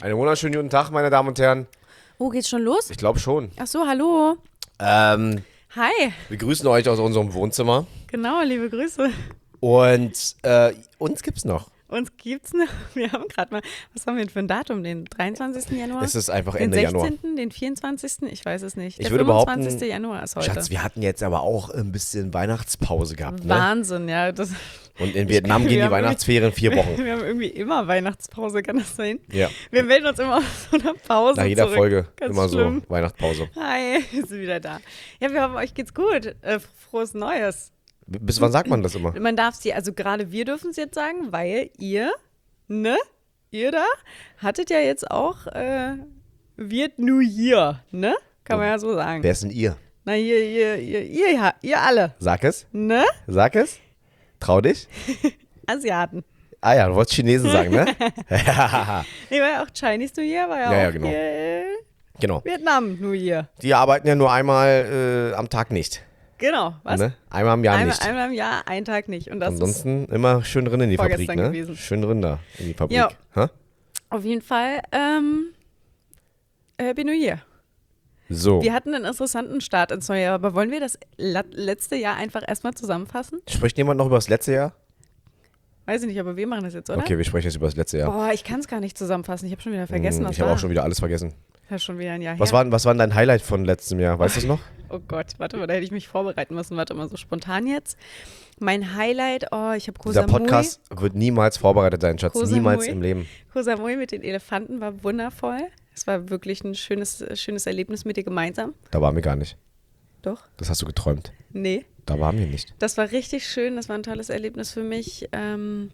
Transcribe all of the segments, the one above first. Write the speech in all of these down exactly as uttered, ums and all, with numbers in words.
Einen wunderschönen guten Tag, meine Damen und Herren. Oh, geht's schon los? Ich glaube schon. Ach so, hallo. Ähm, Hi. wir grüßen euch aus unserem Wohnzimmer. Genau, liebe Grüße. Und äh, uns gibt's noch. Uns gibt's noch. Wir haben gerade mal, was haben wir denn für ein Datum? Den dreiundzwanzigsten Januar? Es ist einfach den Ende Januar. sechzehnten Den vierundzwanzigsten Ich weiß es nicht. Ich Der würde behaupten, fünfundzwanzigsten Januar ist heute. Schatz, wir hatten jetzt aber auch ein bisschen Weihnachtspause gehabt, ne? Wahnsinn, ja. Das, Und in Vietnam wir gehen die haben Weihnachtsferien vier Wochen. Wir haben irgendwie immer Weihnachtspause, kann das sein? Ja. Wir melden uns immer aus so einer Pause Nach jeder zurück. Folge Ganz immer schlimm. so Weihnachtspause. Hi, wir sind wieder da. Ja, wir hoffen, euch geht's gut. Äh, frohes Neues. Bis wann sagt man das immer? Man darf sie, also gerade wir dürfen es jetzt sagen, weil ihr, ne, ihr da, hattet ja jetzt auch äh, Viet New Year, ne? Kann man ja so sagen. Wer ist denn ihr? Na, ihr, ihr, ihr, ihr, ja, ihr alle, Sag es. ne? Sag es. Trau dich. Asiaten. Ah ja, du wolltest Chinesen sagen, ne? Nee, war ja auch Chinese New Year, war ja, Ja, auch ja, genau. hier, äh, Genau. Vietnam New Year. Die arbeiten ja nur einmal äh, am Tag nicht. Genau, was? Ne? Einmal im Jahr einmal, nicht. einmal im Jahr, einen Tag nicht. Und das Ansonsten immer schön drin in die Fabrik, vorgestern ne? gewesen. Schön drin da in die Fabrik. Ja. Ha? ist auf jeden Fall ähm, Happy New Year. So, Wir hatten einen interessanten Start ins neue Jahr, aber wollen wir das la- letzte Jahr einfach erstmal zusammenfassen? spricht jemand noch über das letzte Jahr? Weiß ich nicht, aber wir machen das jetzt, oder? Okay, wir sprechen jetzt über das letzte Jahr. Boah, ich kann es gar nicht zusammenfassen. Ich habe schon wieder vergessen, Hm, was ich habe war. auch schon wieder alles vergessen. Ja, schon wieder ein Jahr Was her. war, was war denn dein Highlight von letztem Jahr? Weißt du es noch? Oh Gott, warte mal, da hätte ich mich vorbereiten müssen. Warte mal, so spontan jetzt. Mein Highlight, oh, ich habe Koh Dieser Samui. Podcast wird niemals vorbereitet sein, Schatz. Koh Niemals Samui. im Leben. Koh Samui mit den Elefanten war wundervoll. Es war wirklich ein schönes, schönes Erlebnis mit dir gemeinsam. Da waren wir gar nicht. Doch? Das hast du geträumt. Nee. Da waren wir nicht. Das war richtig schön, das war ein tolles Erlebnis für mich. Ähm,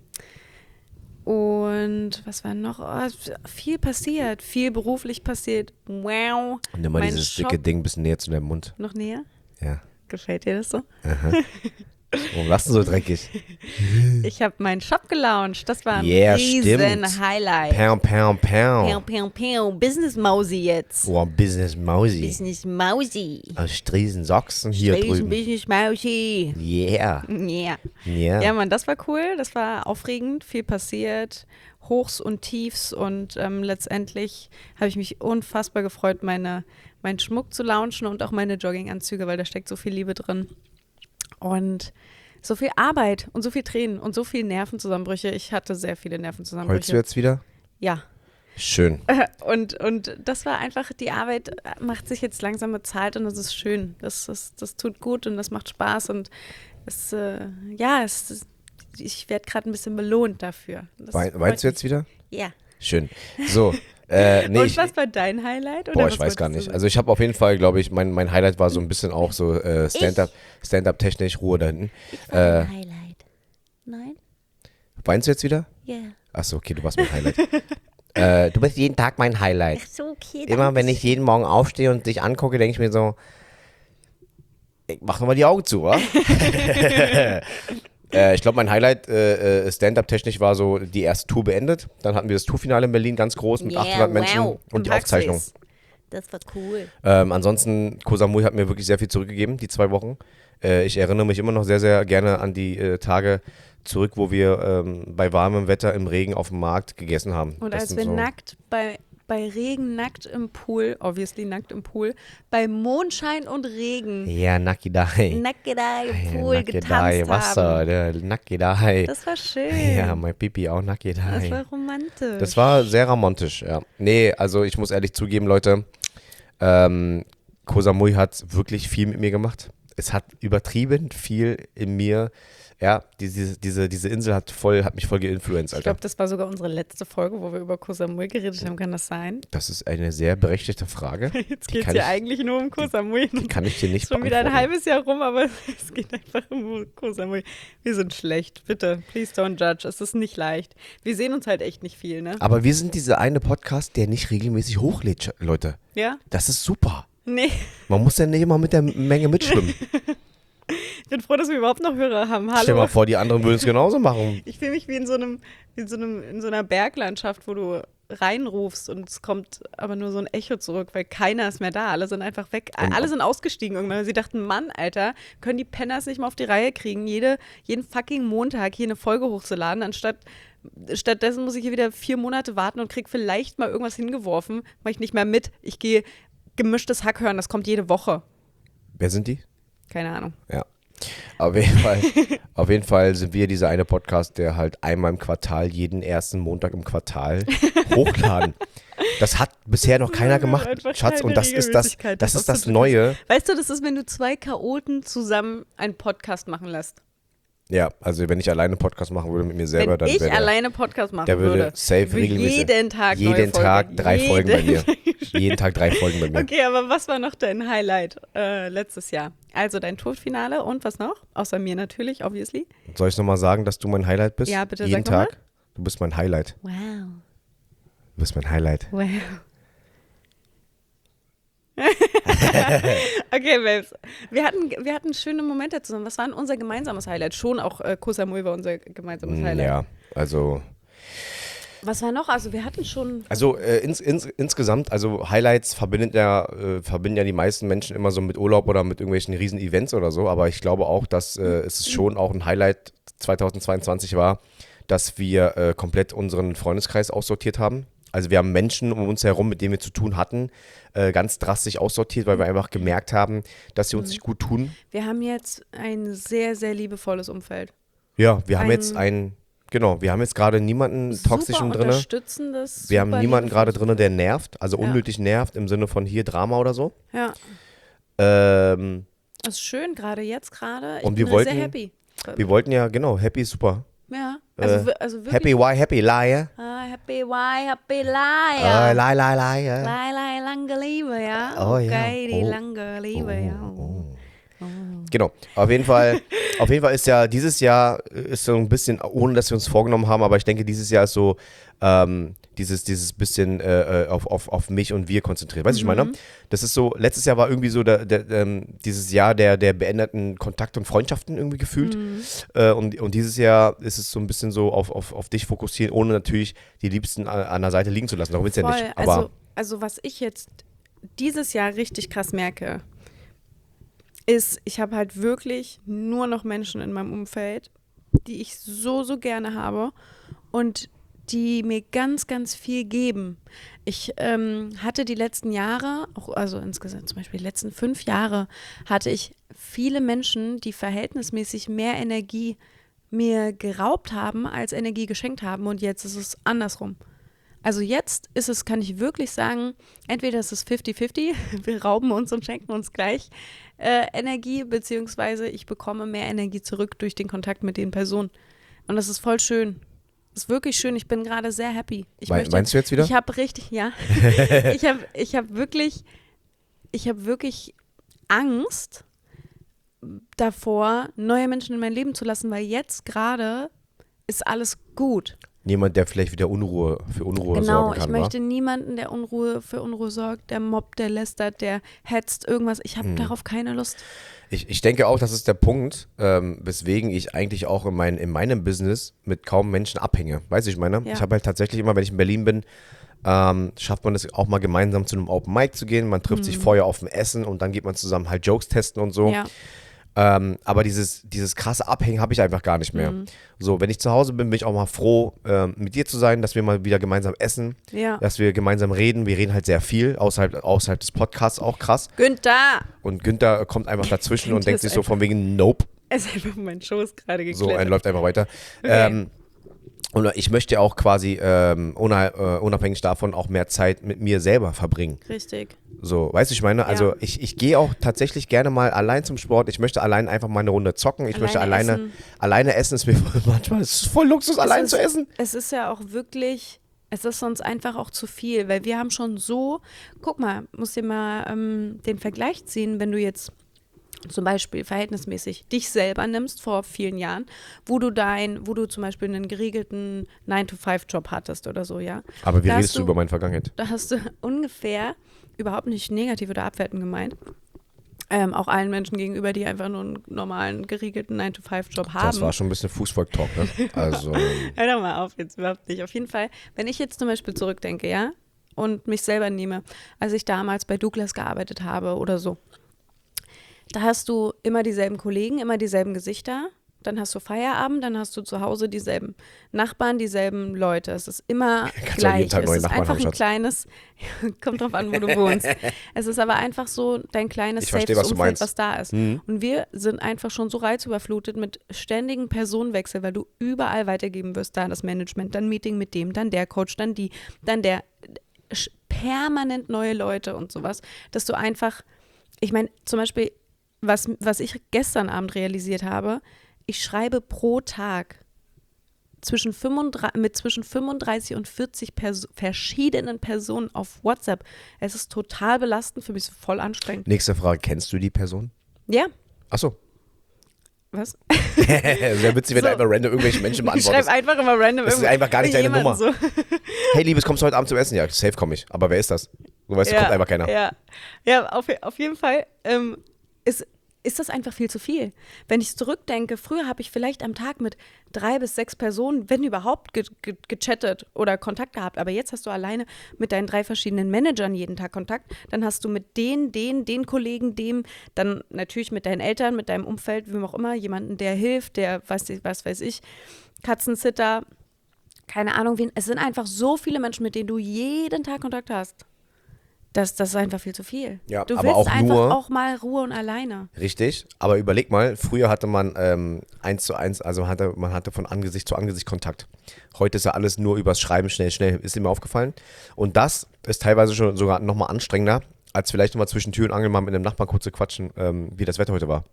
und was war noch? Oh, viel passiert, viel beruflich passiert. Wow. Und immer Mein dieses Shop- dicke Ding ein bisschen näher zu deinem Mund. Noch näher? Ja. Gefällt dir das so? Warum lachst du so dreckig? Ich habe meinen Shop gelauncht. Das war ein Yeah, riesen stimmt. Highlight. Pow, pow, Pew, pow. pew, pew. Business Mausi jetzt. Oh, Business Mausi. Business Mausi. Aus Striesen Sachsen hier Riesen drüben. Business Mausi. Yeah. Yeah. Yeah. Ja, Mann, das war cool, das war aufregend, viel passiert, Hochs und Tiefs und ähm, letztendlich habe ich mich unfassbar gefreut, meine, meinen Schmuck zu launchen und auch meine Jogginganzüge, weil da steckt so viel Liebe drin und so viel Arbeit und so viel Tränen und so viel Nervenzusammenbrüche. Ich hatte sehr viele Heulst du Nervenzusammenbrüche. jetzt wieder? Ja. Schön. Und, und das war einfach, die Arbeit macht sich jetzt langsam bezahlt und das ist schön. Das, das, das tut gut und das macht Spaß und es, äh, ja, es, ich werde gerade ein bisschen belohnt dafür. Das Wein, freut weinst du mich. jetzt wieder? Ja. Schön. So, äh, nee, Und ich, was war dein Highlight? Oder boah, was ich weiß gar wolltest nicht. du Also ich habe auf jeden Fall, glaube ich, mein, mein Highlight war so ein bisschen auch so äh, Stand-up, Stand-up-technisch, Ruhe da hinten. sagen? Äh, Ein Highlight. Nein? weinst du jetzt wieder? Ja. Achso, okay, du warst mein Highlight. äh, du bist jeden Tag mein Highlight. So, okay. Immer wenn ich jeden Morgen aufstehe und dich angucke, denke ich mir so, ich mach nochmal die Augen zu, wa? äh, ich glaube, mein Highlight äh, äh, Stand-up-technisch war so die erste Tour beendet. Dann hatten wir das Tourfinale in Berlin, ganz groß, mit Yeah, achthundert Menschen wow. und die Im Aufzeichnung. Praxis. Das war cool. Ähm, ansonsten, Koh Samui hat mir wirklich sehr viel zurückgegeben, die zwei Wochen. Äh, ich erinnere mich immer noch sehr, sehr gerne an die äh, Tage zurück, wo wir ähm, bei warmem Wetter im Regen auf dem Markt gegessen haben. Und Das als sind wir so, nackt bei, bei Regen, nackt im Pool, obviously nackt im Pool, bei Mondschein und Regen, Ja, Nakidai. nackt da im Ja, Pool Nakidai, getanzt Wasser, haben. der Nakidai. Das war schön. Ja, mein Pipi auch Das Nakidai. war romantisch. Das war sehr romantisch, ja. Nee, also ich muss ehrlich zugeben, Leute, ähm, Koh Samui hat wirklich viel mit mir gemacht. Es hat übertrieben viel in mir, ja, diese, diese, diese Insel hat voll, hat mich voll geinfluenced, Ich Alter. glaube, das war sogar unsere letzte Folge, wo wir über Koh Samui geredet haben. Kann das sein? Das ist eine sehr berechtigte Frage. Jetzt Die geht es kann ja ich- eigentlich nur um Koh Samui. Die kann ich dir nicht Schon wieder ein beantworten. halbes Jahr rum, aber es geht einfach um Koh Samui. Wir sind schlecht. Bitte, please don't judge. Es ist nicht leicht. Wir sehen uns halt echt nicht viel, ne? Aber wir sind dieser eine Podcast, der nicht regelmäßig hochlädt, Sch- Leute. Ja? Das ist super. Nee. Man muss ja nicht immer mit der Menge mitschwimmen. Ich bin froh, dass wir überhaupt noch Hörer haben. Stell dir Hallo. mal vor, die anderen würden es genauso machen. Ich fühle mich wie in so einem, wie in so einem, in so einer Berglandschaft, wo du reinrufst und es kommt aber nur so ein Echo zurück, weil keiner ist mehr da. Alle sind einfach weg. Und- Alle sind ausgestiegen irgendwann. Sie dachten, Mann, Alter, können die Penners nicht mal auf die Reihe kriegen, jede, jeden fucking Montag hier eine Folge hochzuladen, anstatt Stattdessen muss ich hier wieder vier Monate warten und krieg vielleicht mal irgendwas hingeworfen. Mach ich nicht mehr mit. Ich gehe gemischtes Hack hören, das kommt jede Woche. Wer sind die? Keine Ahnung. Ja. Auf jeden Fall, auf jeden Fall sind wir dieser eine Podcast, der halt einmal im Quartal, jeden ersten Montag im Quartal hochladen. Das hat bisher noch keiner gemacht, Schatz, und das ist das, das ist das Neue. Weißt du, das ist, wenn du zwei Chaoten zusammen einen Podcast machen lässt. Ja, also wenn ich alleine einen Podcast machen würde mit mir selber, wenn dann ich wäre der, alleine Podcast machen der würde würde, safe würde regelmäßig. jeden Tag jeden neue Tag Folge. drei jeden Folgen bei mir. Jeden Tag drei Folgen bei mir. Okay, aber was war noch dein Highlight äh, letztes Jahr? Also dein Todfinale und was noch? Außer mir natürlich, obviously. Soll ich nochmal sagen, dass du mein Highlight bist? Ja, bitte, jeden sag noch Tag. Du bist mein Highlight. Wow. Du bist mein Highlight. Wow. Okay, Babes. Wir hatten, wir hatten schöne Momente zusammen. Was war denn unser gemeinsames Highlight? Schon auch äh, Koh Samui war unser gemeinsames Highlight. Ja, also. Was war noch? Also wir hatten schon. Also äh, ins, ins, insgesamt, also Highlights verbindet ja, äh, verbinden ja die meisten Menschen immer so mit Urlaub oder mit irgendwelchen riesen Events oder so. Aber ich glaube auch, dass äh, es schon auch ein Highlight zweitausendzweiundzwanzig war, dass wir äh, komplett unseren Freundeskreis aussortiert haben. Also wir haben Menschen um uns herum, mit denen wir zu tun hatten, äh, ganz drastisch aussortiert, weil wir einfach gemerkt haben, dass sie uns nicht gut tun. Wir haben jetzt ein sehr, sehr liebevolles Umfeld. Ja, wir haben Ein jetzt ein, genau, wir haben jetzt gerade niemanden toxischen super drin. unterstützendes, Wir haben super niemanden gerade liebevolles drin, der nervt, also Ja. unnötig nervt im Sinne von hier Drama oder so. Ja, Ähm, das ist schön, gerade jetzt gerade. Ich Und bin wir wollten- sehr happy. wir wollten ja, genau, happy ist super. Ja, also, Äh, wir- also wirklich. Happy, why happy, lie? Ah, happy, why, happy, Äh, liar. lie, lie, lie. ja. Lei, lei, lange Liebe, ja. Oh, ja. Okay, die Oh. lange Liebe, ja. Genau, auf jeden Fall, auf jeden Fall ist ja dieses Jahr ist so ein bisschen, ohne dass wir uns vorgenommen haben, aber ich denke, dieses Jahr ist so ähm, dieses, dieses bisschen äh, auf, auf, auf mich und wir konzentriert. Weißt du, Mhm. ich meine? Das ist so, letztes Jahr war irgendwie so der, der, ähm, dieses Jahr der, der beendeten Kontakte und Freundschaften irgendwie gefühlt. Mhm. Äh, und, und dieses Jahr ist es so ein bisschen so auf, auf, auf dich fokussieren, ohne natürlich die Liebsten an, an der Seite liegen zu lassen. Darum willst du ja Voll. nicht. Aber Also, also was ich jetzt dieses Jahr richtig krass merke, ist, ich habe halt wirklich nur noch Menschen in meinem Umfeld, die ich so, so gerne habe und die mir ganz, ganz viel geben. Ich ähm, hatte die letzten Jahre, auch, also insgesamt zum Beispiel die letzten fünf Jahre, hatte ich viele Menschen, die verhältnismäßig mehr Energie mir geraubt haben, als Energie geschenkt haben, und jetzt ist es andersrum. Also jetzt ist es, kann ich wirklich sagen, entweder ist es fifty fifty, wir rauben uns und schenken uns gleich äh, Energie, beziehungsweise ich bekomme mehr Energie zurück durch den Kontakt mit den Personen. Und das ist voll schön. Das ist wirklich schön. Ich bin gerade sehr happy. Ich Mein- möchte, meinst du jetzt wieder? Ich habe richtig, ja. ich habe ich hab wirklich, ich habe wirklich Angst davor, neue Menschen in mein Leben zu lassen, weil jetzt gerade ist alles gut. jemand, der vielleicht wieder Unruhe für Unruhe Genau, sorgen kann, ich wa? möchte niemanden, der Unruhe für Unruhe sorgt, der mobbt, der lästert, der hetzt, irgendwas. Ich habe Hm. darauf keine Lust. Ich, ich denke auch, das ist der Punkt, ähm, weswegen ich eigentlich auch in, mein, in meinem Business mit kaum Menschen abhänge. Weißt du, ich meine? Ja. Ich habe halt tatsächlich immer, wenn ich in Berlin bin, ähm, schafft man es auch mal gemeinsam zu einem Open Mic zu gehen. Man trifft sich vorher auf dem Essen und dann geht man zusammen halt Jokes testen und so. Ja. Ähm, aber dieses, dieses krasse Abhängen habe ich einfach gar nicht mehr. Mhm. So, wenn ich zu Hause bin, bin ich auch mal froh, ähm, mit dir zu sein, dass wir mal wieder gemeinsam essen, Ja. dass wir gemeinsam reden. Wir reden halt sehr viel, außerhalb, außerhalb des Podcasts auch krass. Günther! Und Günther kommt einfach dazwischen und Günther denkt ist sich so von wegen, nope. Es ist einfach mein Schoß gerade geklettert. So, ein läuft einfach weiter. Okay. Ähm, und ich möchte auch quasi ähm, unab- äh, unabhängig davon auch mehr Zeit mit mir selber verbringen. Richtig. So, weißt du, ich meine, also Ja. ich, ich gehe auch tatsächlich gerne mal allein zum Sport. Ich möchte allein einfach mal eine Runde zocken. Ich möchte Alleine alleine, essen. alleine essen. Ist mir voll, manchmal ist es voll Luxus, allein ist, zu essen. Es ist ja auch wirklich, es ist sonst einfach auch zu viel, weil wir haben schon so, guck mal, musst dir mal ähm, den Vergleich ziehen, wenn du jetzt zum Beispiel verhältnismäßig dich selber nimmst vor vielen Jahren, wo du dein, wo du zum Beispiel einen geregelten nine to five Job hattest oder so, ja. Aber wie Da hast redest du über meine Vergangenheit? Da hast du ungefähr, überhaupt nicht negativ oder abwertend gemeint, ähm, auch allen Menschen gegenüber, die einfach nur einen normalen, geregelten nine to five Job haben. Das war schon ein bisschen Fußvolk-Talk, ne? Also, Hör doch mal auf, jetzt überhaupt nicht. Auf jeden Fall, wenn ich jetzt zum Beispiel zurückdenke, ja, und mich selber nehme, als ich damals bei Douglas gearbeitet habe oder so, da hast du immer dieselben Kollegen, immer dieselben Gesichter. dann hast du Feierabend, dann hast du zu Hause dieselben Nachbarn, dieselben Leute. Es ist immer Kannst du auch jeden gleich. Tag Es neue ist Nachbarn einfach haben, ein Schatz. kleines, kommt drauf an, wo du wohnst. Es ist aber einfach so dein kleines Ich verstehe, was du Safe-Umfeld, meinst. was da ist. Mhm. Und wir sind einfach schon so reizüberflutet mit ständigen Personenwechsel, weil du überall weitergeben wirst. Da das Management, dann Meeting mit dem, dann der Coach, dann die, dann der sch- permanent neue Leute und sowas, dass du einfach, ich meine, zum Beispiel, was, was ich gestern Abend realisiert habe, ich schreibe pro Tag zwischen fünfunddreißig, mit zwischen fünfunddreißig und vierzig Perso- verschiedenen Personen auf WhatsApp. Es ist total belastend, für mich ist voll anstrengend. Nächste Frage, kennst du die Person? Ja, Achso. was? Sehr witzig, wenn So. du einfach random irgendwelche Menschen Ich schreibe beantwortest. einfach immer random Das ist irgendwo- einfach gar nicht deine jemanden Nummer. So. Hey, Liebes, kommst du heute Abend zum Essen? Ja, safe komme ich. Aber wer ist das? Du weißt, da kommt einfach keiner. Ja, ja auf, auf jeden Fall ähm, ist, ist das einfach viel zu viel. Wenn ich zurückdenke, früher habe ich vielleicht am Tag mit drei bis sechs Personen, wenn überhaupt, ge ge gechattet oder Kontakt gehabt. Aber jetzt hast du alleine mit deinen drei verschiedenen Managern jeden Tag Kontakt. Dann hast du mit den, den, den Kollegen, dem, dann natürlich mit deinen Eltern, mit deinem Umfeld, wem auch immer, jemanden, der hilft, der, was, was weiß ich, Katzensitter, keine Ahnung, wen. Es sind einfach so viele Menschen, mit denen du jeden Tag Kontakt hast. Das, das ist einfach viel zu viel. Ja, du aber willst auch einfach nur- auch mal Ruhe und alleine. Richtig, aber überleg mal, früher hatte man ähm, eins zu eins, also hatte, man hatte von Angesicht zu Angesicht Kontakt. Heute ist ja alles nur übers Schreiben, schnell, schnell, ist dir mir aufgefallen. Und das ist teilweise schon sogar nochmal anstrengender, als vielleicht nochmal zwischen Tür und Angel mal mit einem Nachbarn kurz zu quatschen, ähm, wie das Wetter heute war.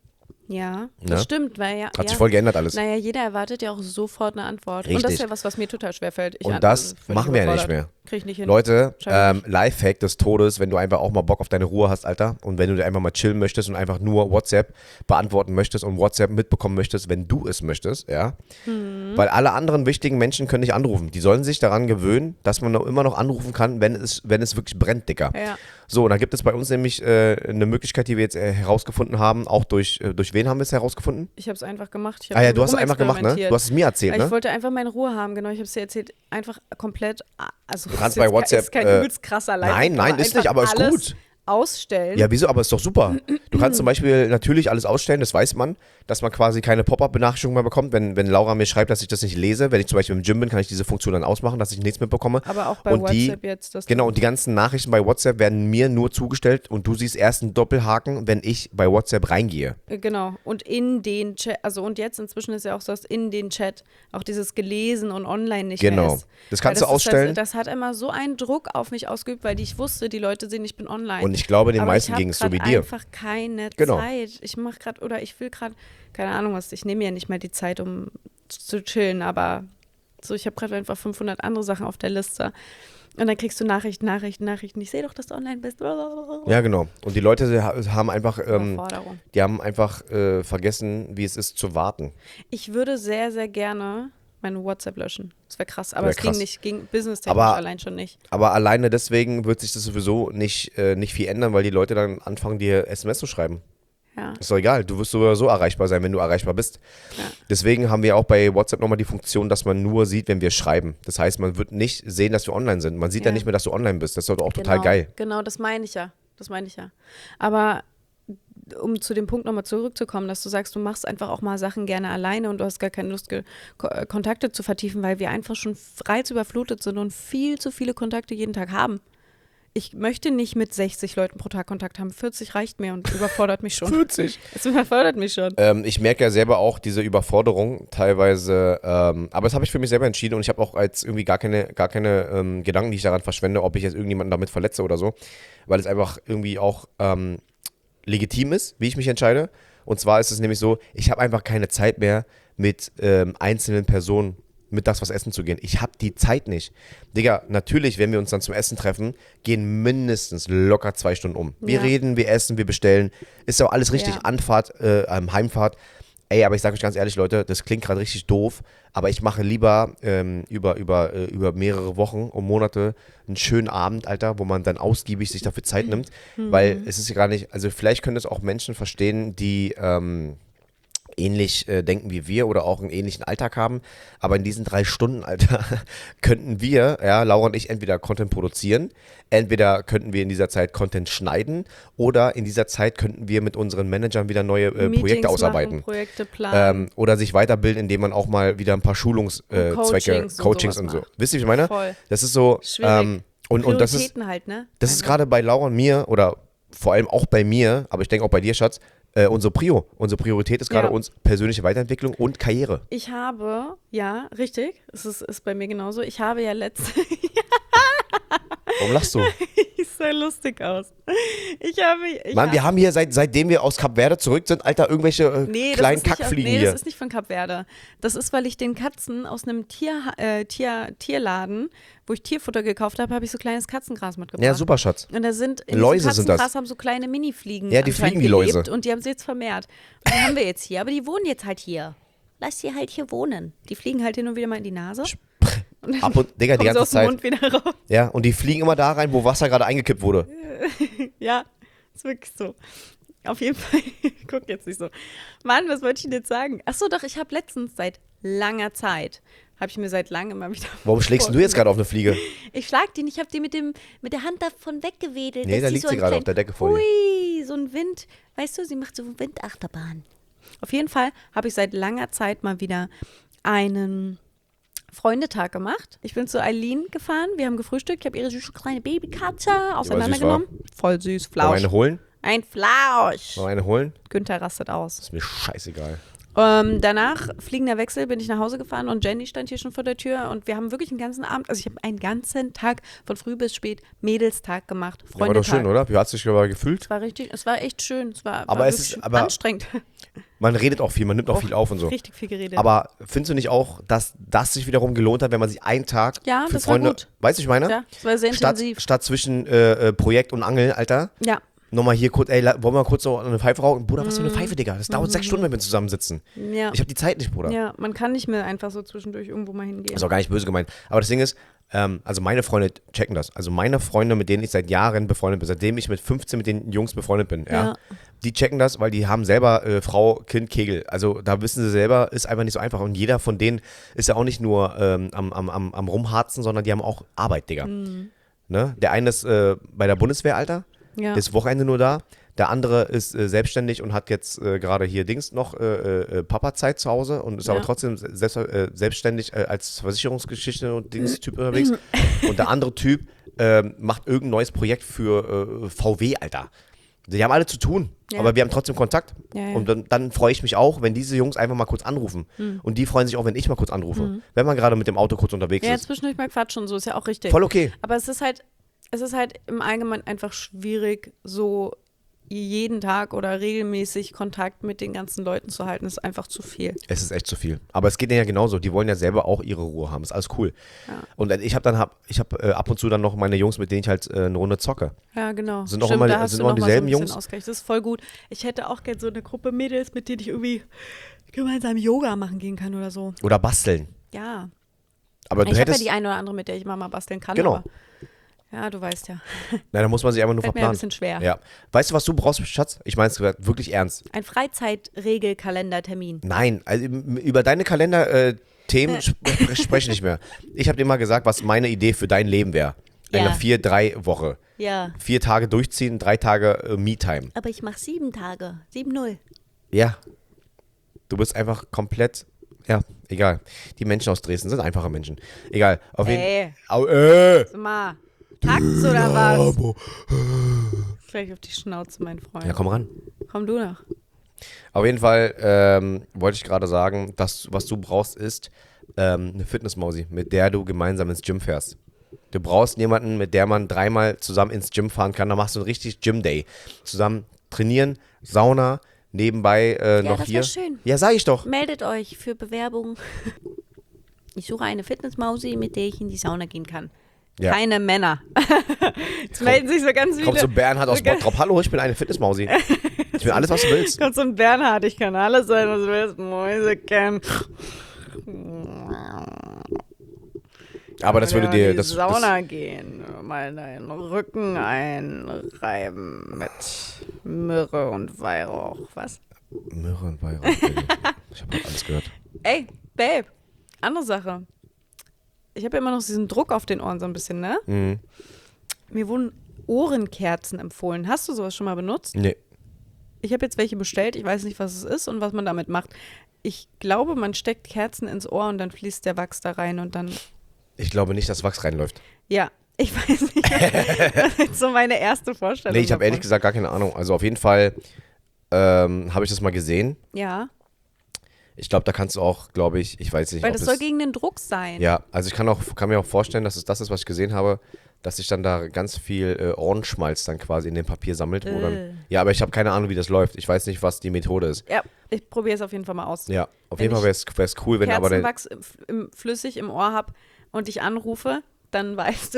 Ja, das Ne? stimmt, weil ja. Hat ja, sich voll geändert alles. Naja, jeder erwartet ja auch sofort eine Antwort. Und das Richtig. ist ja was, was mir total schwerfällt. Ich Und an- das völlig machen wir ja nicht überfordert. mehr. Krieg ich nicht hin. Leute, Scheinbar ähm, Lifehack des Todes, wenn du einfach auch mal Bock auf deine Ruhe hast, Alter, und wenn du dir einfach mal chillen möchtest und einfach nur WhatsApp beantworten möchtest und WhatsApp mitbekommen möchtest, wenn du es möchtest, ja, Mhm. weil alle anderen wichtigen Menschen können nicht anrufen. Die sollen sich daran gewöhnen, dass man noch immer noch anrufen kann, wenn es, wenn es wirklich brennt, Dicker. Ja. So, und dann gibt es bei uns nämlich äh, eine Möglichkeit, die wir jetzt äh, herausgefunden haben, auch durch, äh, durch wen haben wir es herausgefunden? Ich habe es einfach gemacht. Ich hab Ah ja, du hast es einfach gemacht, ne? rumexperimentiert. Du hast es mir erzählt, Weil ich ne? wollte einfach meine Ruhe haben, genau. Ich habe es dir erzählt, einfach komplett, also Du kannst ist jetzt bei WhatsApp, Ist kein äh, übelst krasser Lifehack, nein, nein, aber ist nicht, einfach aber ist alles gut. Ausstellen. Ja, wieso? Aber ist doch super. Du kannst zum Beispiel natürlich alles ausstellen, das weiß man, dass man quasi keine Pop-Up-Benachrichtigung mehr bekommt. Wenn, wenn Laura mir schreibt, dass ich das nicht lese, wenn ich zum Beispiel im Gym bin, kann ich diese Funktion dann ausmachen, dass ich nichts mitbekomme. Aber auch bei und die, WhatsApp jetzt. Dass Genau, du, und die ganzen Nachrichten bei WhatsApp werden mir nur zugestellt und du siehst erst einen Doppelhaken, wenn ich bei WhatsApp reingehe. Genau. Und in den Chat, also und jetzt inzwischen ist ja auch so, dass in den Chat auch dieses gelesen und online nicht Genau. mehr ist. Das kannst Weil du ausstellen. Ist, das, das hat immer so einen Druck auf mich ausgeübt, weil ich wusste, die Leute sehen, ich bin online. Und ich glaube, den Aber meisten ich ging es so hab wie grad dir. einfach keine Genau. Zeit. Ich mache gerade, oder ich will gerade, keine Ahnung was, ich nehme ja nicht mal die Zeit, um zu chillen, aber so, ich habe gerade einfach fünfhundert andere Sachen auf der Liste. Und dann kriegst du Nachrichten, Nachrichten, Nachrichten. Ich sehe doch, dass du online bist. Ja, genau. Und die Leute ha- haben einfach, ähm, Überforderung. die haben einfach äh, vergessen, wie es ist zu warten. Ich würde sehr, sehr gerne meine WhatsApp löschen. Das wäre krass, aber Wär es krass. ging nicht, ging businesstechnisch Aber- allein schon nicht. Aber alleine deswegen wird sich das sowieso nicht, äh, nicht viel ändern, weil die Leute dann anfangen, dir S M S zu schreiben. Ja. Ist doch egal, du wirst sowieso erreichbar sein, wenn du erreichbar bist. Ja. Deswegen haben wir auch bei WhatsApp nochmal die Funktion, dass man nur sieht, wenn wir schreiben. Das heißt, man wird nicht sehen, dass wir online sind. Man sieht Ja. dann nicht mehr, dass du online bist. Das ist doch auch total Genau, geil. Genau, das meine ich ja. Das meine ich ja. Aber um zu dem Punkt nochmal zurückzukommen, dass du sagst, du machst einfach auch mal Sachen gerne alleine und du hast gar keine Lust, Ge Ko äh, Kontakte zu vertiefen, weil wir einfach schon reizüberflutet sind und viel zu viele Kontakte jeden Tag haben. Ich möchte nicht mit sechzig Leuten pro Tag Kontakt haben. vierzig reicht mir und überfordert mich schon. vierzig. Es überfordert mich schon. Ähm, ich merke ja selber auch diese Überforderung teilweise, ähm, aber das habe ich für mich selber entschieden und ich habe auch als irgendwie gar keine, gar keine ähm, Gedanken, die ich daran verschwende, ob ich jetzt irgendjemanden damit verletze oder so, weil es einfach irgendwie auch ähm, legitim ist, wie ich mich entscheide. Und zwar ist es nämlich so, ich habe einfach keine Zeit mehr mit ähm, einzelnen Personen mit das was essen zu gehen. Ich habe die Zeit nicht. Digga, natürlich, wenn wir uns dann zum Essen treffen, gehen mindestens locker zwei Stunden um. Wir Ja. reden, wir essen, wir bestellen. Ist ja auch alles richtig. Ja. Anfahrt, äh, ähm, Heimfahrt. Ey, aber ich sage euch ganz ehrlich, Leute, das klingt gerade richtig doof, aber ich mache lieber ähm, über, über, äh, über mehrere Wochen und Monate einen schönen Abend, Alter, wo man dann ausgiebig sich dafür Zeit nimmt, Mhm. weil es ist ja gar nicht, also vielleicht können es auch Menschen verstehen, die ähm, ähnlich äh, denken wie wir oder auch einen ähnlichen Alltag haben. Aber in diesen drei Stunden, Alter, könnten wir, ja, Laura und ich, entweder Content produzieren, entweder könnten wir in dieser Zeit Content schneiden oder in dieser Zeit könnten wir mit unseren Managern wieder neue äh, Meetings Projekte machen, ausarbeiten. Projekte planen. Ähm, oder sich weiterbilden, indem man auch mal wieder ein paar Schulungszwecke, äh, Zwecke, Coachings und Coachings sowas und so. macht. Wisst ihr, wie ich meine? Voll. Das ist so. Schwierig. Ähm, und, und das ist, Prioritäten halt, ne? das ist Einfach. gerade bei Laura und mir oder vor allem auch bei mir, aber ich denke auch bei dir, Schatz, äh, unsere Prio. Unsere Priorität ist gerade Ja. uns persönliche Weiterentwicklung und Karriere. Ich habe, ja, richtig, es ist, ist bei mir genauso. Ich habe ja letzte, Warum lachst du? sieht so lustig aus. Ich habe, ich Mann, habe, wir haben hier, seit, seitdem wir aus Kap Verde zurück sind, Alter, irgendwelche äh, nee, das kleinen ist nicht aus- Kackfliegen nee, hier. das ist nicht von Kap Verde. Das ist, weil ich den Katzen aus einem Tier, äh, Tier, Tierladen, wo ich Tierfutter gekauft habe, habe ich so kleines Katzengras mitgebracht. Ja, super, Schatz. Und da sind in Läuse diesem sind das. Katzengras haben so kleine Mini-Fliegen Ja, die anscheinend fliegen wie gelebt Läuse. und die haben sie jetzt vermehrt. Und die haben wir jetzt hier, aber die wohnen jetzt halt hier. Lass sie halt hier wohnen. Die fliegen halt hin und wieder mal in die Nase. Und dann Ab und, Digga, die kommen sie ganze aus dem Zeit. Mund wieder raus. Ja, und die fliegen immer da rein, wo Wasser gerade eingekippt wurde. Ja, ist wirklich so. Auf jeden Fall, guck jetzt nicht so. Mann, was wollte ich denn jetzt sagen? Ach so, doch, ich habe letztens seit langer Zeit, habe ich mir seit langem mal wieder Warum schlägst du jetzt gerade auf eine Fliege? Ich schlag die nicht, ich habe die mit, dem, mit der Hand davon weggewedelt. Nee, dass da die liegt so sie einen gerade auf kleinen- der Decke vor dir. Hui, so ein Wind. Weißt du, sie macht so eine Windachterbahn. Auf jeden Fall habe ich seit langer Zeit mal wieder einen Freundetag gemacht. Ich bin zu Eileen gefahren, wir haben gefrühstückt, ich habe ihre süße kleine Babykatze auseinandergenommen. Voll süß, Wollen wir Flausch. eine holen? Ein Flausch. Wollen wir eine holen? Günther rastet aus. Ist mir scheißegal. Ähm, danach, fliegender Wechsel, bin ich nach Hause gefahren und Jenny stand hier schon vor der Tür und wir haben wirklich einen ganzen Abend, also ich habe einen ganzen Tag von früh bis spät Mädelstag gemacht, Ja, war doch Freundetag. schön, oder? Wie hast du dich aber gefühlt? Es war richtig, es war echt schön, es war, Aber war es wirklich ist- aber- anstrengend. Man redet auch viel, man nimmt auch viel auf und so. Richtig viel geredet. Aber findest du nicht auch, dass das sich wiederum gelohnt hat, wenn man sich einen Tag Ja, für das war Freunde, gut. weißt du, ich meine? ja, es war sehr statt, intensiv. statt zwischen äh, äh, Projekt und Angeln, Alter, Ja, nochmal hier kurz, ey, la- wollen wir mal kurz so eine Pfeife rauchen? Bruder, was für eine Pfeife, Digga? Das dauert sechs Stunden, wenn wir zusammensitzen. Mhm. ja. Ich habe die Zeit nicht, Bruder. ja, man kann nicht mehr einfach so zwischendurch irgendwo mal hingehen. Ist auch gar nicht böse gemeint. Aber das Ding ist, ähm, also meine Freunde checken das. Also meine Freunde, mit denen ich seit Jahren befreundet bin, seitdem ich mit fünfzehn mit den Jungs befreundet bin, ja, Ja. die checken das, weil die haben selber äh, Frau, Kind, Kegel. Also da wissen sie selber, ist einfach nicht so einfach. Und jeder von denen ist ja auch nicht nur ähm, am, am, am, am Rumharzen, sondern die haben auch Arbeit, Digga. Mhm. Ne? Der eine ist äh, bei der Bundeswehr, Alter. Ja. Der ist Wochenende nur da. Der andere ist äh, selbstständig und hat jetzt äh, gerade hier Dings noch äh, äh, Papa-Zeit zu Hause und ist Ja. aber trotzdem selbst, äh, selbstständig äh, als Versicherungsgeschichte und Dings-Typ unterwegs. Und der andere Typ ähm, macht irgendein neues Projekt für äh, V W, Alter. Die haben alle zu tun, Ja. aber wir haben trotzdem Kontakt. Ja, ja. Und dann, dann freue ich mich auch, wenn diese Jungs einfach mal kurz anrufen. Und die freuen sich auch, wenn ich mal kurz anrufe. Wenn man gerade mit dem Auto kurz unterwegs ja, ist. zwischendurch mal quatschen und so, ist ja auch richtig. Voll okay. Aber es ist halt, es ist halt im Allgemeinen einfach schwierig, so jeden Tag oder regelmäßig Kontakt mit den ganzen Leuten zu halten, ist einfach zu viel. Es ist echt zu viel. Aber es geht denen ja genauso. Die wollen ja selber auch ihre Ruhe haben. Ist alles cool. Ja. Und äh, ich habe dann hab, ich habe äh, ab und zu dann noch meine Jungs, mit denen ich halt äh, eine Runde zocke. Ja, genau. Sind auch immer- da hast sind du immer noch mal dieselben so ein bisschen Jungs? Ausgleich. Das ist voll gut. Ich hätte auch gerne so eine Gruppe Mädels, mit denen ich irgendwie gemeinsam Yoga machen gehen kann oder so. Oder basteln. Ja. Aber du Ich habe ja hättest. die eine oder andere, mit der ich immer mal basteln kann. Genau. Aber, ja, du weißt ja. Nein, da muss man sich einfach nur Fällt mir ein verplanen. bisschen schwer. Ja. Weißt du, was du brauchst, Schatz? Ich meine es wirklich ernst. Ein Freizeitregelkalendertermin. Nein, also m- über deine Kalender-Themen sp spreche ich nicht mehr. Ich habe dir mal gesagt, was meine Idee für dein Leben wäre. Eine Ja. vier drei Woche. Ja. Vier Tage durchziehen, drei Tage äh, Me-Time. Aber ich mache sieben Tage. Sieben null. Ja. Du bist einfach komplett. Ja, egal. Die Menschen aus Dresden sind einfache Menschen. Egal. Auf jeden Ey. Au, äh. Sag mal. Takt's oder was? Gleich auf die Schnauze, mein Freund. Ja, komm ran. Komm du noch. Auf jeden Fall ähm, wollte ich gerade sagen, dass was du brauchst, ist ähm, eine Fitnessmausi, mit der du gemeinsam ins Gym fährst. Du brauchst jemanden, mit der man dreimal zusammen ins Gym fahren kann. Da machst du einen richtig Gym-Day. Zusammen trainieren, Sauna, nebenbei äh, noch das hier. wär schön. Ja, sag ich doch. Meldet euch für Bewerbung. Ich suche eine Fitnessmausi, mit der ich in die Sauna gehen kann. Ja. Keine Männer. Jetzt melden sich so ganz viele. Kommt so Bernhard aus so ganz- Bottrop. Hallo, ich bin eine Fitnessmausi. Ich will alles, was du willst. Kommt so ein Bernhard, ich kann alles sein, was du willst. Mäuse kennen. Aber das würde dir. in die Das, Sauna das, gehen, mal deinen Rücken einreiben mit Myrrhe und Weihrauch. Was? Myrrhe und Weihrauch. Ich habe alles gehört. Ey, Babe, andere Sache. Ich habe ja immer noch diesen Druck auf den Ohren so ein bisschen, ne? Mhm. Mir wurden Ohrenkerzen empfohlen. Hast du sowas schon mal benutzt? Nee. Ich habe jetzt welche bestellt. Ich weiß nicht, was es ist und was man damit macht. Ich glaube, man steckt Kerzen ins Ohr und dann fließt der Wachs da rein und dann... Ich glaube nicht, dass Wachs reinläuft. Ja, ich weiß nicht. Das ist so meine erste Vorstellung. Nee, ich habe davon. ehrlich gesagt gar keine Ahnung. Also auf jeden Fall ähm, habe ich das mal gesehen. Ja, Ich glaube, da kannst du auch, glaube ich, ich weiß nicht, weil ob das es, soll gegen den Druck sein. ja, also ich kann auch, kann mir auch vorstellen, dass es das ist, was ich gesehen habe, dass sich dann da ganz viel äh, Ohrenschmalz dann quasi in dem Papier sammelt. Wo Äh. dann, ja, aber ich habe keine Ahnung, wie das läuft. Ich weiß nicht, was die Methode ist. Ja, ich probiere es auf jeden Fall mal aus. Ja, auf Wenn jeden Fall wäre es cool, wenn aber der, Kerzenwachs im, im, flüssig im Ohr habe und dich anrufe, dann weißt du,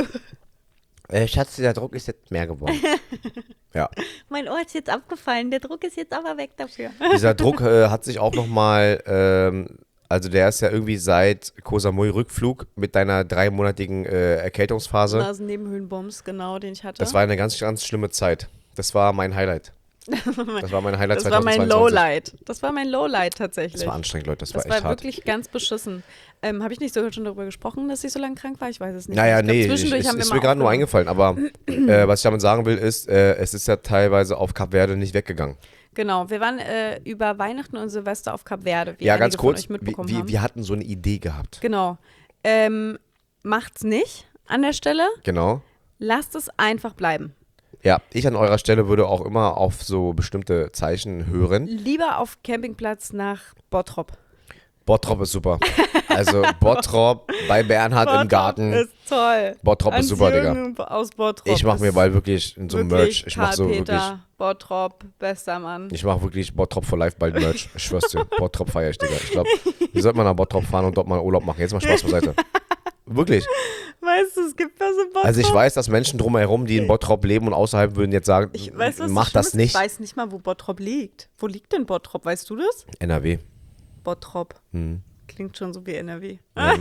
äh, Schatz, der Druck ist jetzt mehr geworden. Ja, mein Ohr ist jetzt abgefallen, der Druck ist jetzt aber weg dafür. dieser Druck äh, hat sich auch nochmal, ähm, also der ist ja irgendwie seit Koh Samui Rückflug mit deiner dreimonatigen äh, Erkältungsphase. Nasennebenhöhlenbums, genau, den ich hatte. Das war eine ganz, ganz schlimme Zeit. Das war mein Highlight. Das war mein Highlight Das war mein zweitausendzweiundzwanzig. Lowlight. Das war mein Lowlight tatsächlich. Das war anstrengend, Leute. Das, Das war war echt hart. wirklich ganz beschissen. Ähm, Habe ich nicht sogar schon darüber gesprochen, dass ich so lange krank war? Ich weiß es nicht. Naja, ich glaub, nee, ich, zwischendurch ist, haben wir ist mal mir gerade nur aufgenommen. eingefallen. Aber äh, was ich damit sagen will, ist, äh, es ist ja teilweise auf Kap Verde nicht weggegangen. Genau, wir waren äh, über Weihnachten und Silvester auf Kap Verde, wie Ja, einige ganz von kurz, euch wir, mitbekommen wir, haben. wir hatten so eine Idee gehabt. Genau. Ähm, macht's nicht an der Stelle. Genau. Lasst es einfach bleiben. Ja, ich an eurer Stelle würde auch immer auf so bestimmte Zeichen hören. Lieber auf Campingplatz nach Bottrop. Bottrop ist super. Also Bottrop bei Bernhard im Garten. ist toll. Bottrop ist super, Digga. Anziehung aus Bottrop. Ich mache mir ist bald wirklich so wirklich Merch. Ich mache so Karl-Peter, wirklich, Bottrop, bester Mann. ich mache wirklich Bottrop for Life bald Merch. Ich schwör's dir. Bottrop feier ich, Digga. Ich glaube, wir sollten mal nach Bottrop fahren und dort mal Urlaub machen. Jetzt mal Spaß beiseite. Wirklich. Weißt du, es gibt was in Bottrop. Also ich weiß, dass Menschen drumherum, die in Bottrop leben und außerhalb, würden jetzt sagen, Ich weiß, was mach so das schlimm ist. nicht. Ich weiß nicht mal, wo Bottrop liegt. Wo liegt denn Bottrop? Weißt du das? N R W. Bottrop. Hm. Klingt schon so wie N R W. War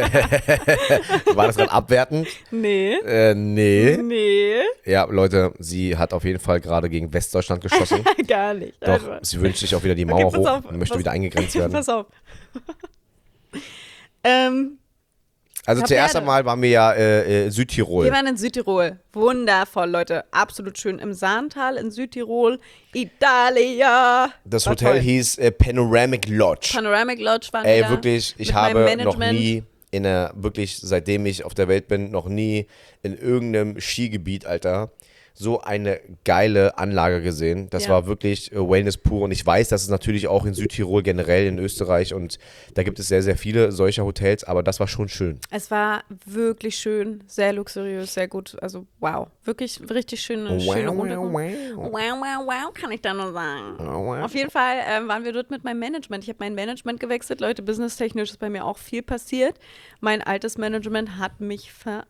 das gerade abwertend? Nee. Äh, nee. Nee. Ja, Leute, sie hat auf jeden Fall gerade gegen Westdeutschland geschossen. Gar nicht. Doch, Also. sie wünscht sich auch wieder die Okay, Mauer pass hoch auf, und möchte pass- wieder eingegrenzt werden. Pass auf. ähm, Also Kap zuerst Verde. einmal waren wir ja äh, äh, Südtirol. wir waren in Südtirol. Wundervoll, Leute. Absolut schön. Im Saantal in Südtirol. Italia. Das War Hotel toll. hieß äh, Panoramic Lodge. Panoramic Lodge waren Ey, wir da. wirklich, ich mit habe meinem noch Management. nie in der, wirklich, seitdem ich auf der Welt bin, noch nie in irgendeinem Skigebiet, Alter, so eine geile Anlage gesehen. Das Ja. war wirklich äh, Wellness pur. Und ich weiß, dass es natürlich auch in Südtirol generell, in Österreich und da gibt es sehr, sehr viele solcher Hotels, aber das war schon schön. Es war wirklich schön, sehr luxuriös, sehr gut. Also wow, wirklich richtig schöne, schöne Unterkunft. Wow, wow, wow, kann ich da nur sagen. Auf jeden Fall ähm, waren wir dort mit meinem Management. Ich habe mein Management gewechselt. Leute, businesstechnisch ist bei mir auch viel passiert. Mein altes Management hat mich verarscht.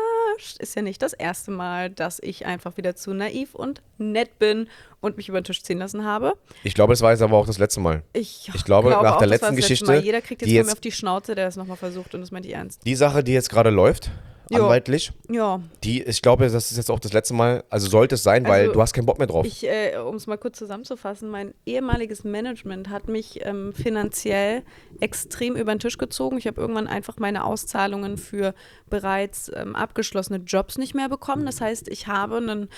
Ist ja nicht das erste Mal, dass ich einfach wieder zu naiv und nett bin und mich über den Tisch ziehen lassen habe. Ich glaube, das war jetzt aber auch das letzte Mal. Ich, Ich glaube, nach auch, der das letzten war das letzte Geschichte, Mal. Jeder kriegt jetzt die von jetzt- mir auf die Schnauze, der das nochmal versucht und das meinte ich ernst. Die Sache, die jetzt gerade läuft, Jo. anwaltlich, Ja, die, ich glaube, das ist jetzt auch das letzte Mal, also sollte es sein, weil Also, du hast keinen Bock mehr drauf. Ich, äh, um es mal kurz zusammenzufassen, mein ehemaliges Management hat mich ähm, finanziell extrem über den Tisch gezogen. Ich habe irgendwann einfach meine Auszahlungen für bereits ähm, abgeschlossene Jobs nicht mehr bekommen. Das heißt, ich habe ein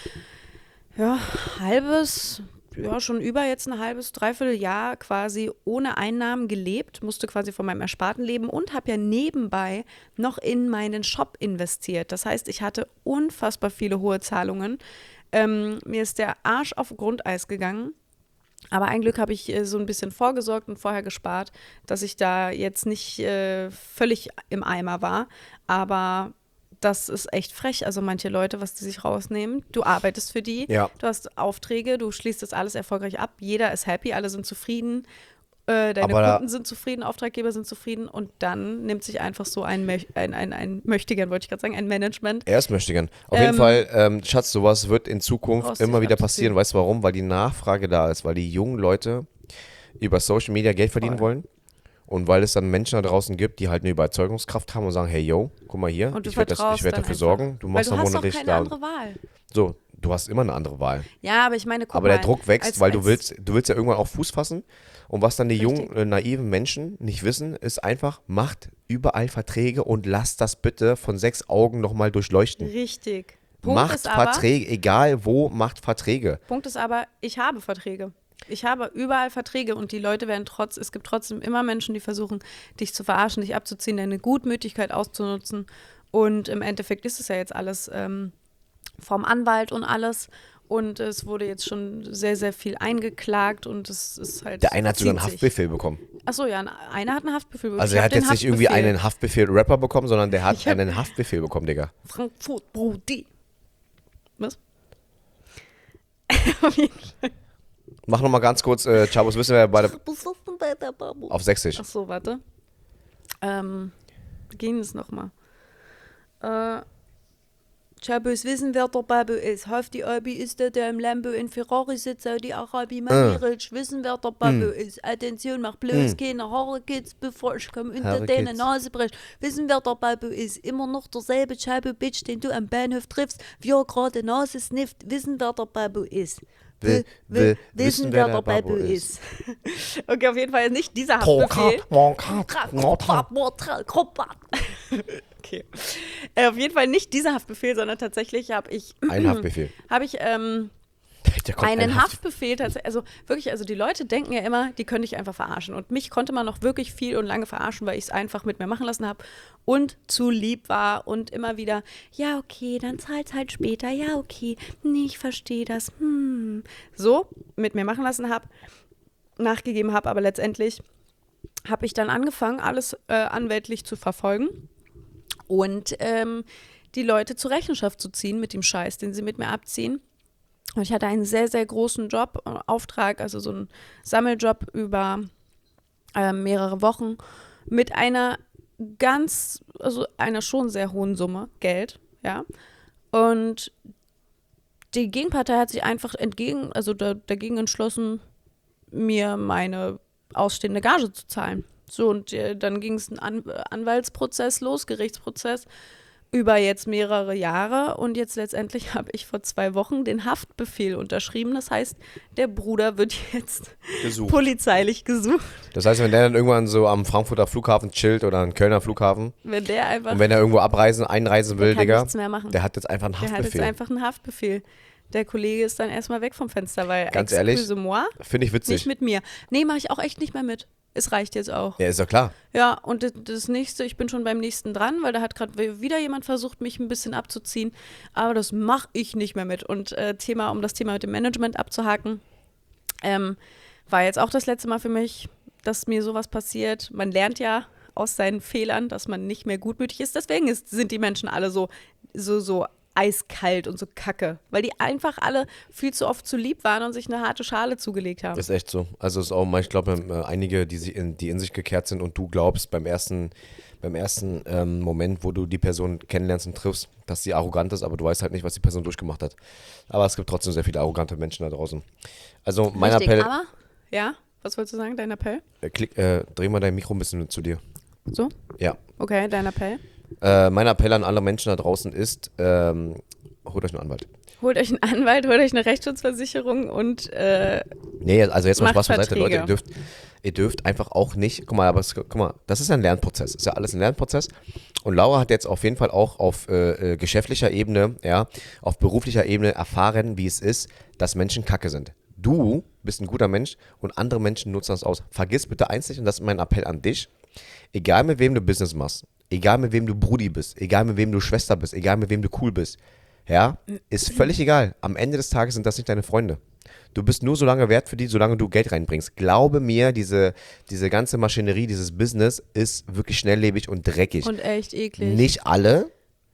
ja, halbes, ja schon über jetzt ein halbes, dreiviertel Jahr quasi ohne Einnahmen gelebt, musste quasi von meinem Ersparten leben und habe ja nebenbei noch in meinen Shop investiert. Das heißt, ich hatte unfassbar viele hohe Zahlungen. Ähm, mir ist der Arsch auf Grundeis gegangen. Aber ein Glück habe ich äh, so ein bisschen vorgesorgt und vorher gespart, dass ich da jetzt nicht äh, völlig im Eimer war. Aber das ist echt frech. Also manche Leute, was die sich rausnehmen. Du arbeitest für die, Ja. du hast Aufträge, du schließt das alles erfolgreich ab. Jeder ist happy, alle sind zufrieden. Äh, deine Aber da- Kunden sind zufrieden, Auftraggeber sind zufrieden. Und dann nimmt sich einfach so ein, Möch- ein, ein, ein Möchtegern, wollte ich gerade sagen, ein Management. Erst möchte ich gern. Auf Ähm, jeden Fall, ähm, Schatz, sowas wird in Zukunft Brauchst dich immer wieder abzuziehen. passieren. Weißt du warum? Weil die Nachfrage da ist, weil die jungen Leute über Social Media Geld verdienen Voll. wollen und weil es dann Menschen da draußen gibt, die halt eine Überzeugungskraft haben und sagen, hey yo, guck mal hier, Und du ich werde das- vertraust ich werd dann dafür einfach. sorgen, du machst Weil dann du hast auch monatlich keine da. andere Wahl. So, du hast immer eine andere Wahl. Ja, aber ich meine, guck Aber mal, der Druck wächst, als, weil als, du willst, du willst ja irgendwann auch Fuß fassen. Und was dann die Richtig. jungen, äh, naiven Menschen nicht wissen, ist einfach, macht überall Verträge und lasst das bitte von sechs Augen nochmal durchleuchten. Richtig. Punkt Macht ist aber, Verträge, egal wo, macht Verträge. Punkt ist aber, ich habe Verträge. Ich habe überall Verträge und die Leute werden trotz, es gibt trotzdem immer Menschen, die versuchen, dich zu verarschen, dich abzuziehen, deine Gutmütigkeit auszunutzen. Und im Endeffekt ist es ja jetzt alles ähm, vom Anwalt und alles. Und es wurde jetzt schon sehr, sehr viel eingeklagt und es ist halt. Der eine hat sogar einen zieht sich. Haftbefehl bekommen. Achso, ja, einer hat einen Haftbefehl bekommen. Also Ich er hab hat den jetzt nicht irgendwie Haftbefehl. einen Haftbefehl-Rapper bekommen, sondern der hat Ich hab- einen Haftbefehl bekommen, Digga. Frankfurt Brudi. Was? Auf jeden Fall. Mach nochmal ganz kurz, äh, Chabos, wissen wir beide auf Sächsisch. Ach so, warte. Ähm, wie ging es nochmal? Äh, Chabos wissen, wer der Babu ist. Hafti Abi ist der, der im Lambo in Ferrari sitzt, Saudi Arabi, Maniric. Wissen, wer der Babu ist. Attention, mach bloß keine Haare, Kids, bevor ich komme unter Haare, deine Kids. Nase brech. Wissen, wer der Babu ist. Immer noch derselbe Chabu-Bitch, den du am Bahnhof triffst, wie er gerade Nase snifft. Wissen, wer der Babu ist. Will- will wissen, wer der Babu ist. Okay, auf jeden Fall nicht dieser Haftbefehl. Okay. Äh, auf jeden Fall nicht dieser Haftbefehl, sondern tatsächlich habe ich, Ein Haftbefehl. habe ich ähm, Der kommt einen ein Haft- Haftbefehl tatsächlich, also wirklich, also die Leute denken ja immer, die können dich einfach verarschen. Und mich konnte man noch wirklich viel und lange verarschen, weil ich es einfach mit mir machen lassen habe und zu lieb war und immer wieder, ja, okay, dann zahlt's halt später, ja, okay, nee, ich verstehe das, hm. So mit mir machen lassen habe, nachgegeben habe, aber letztendlich habe ich dann angefangen, alles äh, anwältlich zu verfolgen und ähm, die Leute zur Rechenschaft zu ziehen mit dem Scheiß, den sie mit mir abziehen. Und ich hatte einen sehr, sehr großen Job, äh, Auftrag, also so einen Sammeljob über äh, mehrere Wochen mit einer ganz, also einer schon sehr hohen Summe Geld, ja. Und die Gegenpartei hat sich einfach entgegen, also da, dagegen entschlossen, mir meine ausstehende Gage zu zahlen. So, und äh, dann ging es ein An- Anwaltsprozess los, Gerichtsprozess, über jetzt mehrere Jahre. Und jetzt letztendlich habe ich vor zwei Wochen den Haftbefehl unterschrieben. Das heißt, der Bruder wird jetzt Gesucht. polizeilich gesucht. Das heißt, wenn der dann irgendwann so am Frankfurter Flughafen chillt oder am Kölner Flughafen Wenn der einfach, und wenn er irgendwo abreisen, einreisen will, der kann Digga, nichts mehr machen. der hat jetzt einfach einen Der hat Haftbefehl. jetzt einfach einen Haftbefehl. Der Kollege ist dann erstmal weg vom Fenster, weil Ganz ehrlich, excuse-moi, Finde ich witzig. nicht mit mir. Nee, mache ich auch echt nicht mehr mit. Es reicht jetzt auch. Ja, ist doch klar. Ja, und das, das nächste, ich bin schon beim nächsten dran, weil da hat gerade wieder jemand versucht, mich ein bisschen abzuziehen. Aber das mache ich nicht mehr mit. Und äh, Thema, um das Thema mit dem Management abzuhaken, ähm, war jetzt auch das letzte Mal für mich, dass mir sowas passiert. Man lernt ja aus seinen Fehlern, dass man nicht mehr gutmütig ist. Deswegen ist, sind die Menschen alle so, so, so eiskalt und so kacke, weil die einfach alle viel zu oft zu lieb waren und sich eine harte Schale zugelegt haben. Ist echt so. Also ist auch, mal- ich glaube, äh, einige, die, sie in, die in sich gekehrt sind und du glaubst beim ersten, beim ersten ähm, Moment, wo du die Person kennenlernst und triffst, dass sie arrogant ist, aber du weißt halt nicht, was die Person durchgemacht hat. Aber es gibt trotzdem sehr viele arrogante Menschen da draußen. Also mein Richtig, Appell, aber, ja, was wolltest du sagen, dein Appell? äh, klick, äh, dreh mal dein Mikro ein bisschen zu dir. So? Ja. Okay, dein Appell. Äh, mein Appell an alle Menschen da draußen ist, ähm, holt euch einen Anwalt. Holt euch einen Anwalt, holt euch eine Rechtsschutzversicherung und äh, Nee, also jetzt mal Macht Spaß beiseite, Leute, Verträge. ihr dürft, ihr dürft einfach auch nicht, guck mal, aber es, guck mal, das ist ja ein Lernprozess, ist ja alles ein Lernprozess und Laura hat jetzt auf jeden Fall auch auf äh, äh, geschäftlicher Ebene, ja, auf beruflicher Ebene erfahren, wie es ist, dass Menschen kacke sind. Du bist ein guter Mensch und andere Menschen nutzen das aus. Vergiss bitte eins nicht und das ist mein Appell an dich, egal mit wem du Business machst, egal mit wem du Brudi bist, egal mit wem du Schwester bist, egal mit wem du cool bist, ja, ist völlig egal. Am Ende des Tages sind das nicht deine Freunde. Du bist nur so lange wert für die, solange du Geld reinbringst. Glaube mir, diese, diese ganze Maschinerie, dieses Business ist wirklich schnelllebig und dreckig. und echt eklig. Nicht alle,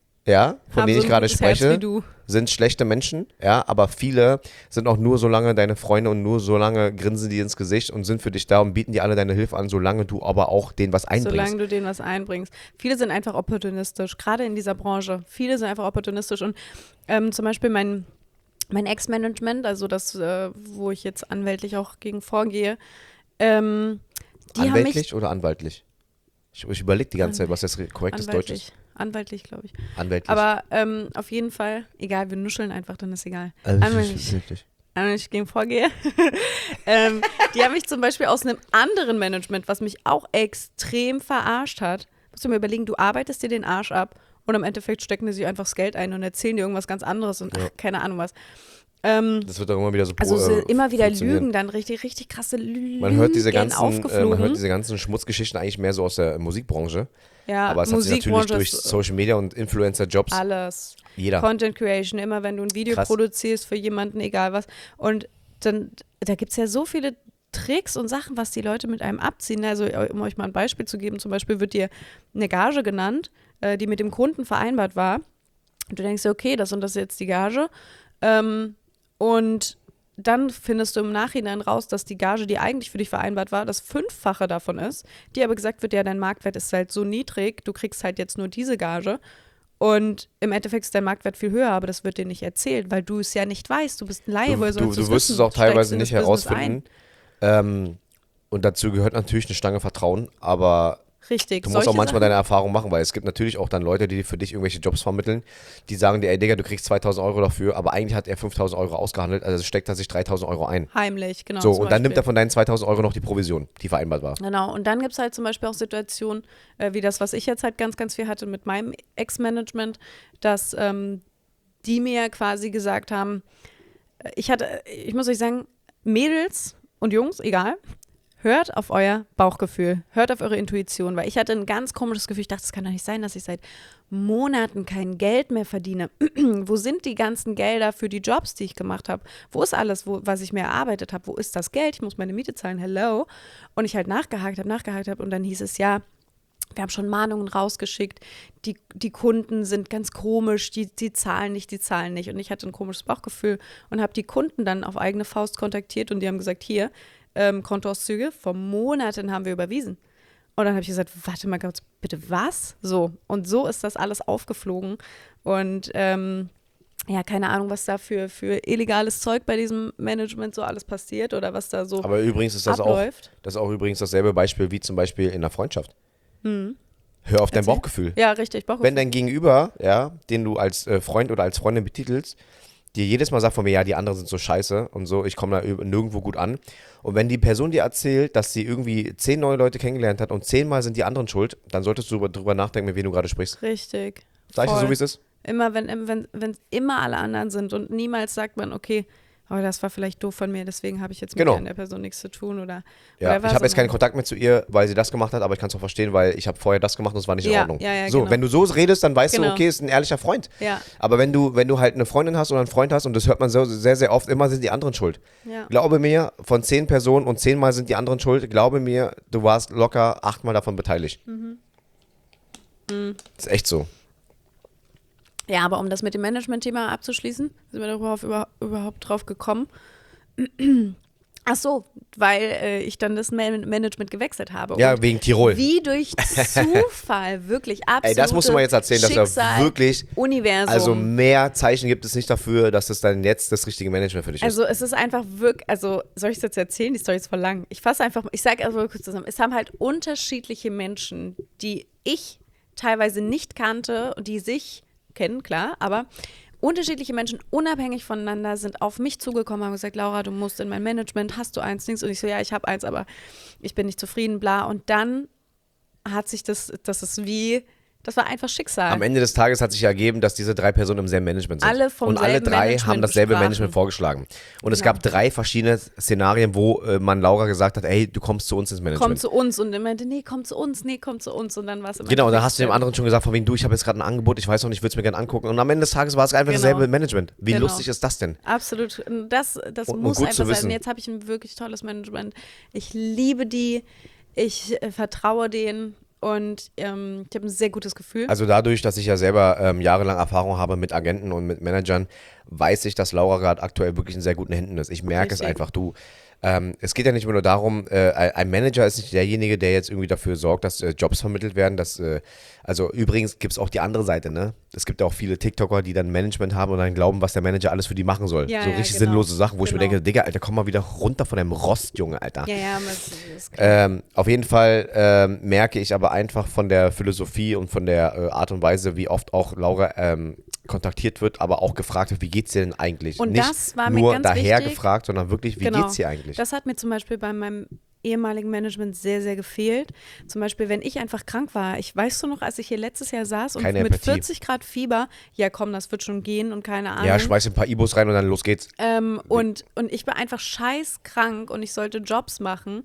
ja, von Haben denen so ich ein gerade gutes Herz spreche, wie du. sind schlechte Menschen, ja, aber viele sind auch nur so lange deine Freunde und nur so lange grinsen die ins Gesicht und sind für dich da und bieten dir alle deine Hilfe an, solange du aber auch denen was einbringst. Solange du denen was einbringst. Viele sind einfach opportunistisch, gerade in dieser Branche. Viele sind einfach opportunistisch und ähm, zum Beispiel mein, mein Ex-Management, also das, äh, wo ich jetzt anwältlich auch gegen vorgehe, ähm, die haben mich Anwältlich oder anwaltlich? Ich, ich überlege die ganze Zeit, was das korrektes Deutsch ist. anwaltlich, Anwaltlich, glaube ich. Anwältlich. Aber ähm, auf jeden Fall, egal, wir nuscheln einfach, dann ist egal. Also, Anwaltlich. Wenn ich gegen vorgehe. ähm, die haben mich zum Beispiel aus einem anderen Management, was mich auch extrem verarscht hat. Musst du mir überlegen, du arbeitest dir den Arsch ab und im Endeffekt stecken die sich einfach das Geld ein und erzählen dir irgendwas ganz anderes und Ja. ach, keine Ahnung was. Ähm, Das wird doch immer wieder so also pro- so äh, immer wieder funktionieren. Lügen, dann richtig, richtig krasse Lügen Man hört diese ganzen, äh, aufgeflogen. man hört diese ganzen Schmutzgeschichten eigentlich mehr so aus der Musikbranche. ja, Aber es hat sich natürlich Musikbranche durch ist Social Media und Influencer-Jobs alles. jeder. Content Creation, immer wenn du ein Video Krass. produzierst für jemanden, egal was. Und dann, da gibt es ja so viele Tricks und Sachen, was die Leute mit einem abziehen. Also, um euch mal ein Beispiel zu geben, zum Beispiel wird dir eine Gage genannt, äh, die mit dem Kunden vereinbart war. Und du denkst dir, okay, das und das ist jetzt die Gage. Ähm, und dann findest du im Nachhinein raus, dass die Gage, die eigentlich für dich vereinbart war, das Fünffache davon ist. Die aber gesagt wird, ja, dein Marktwert ist halt so niedrig, du kriegst halt jetzt nur diese Gage. Und im Endeffekt ist dein Marktwert viel höher, aber das wird dir nicht erzählt, weil du es ja nicht weißt. Du bist ein Laie, Du, woher du, sollst du du's wirst wissen? es auch Du steigst teilweise in nicht das Business herausfinden. Ähm, und dazu gehört natürlich eine Stange Vertrauen, aber ein. Richtig. du musst auch solche manchmal Sachen, deine Erfahrung machen, weil es gibt natürlich auch dann Leute, die für dich irgendwelche Jobs vermitteln, die sagen dir, ey Digga, du kriegst zweitausend Euro dafür, aber eigentlich hat er fünftausend Euro ausgehandelt, also steckt er sich dreitausend Euro ein. heimlich, genau. So, zum und dann nimmt er Beispiel. von deinen zweitausend Euro noch die Provision, die vereinbart war. Genau, und dann gibt es halt zum Beispiel auch Situationen, äh, wie das, was ich jetzt halt ganz, ganz viel hatte mit meinem Ex-Management, dass ähm, die mir quasi gesagt haben, äh, ich hatte, ich muss euch sagen, Mädels und Jungs, egal, hört auf euer Bauchgefühl, hört auf eure Intuition, weil ich hatte ein ganz komisches Gefühl, ich dachte, es kann doch nicht sein, dass ich seit Monaten kein Geld mehr verdiene. Wo sind die ganzen Gelder für die Jobs, die ich gemacht habe? Wo ist alles, wo, was ich mir erarbeitet habe? Wo ist das Geld? Ich muss meine Miete zahlen, hello. Und ich halt nachgehakt habe, nachgehakt habe und dann hieß es, ja, wir haben schon Mahnungen rausgeschickt, die, die Kunden sind ganz komisch, die, die zahlen nicht, die zahlen nicht. Und ich hatte ein komisches Bauchgefühl und habe die Kunden dann auf eigene Faust kontaktiert und die haben gesagt, hier, ähm, Kontoauszüge, vor Monaten haben wir überwiesen. Und dann habe ich gesagt, warte mal kurz, bitte was? So, und so ist das alles aufgeflogen. Und ähm, ja, keine Ahnung, was da für, für illegales Zeug bei diesem Management so alles passiert oder was da so Aber übrigens ist das auch, abläuft. das ist auch übrigens dasselbe Beispiel wie zum Beispiel in einer Freundschaft. Hm. Hör auf dein Erzähl. Bauchgefühl. Ja, richtig, Bauchgefühl. Wenn dein Gegenüber, ja, den du als äh, Freund oder als Freundin betitelst, dir jedes Mal sagt von mir, ja, die anderen sind so scheiße und so, ich komme da nirgendwo gut an. Und wenn die Person dir erzählt, dass sie irgendwie zehn neue Leute kennengelernt hat und zehnmal sind die anderen schuld, dann solltest du drüber nachdenken, mit wem du gerade sprichst. Richtig. Sag ich dir so, Voll. wie es ist? Immer, wenn wenn wenn es immer alle anderen sind und niemals sagt man, okay, aber das war vielleicht doof von mir, deswegen habe ich jetzt mit Genau. der, der Person nichts zu tun oder Ja, whatever, ich habe jetzt keinen sondern- Kontakt mehr zu ihr, weil sie das gemacht hat, aber ich kann es auch verstehen, weil ich habe vorher das gemacht und es war nicht in Ja, Ordnung. ja, ja, so, genau. wenn du so redest, dann weißt Genau. du, okay, ist ein ehrlicher Freund. Ja, Aber wenn du, wenn du halt eine Freundin hast oder einen Freund hast, und das hört man so, sehr, sehr oft, immer sind die anderen schuld. ja. Glaube mir, von zehn Personen und zehnmal sind die anderen schuld, glaube mir, du warst locker achtmal davon beteiligt. Mhm. Ist echt so. Ja, aber um das mit dem Management-Thema abzuschließen, sind wir darauf über, überhaupt drauf gekommen. Ach so, weil äh, ich dann das Man Management gewechselt habe. Ja, Und wegen Tirol. wie durch Zufall, wirklich absolut. Ey, das musst du mal jetzt erzählen, dass Schicksal, da wirklich, Universum. also mehr Zeichen gibt es nicht dafür, dass es dann jetzt das richtige Management für dich ist. Also es ist einfach wirklich, also soll ich es jetzt erzählen? Die Story ist voll lang. Ich fasse einfach, ich sage also kurz zusammen, es haben halt unterschiedliche Menschen, die ich teilweise nicht kannte und die sich kennen, klar, aber unterschiedliche Menschen, unabhängig voneinander, sind auf mich zugekommen, haben gesagt, Laura, du musst in mein Management, hast du eins, Dings? Und ich so, ja, ich habe eins, aber ich bin nicht zufrieden, bla. Und dann hat sich das, das ist wie, das war einfach Schicksal. Am Ende des Tages hat sich ergeben, dass diese drei Personen im selben Management sind. Alle vom Und alle selben drei Management haben dasselbe besprachen. Management vorgeschlagen. Und es Genau. gab drei verschiedene Szenarien, wo äh, man Laura gesagt hat, ey, du kommst zu uns ins Management. Komm zu uns und er meinte, nee, komm zu uns, nee, komm zu uns. Und dann war es immer Genau, und dann hast du dem anderen schon gesagt, von wegen, du, ich habe jetzt gerade ein Angebot, ich weiß noch nicht, ich würde es mir gerne angucken. Und am Ende des Tages war es einfach Genau. dasselbe Management. Wie Genau. lustig ist das denn? Absolut. Und Das, das Und- und muss gut einfach zu sein. wissen. Und jetzt habe ich ein wirklich tolles Management. Ich liebe die. Ich äh, vertraue denen. Und ähm, ich habe ein sehr gutes Gefühl. Also dadurch, dass ich ja selber ähm, jahrelang Erfahrung habe mit Agenten und mit Managern weiß ich, dass Laura gerade aktuell wirklich in sehr guten Händen ist. Ich merke es Richtig. einfach, du. Ähm, es geht ja nicht immer nur darum, äh, ein Manager ist nicht derjenige, der jetzt irgendwie dafür sorgt, dass äh, Jobs vermittelt werden. Dass, äh, also übrigens gibt es auch die andere Seite, ne? Es gibt ja auch viele TikToker, die dann Management haben und dann glauben, was der Manager alles für die machen soll. Ja, so ja, richtig genau. sinnlose Sachen, wo ich Genau. mir denke, Digga, Alter, komm mal wieder runter von deinem Rost, Junge, Alter. Ja, ja, das ist klar. Ähm, auf jeden Fall ähm, merke ich aber einfach von der Philosophie und von der äh, Art und Weise, wie oft auch Laura ähm, kontaktiert wird, aber auch gefragt wird, wie geht's dir denn eigentlich? Und Nicht das war mir nur ganz daher wichtig. gefragt, sondern wirklich, wie Genau. geht's dir eigentlich? Das hat mir zum Beispiel bei meinem ehemaligen Management sehr, sehr gefehlt. Zum Beispiel, wenn ich einfach krank war. Ich weiß du noch, als ich hier letztes Jahr saß und Keine mit Empathie. vierzig Grad Fieber, ja komm, das wird schon gehen und keine Ahnung. Ja, schmeiß ein paar Ibos rein und dann los geht's. Ähm, und, und ich war einfach scheiß krank und ich sollte Jobs machen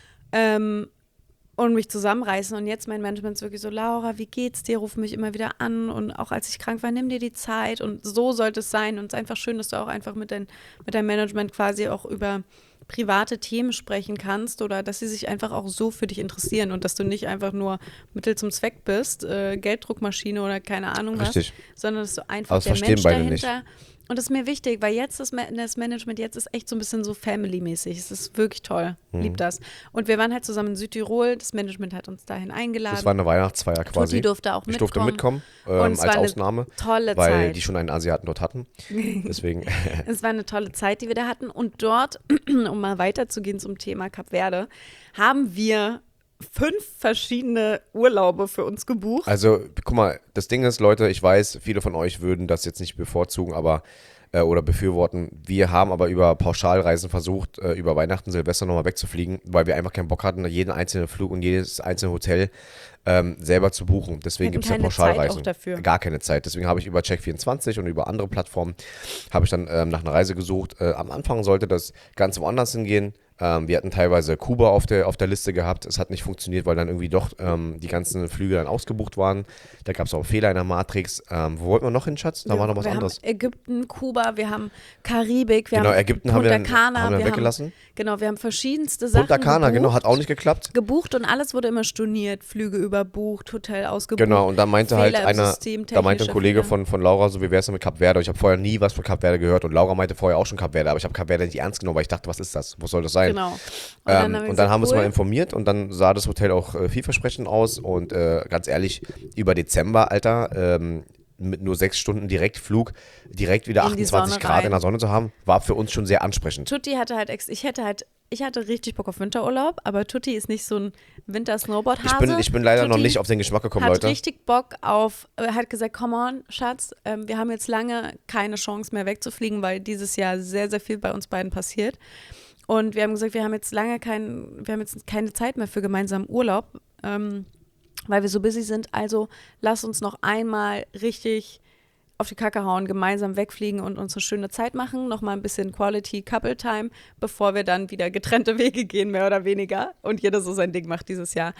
ähm, und mich zusammenreißen. Und jetzt mein Management ist wirklich so, Laura, wie geht's dir? Ruf mich immer wieder an. Und auch als ich krank war, nimm dir die Zeit. Und so sollte es sein. Und es ist einfach schön, dass du auch einfach mit, dein, mit deinem Management quasi auch über private Themen sprechen kannst oder dass sie sich einfach auch so für dich interessieren und dass du nicht einfach nur Mittel zum Zweck bist, äh, Gelddruckmaschine oder keine Ahnung was, Richtig. sondern dass du einfach Aber das der verstehen Mensch beide nicht. dahinter. Und das ist mir wichtig, weil jetzt das, Ma- das Management jetzt ist echt so ein bisschen so Family-mäßig. Es ist wirklich toll. Mhm. Lieb das. Und wir waren halt zusammen in Südtirol. Das Management hat uns dahin eingeladen. Das war eine Weihnachtsfeier quasi. Tutti durfte auch ich durfte mitkommen. mitkommen, Und ähm, es als war eine Ausnahme, tolle weil Zeit. die schon einen Asiaten dort hatten. Deswegen, Es war eine tolle Zeit, die wir da hatten. Und dort, um mal weiterzugehen zum Thema Kap Verde, haben wir fünf verschiedene Urlaube für uns gebucht. also guck mal, das Ding ist, Leute, ich weiß, viele von euch würden das jetzt nicht bevorzugen, aber äh, oder befürworten. Wir haben aber über Pauschalreisen versucht, äh, über Weihnachten, Silvester nochmal wegzufliegen, weil wir einfach keinen Bock hatten, jeden einzelnen Flug und jedes einzelne Hotel ähm, selber zu buchen. Deswegen Wir gibt es ja hatten keine Zeit Pauschalreisen. auch dafür. Gar keine Zeit. Deswegen habe ich über Check vierundzwanzig und über andere Plattformen habe ich dann ähm, nach einer Reise gesucht. Äh, am Anfang sollte das ganz woanders hingehen. Ähm, wir hatten teilweise Kuba auf der, auf der Liste gehabt. Es hat nicht funktioniert, weil dann irgendwie doch ähm, die ganzen Flüge dann ausgebucht waren. Da gab es auch einen Fehler in der Matrix. Ähm, wo wollten wir noch hin, Schatz? Da wir, war noch was wir anderes. haben Ägypten, Kuba, wir haben Karibik, wir Genau, haben Ägypten haben wir Punta dann- Cana, haben wir dann wir weggelassen. Haben, genau, wir haben verschiedenste Sachen Punta Cana, gebucht, genau, hat auch nicht geklappt. gebucht und alles wurde immer storniert, Flüge überbucht, Hotel ausgebucht. Genau, und da meinte halt Fehler im einer, System, da meinte ein technische Kollege Fehler. von, von Laura, so wie wär's denn mit Kap Verde? Ich habe vorher nie was von Kap Verde gehört und Laura meinte vorher auch schon Kap Verde, aber ich habe Kap Verde nicht ernst genommen, weil ich dachte, was ist das? Wo soll das sein? Genau. Und dann, ähm, haben wir und dann gesagt, haben wir uns mal cool. informiert und dann sah das Hotel auch äh, vielversprechend aus und äh, ganz ehrlich, über Dezember, Alter, ähm, mit nur sechs Stunden Direktflug, direkt wieder In die achtundzwanzig Sonne Grad rein. in der Sonne zu haben, war für uns schon sehr ansprechend. Tutti hatte halt, ex ich hätte halt, ich hatte richtig Bock auf Winterurlaub, aber Tutti ist nicht so ein Winter-Snowboard-Hase. Ich bin, ich bin leider Tutti noch nicht auf den Geschmack gekommen, hat Leute. richtig Bock auf, er hat gesagt, come on, Schatz, ähm, wir haben jetzt lange keine Chance mehr wegzufliegen, weil dieses Jahr sehr, sehr viel bei uns beiden passiert. Und wir haben gesagt, wir haben jetzt lange kein, wir haben jetzt keine Zeit mehr für gemeinsamen Urlaub, ähm, weil wir so busy sind. Also lass uns noch einmal richtig auf die Kacke hauen, gemeinsam wegfliegen und uns eine schöne Zeit machen. Nochmal ein bisschen Quality Couple Time, bevor wir dann wieder getrennte Wege gehen, mehr oder weniger. Und jeder so sein Ding macht dieses Jahr.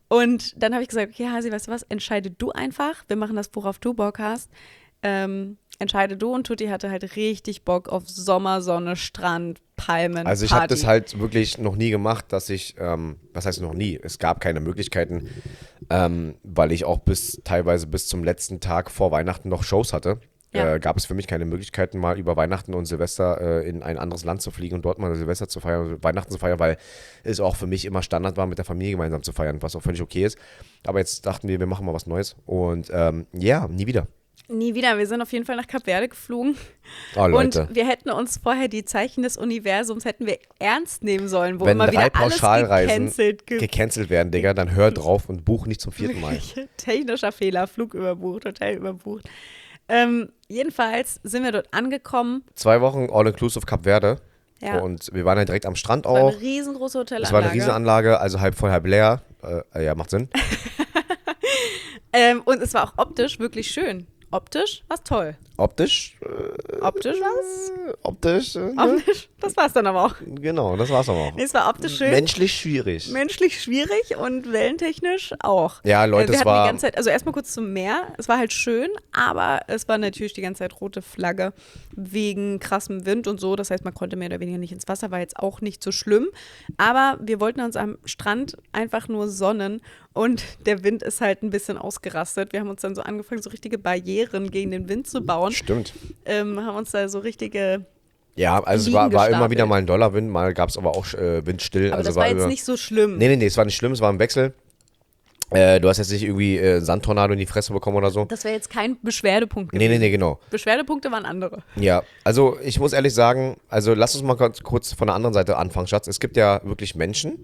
Und dann habe ich gesagt, okay, Hasi, weißt du was, entscheide du einfach. Wir machen das, worauf du Bock hast. Ähm, entscheide du. Und Tutti hatte halt richtig Bock auf Sommer, Sonne, Strand, Palmen, Also ich Party. habe das halt wirklich noch nie gemacht, dass ich, ähm, was heißt noch nie? Es gab keine Möglichkeiten, ähm, weil ich auch bis teilweise bis zum letzten Tag vor Weihnachten noch Shows hatte. Ja. Äh, gab es für mich keine Möglichkeiten, mal über Weihnachten und Silvester äh, in ein anderes Land zu fliegen und dort mal Silvester zu feiern, Weihnachten zu feiern, weil es auch für mich immer Standard war, mit der Familie gemeinsam zu feiern, was auch völlig okay ist. Aber jetzt dachten wir, wir machen mal was Neues und ähm, ja, nie wieder. Nie wieder. Wir sind auf jeden Fall nach Kap Verde geflogen. Oh, Leute. Und wir hätten uns vorher die Zeichen des Universums hätten wir ernst nehmen sollen, wo Wenn immer drei wieder alles Pauschalreisen gecancelt ge gecancelt werden, Digga, dann hör drauf und buch nicht zum vierten Mal. Technischer Fehler, Flug überbucht, Hotel überbucht. Ähm, jedenfalls sind wir dort angekommen. Zwei Wochen All-Inclusive Kap Verde. Ja. Und wir waren ja direkt am Strand Es war auch. eine riesengroße Es war Hotelanlage. eine Riesenanlage, also halb voll, halb leer. Äh, ja, macht Sinn. Ähm, und es war auch optisch wirklich schön. Optisch war es toll. Optisch. Äh, Optisch was? optisch. Äh, ne? Optisch, das war es dann aber auch. Genau, das war's aber auch. Nee, es war optisch schön. Menschlich schwierig. Menschlich schwierig und wellentechnisch auch. Ja, Leute, wir es hatten war- die ganze Zeit, also erstmal kurz zum Meer. Es war halt schön, aber es war natürlich die ganze Zeit rote Flagge wegen krassem Wind und so. Das heißt, man konnte mehr oder weniger nicht ins Wasser, war jetzt auch nicht so schlimm. Aber wir wollten uns am Strand einfach nur sonnen und der Wind ist halt ein bisschen ausgerastet. Wir haben uns dann so angefangen, so richtige Barrieren gegen den Wind zu bauen. Frauen. Stimmt. Ähm, haben uns da so richtige Ja, also es Liegen war, war immer gestapelt. wieder mal ein Dollarwind, mal gab es aber auch äh, Windstill. Aber also das war jetzt über, nicht so schlimm. Nee, nee, nee, es war nicht schlimm, es war ein Wechsel. Äh, du hast jetzt nicht irgendwie äh, Sandtornado in die Fresse bekommen oder so. Das wäre jetzt kein Beschwerdepunkt Nee, gewesen. nee, nee, genau. Beschwerdepunkte waren andere. Ja, also ich muss ehrlich sagen, also lass uns mal kurz, kurz von der anderen Seite anfangen, Schatz. Es gibt ja wirklich Menschen,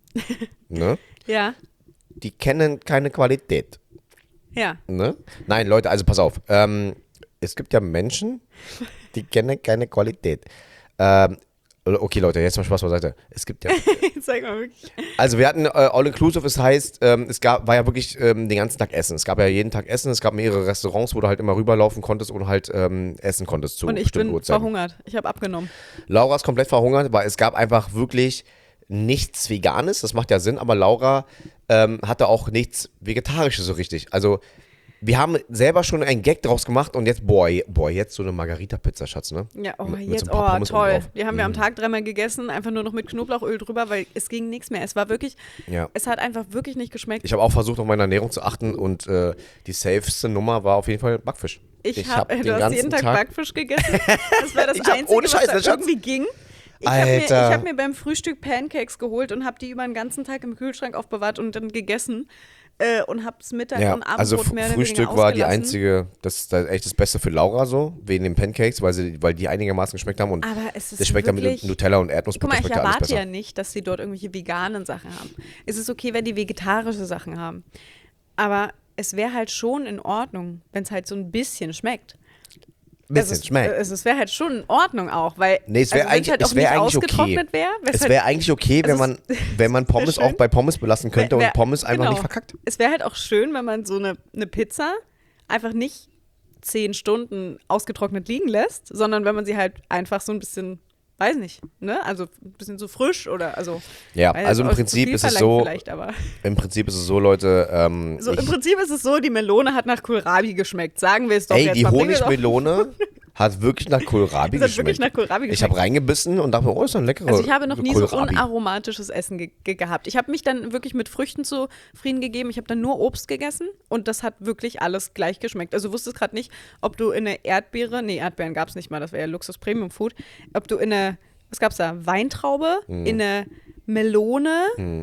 ne, Ja, die kennen keine Qualität. ja. Ne? Nein, Leute, also pass auf. Ähm, es gibt ja Menschen, die kennen keine Qualität. Ähm, okay, Leute, jetzt mal Spaß beiseite. Es gibt ja. Sag mal wirklich. Also wir hatten äh, All-Inclusive, es heißt, ähm, es gab, war ja wirklich ähm, den ganzen Tag Essen. Es gab ja jeden Tag Essen, es gab mehrere Restaurants, wo du halt immer rüberlaufen konntest und halt ähm, essen konntest zu Und ich bestimmten bin Uhrzeiten. verhungert. Ich habe abgenommen. Laura ist komplett verhungert, weil es gab einfach wirklich nichts Veganes, das macht ja Sinn, aber Laura ähm, hatte auch nichts Vegetarisches so richtig. Also wir haben selber schon einen Gag draus gemacht und jetzt, boah, je- boah jetzt so eine Margarita-Pizza, Schatz, ne? Ja, oh, Mit- mit jetzt, so ein paar oh, Pommes oben toll. drauf. Die haben wir am Mhm. Tag dreimal gegessen, einfach nur noch mit Knoblauchöl drüber, weil es ging nichts mehr. Es war wirklich, Ja. es hat einfach wirklich nicht geschmeckt. Ich habe auch versucht, auf meine Ernährung zu achten und äh, die safeste Nummer war auf jeden Fall Backfisch. Ich, hab habe, du hast jeden Tag, Backfisch gegessen. Das war das Ich hab- Einzige, ohne Scheiß, was ne, da Schatz? irgendwie ging. Ich habe mir, ich Alter. hab mir beim Frühstück Pancakes geholt und habe die über den ganzen Tag im Kühlschrank aufbewahrt und dann gegessen äh, und habe es Mittag Ja, und Abendbrot also F- mehr oder Frühstück weniger war die ausgelassen. einzige, das ist echt das Beste für Laura so, wegen den Pancakes, weil, sie, weil die einigermaßen geschmeckt haben und Aber es ist das schmeckt dann wirklich, mit Nutella und guck Erdnussbutter, mal, ich schmeckt ja alles erwarte besser. ja nicht, dass sie dort irgendwelche veganen Sachen haben. Es ist okay, wenn die vegetarische Sachen haben. Aber es wäre halt schon in Ordnung, wenn es halt so ein bisschen schmeckt. Bisschen also es, schmeckt. Es, es wäre halt schon in Ordnung auch, weil Nee, es wäre also wenn's eigentlich, halt es auch wär nicht eigentlich okay. ausgetrocknet wäre. Es wäre eigentlich okay, wenn also man, wenn man Pommes schön. auch bei Pommes belassen könnte Wär- wär- und Pommes einfach genau. nicht verkackt. Es wäre halt auch schön, wenn man so eine, eine Pizza einfach nicht zehn Stunden ausgetrocknet liegen lässt, sondern wenn man sie halt einfach so ein bisschen, weiß nicht, ne, also ein bisschen so frisch oder also. Ja, weiß also im auch zu Prinzip viel ist es verlangt so, Vielleicht, aber. im Prinzip ist es so, Leute, ähm, So, ich, im Prinzip ist es so, die Melone hat nach Kohlrabi geschmeckt. Sagen wir es doch ey, jetzt die mal. Bringen wir es auf- Honigmelone hat wirklich nach Kohlrabi Es hat geschmeckt. wirklich nach Kohlrabi Ich geschmeckt. habe reingebissen und dachte mir, oh, ist doch ein leckerer Also ich habe noch nie so Kohlrabi. unaromatisches Essen ge ge gehabt. Ich habe mich dann wirklich mit Früchten zufrieden gegeben. Ich habe dann nur Obst gegessen und das hat wirklich alles gleich geschmeckt. Also du wusstest gerade nicht, ob du in eine Erdbeere, nee, Erdbeeren gab es nicht mal, das wäre ja Luxus-Premium-Food, ob du in eine, was gab's da, Weintraube, Hm. in eine Melone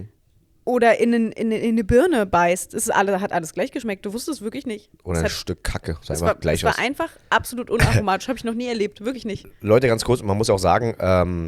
oder in, ein, in, in eine Birne beißt. Es ist alle, hat alles gleich geschmeckt. Du wusstest wirklich nicht. Oder Es ein hat, Stück Kacke. Sah es einfach war, gleich es war aus. einfach absolut unaromatisch. Habe ich noch nie erlebt. Wirklich nicht. Leute, ganz kurz, man muss auch sagen, ähm,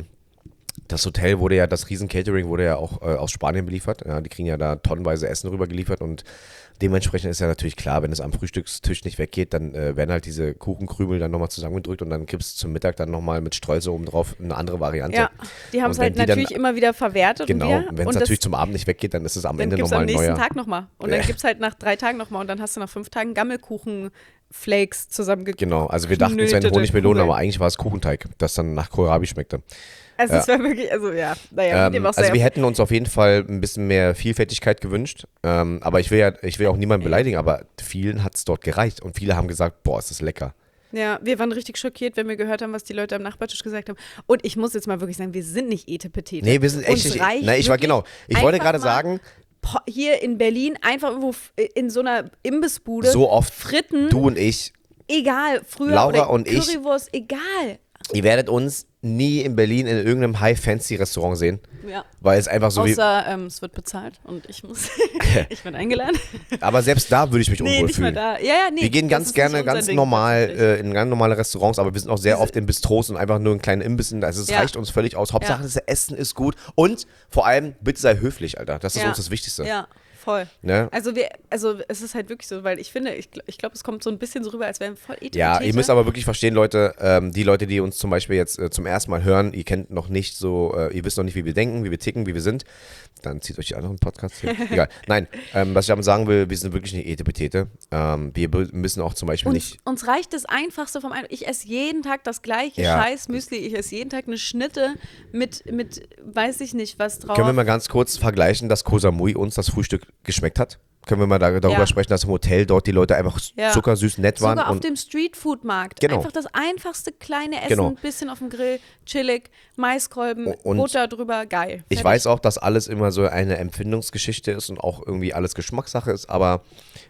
das Hotel wurde ja, das Riesen-Catering wurde ja auch äh, aus Spanien beliefert. Ja, die kriegen ja da tonnenweise Essen rüber geliefert und dementsprechend ist ja natürlich klar, wenn es am Frühstückstisch nicht weggeht, dann äh, werden halt diese Kuchenkrümel dann nochmal zusammengedrückt und dann gibst du zum Mittag dann nochmal mit Streusel oben drauf eine andere Variante. Ja, die haben Und es wenn halt die dann- natürlich immer wieder verwertet. Genau, und wir, und wenn es und das- natürlich zum Abend nicht weggeht, dann ist es am Dann Ende gibt es nochmal am ein nächsten neuer. Tag nochmal. Und dann Ja. gibt es halt nach drei Tagen nochmal. Und dann hast du nach fünf Tagen Gammelkuchen-Flakes zusammengeknüpft. Genau, also wir dachten, es wären Knötelte Honigmelonen, Kugeln. aber eigentlich war es Kuchenteig, das dann nach Kohlrabi schmeckte. Also Ja. es war wirklich, also ja, naja, dem Ähm, auch also sehr- wir hätten uns auf jeden Fall ein bisschen mehr Vielfältigkeit gewünscht. Ähm, aber ich will ja, ich will auch niemanden beleidigen, aber vielen hat es dort gereicht. Und viele haben gesagt, boah, ist das lecker. Ja, wir waren richtig schockiert, wenn wir gehört haben, was die Leute am Nachbartisch gesagt haben. Und ich muss jetzt mal wirklich sagen, wir sind nicht Etepetete. Nee, wir sind echt Uns nicht. reicht Nein, ich war wirklich genau. Ich wollte einfach gerade mal sagen, po- hier in Berlin einfach irgendwo f- in so einer Imbissbude so oft Fritten, du und ich, egal, früher Laura oder und ich- Currywurst, egal. ihr werdet uns nie in Berlin in irgendeinem High-Fancy-Restaurant sehen. Ja. Weil es einfach so wie. Außer ähm, es wird bezahlt und ich muss, ich bin eingeladen. Aber selbst da würde ich mich Nee, unwohl nicht mal fühlen. da. Ja, ja, nee. Wir gehen das ganz ist gerne nicht unser ganz Ding, normal tatsächlich. äh, in ganz normale Restaurants, aber wir sind auch sehr Diese- oft in Bistros und einfach nur in kleinen Imbissen. Also es Ja. reicht uns völlig aus. Hauptsache, Ja. das Essen ist gut und vor allem, bitte sei höflich, Alter. Das ist Ja. uns das Wichtigste. Ja, voll. Ne? Also wir, also es ist halt wirklich so, weil ich finde, ich, gl- ich glaube, es kommt so ein bisschen so rüber, als wären wir voll Etepetete. Ja, ihr müsst aber wirklich verstehen, Leute, ähm, die Leute, die uns zum Beispiel jetzt äh, zum ersten Mal hören, ihr kennt noch nicht so, äh, ihr wisst noch nicht, wie wir denken, wie wir ticken, wie wir sind, dann zieht euch die anderen Podcasts hier. Egal. Nein, ähm, was ich damit sagen will, wir sind wirklich nicht Etepetete. Ähm, wir be- müssen auch zum Beispiel Uns, nicht, uns reicht das Einfachste vom Einfachen. Ich esse jeden Tag das gleiche Ja. scheiß Müsli. Ich esse jeden Tag eine Schnitte mit, mit weiß ich nicht, was drauf. können wir mal ganz kurz vergleichen, dass Koh Samui uns das Frühstück geschmeckt hat? Können wir mal da, darüber Ja. sprechen, dass im Hotel dort die Leute einfach Ja. zuckersüß nett waren? Sogar auf und dem Streetfood-Markt. Genau. Einfach das einfachste kleine Essen, Genau. ein bisschen auf dem Grill, chillig, Maiskolben, Und Butter drüber, geil. ich Fertig. weiß auch, dass alles immer so eine Empfindungsgeschichte ist und auch irgendwie alles Geschmackssache ist, aber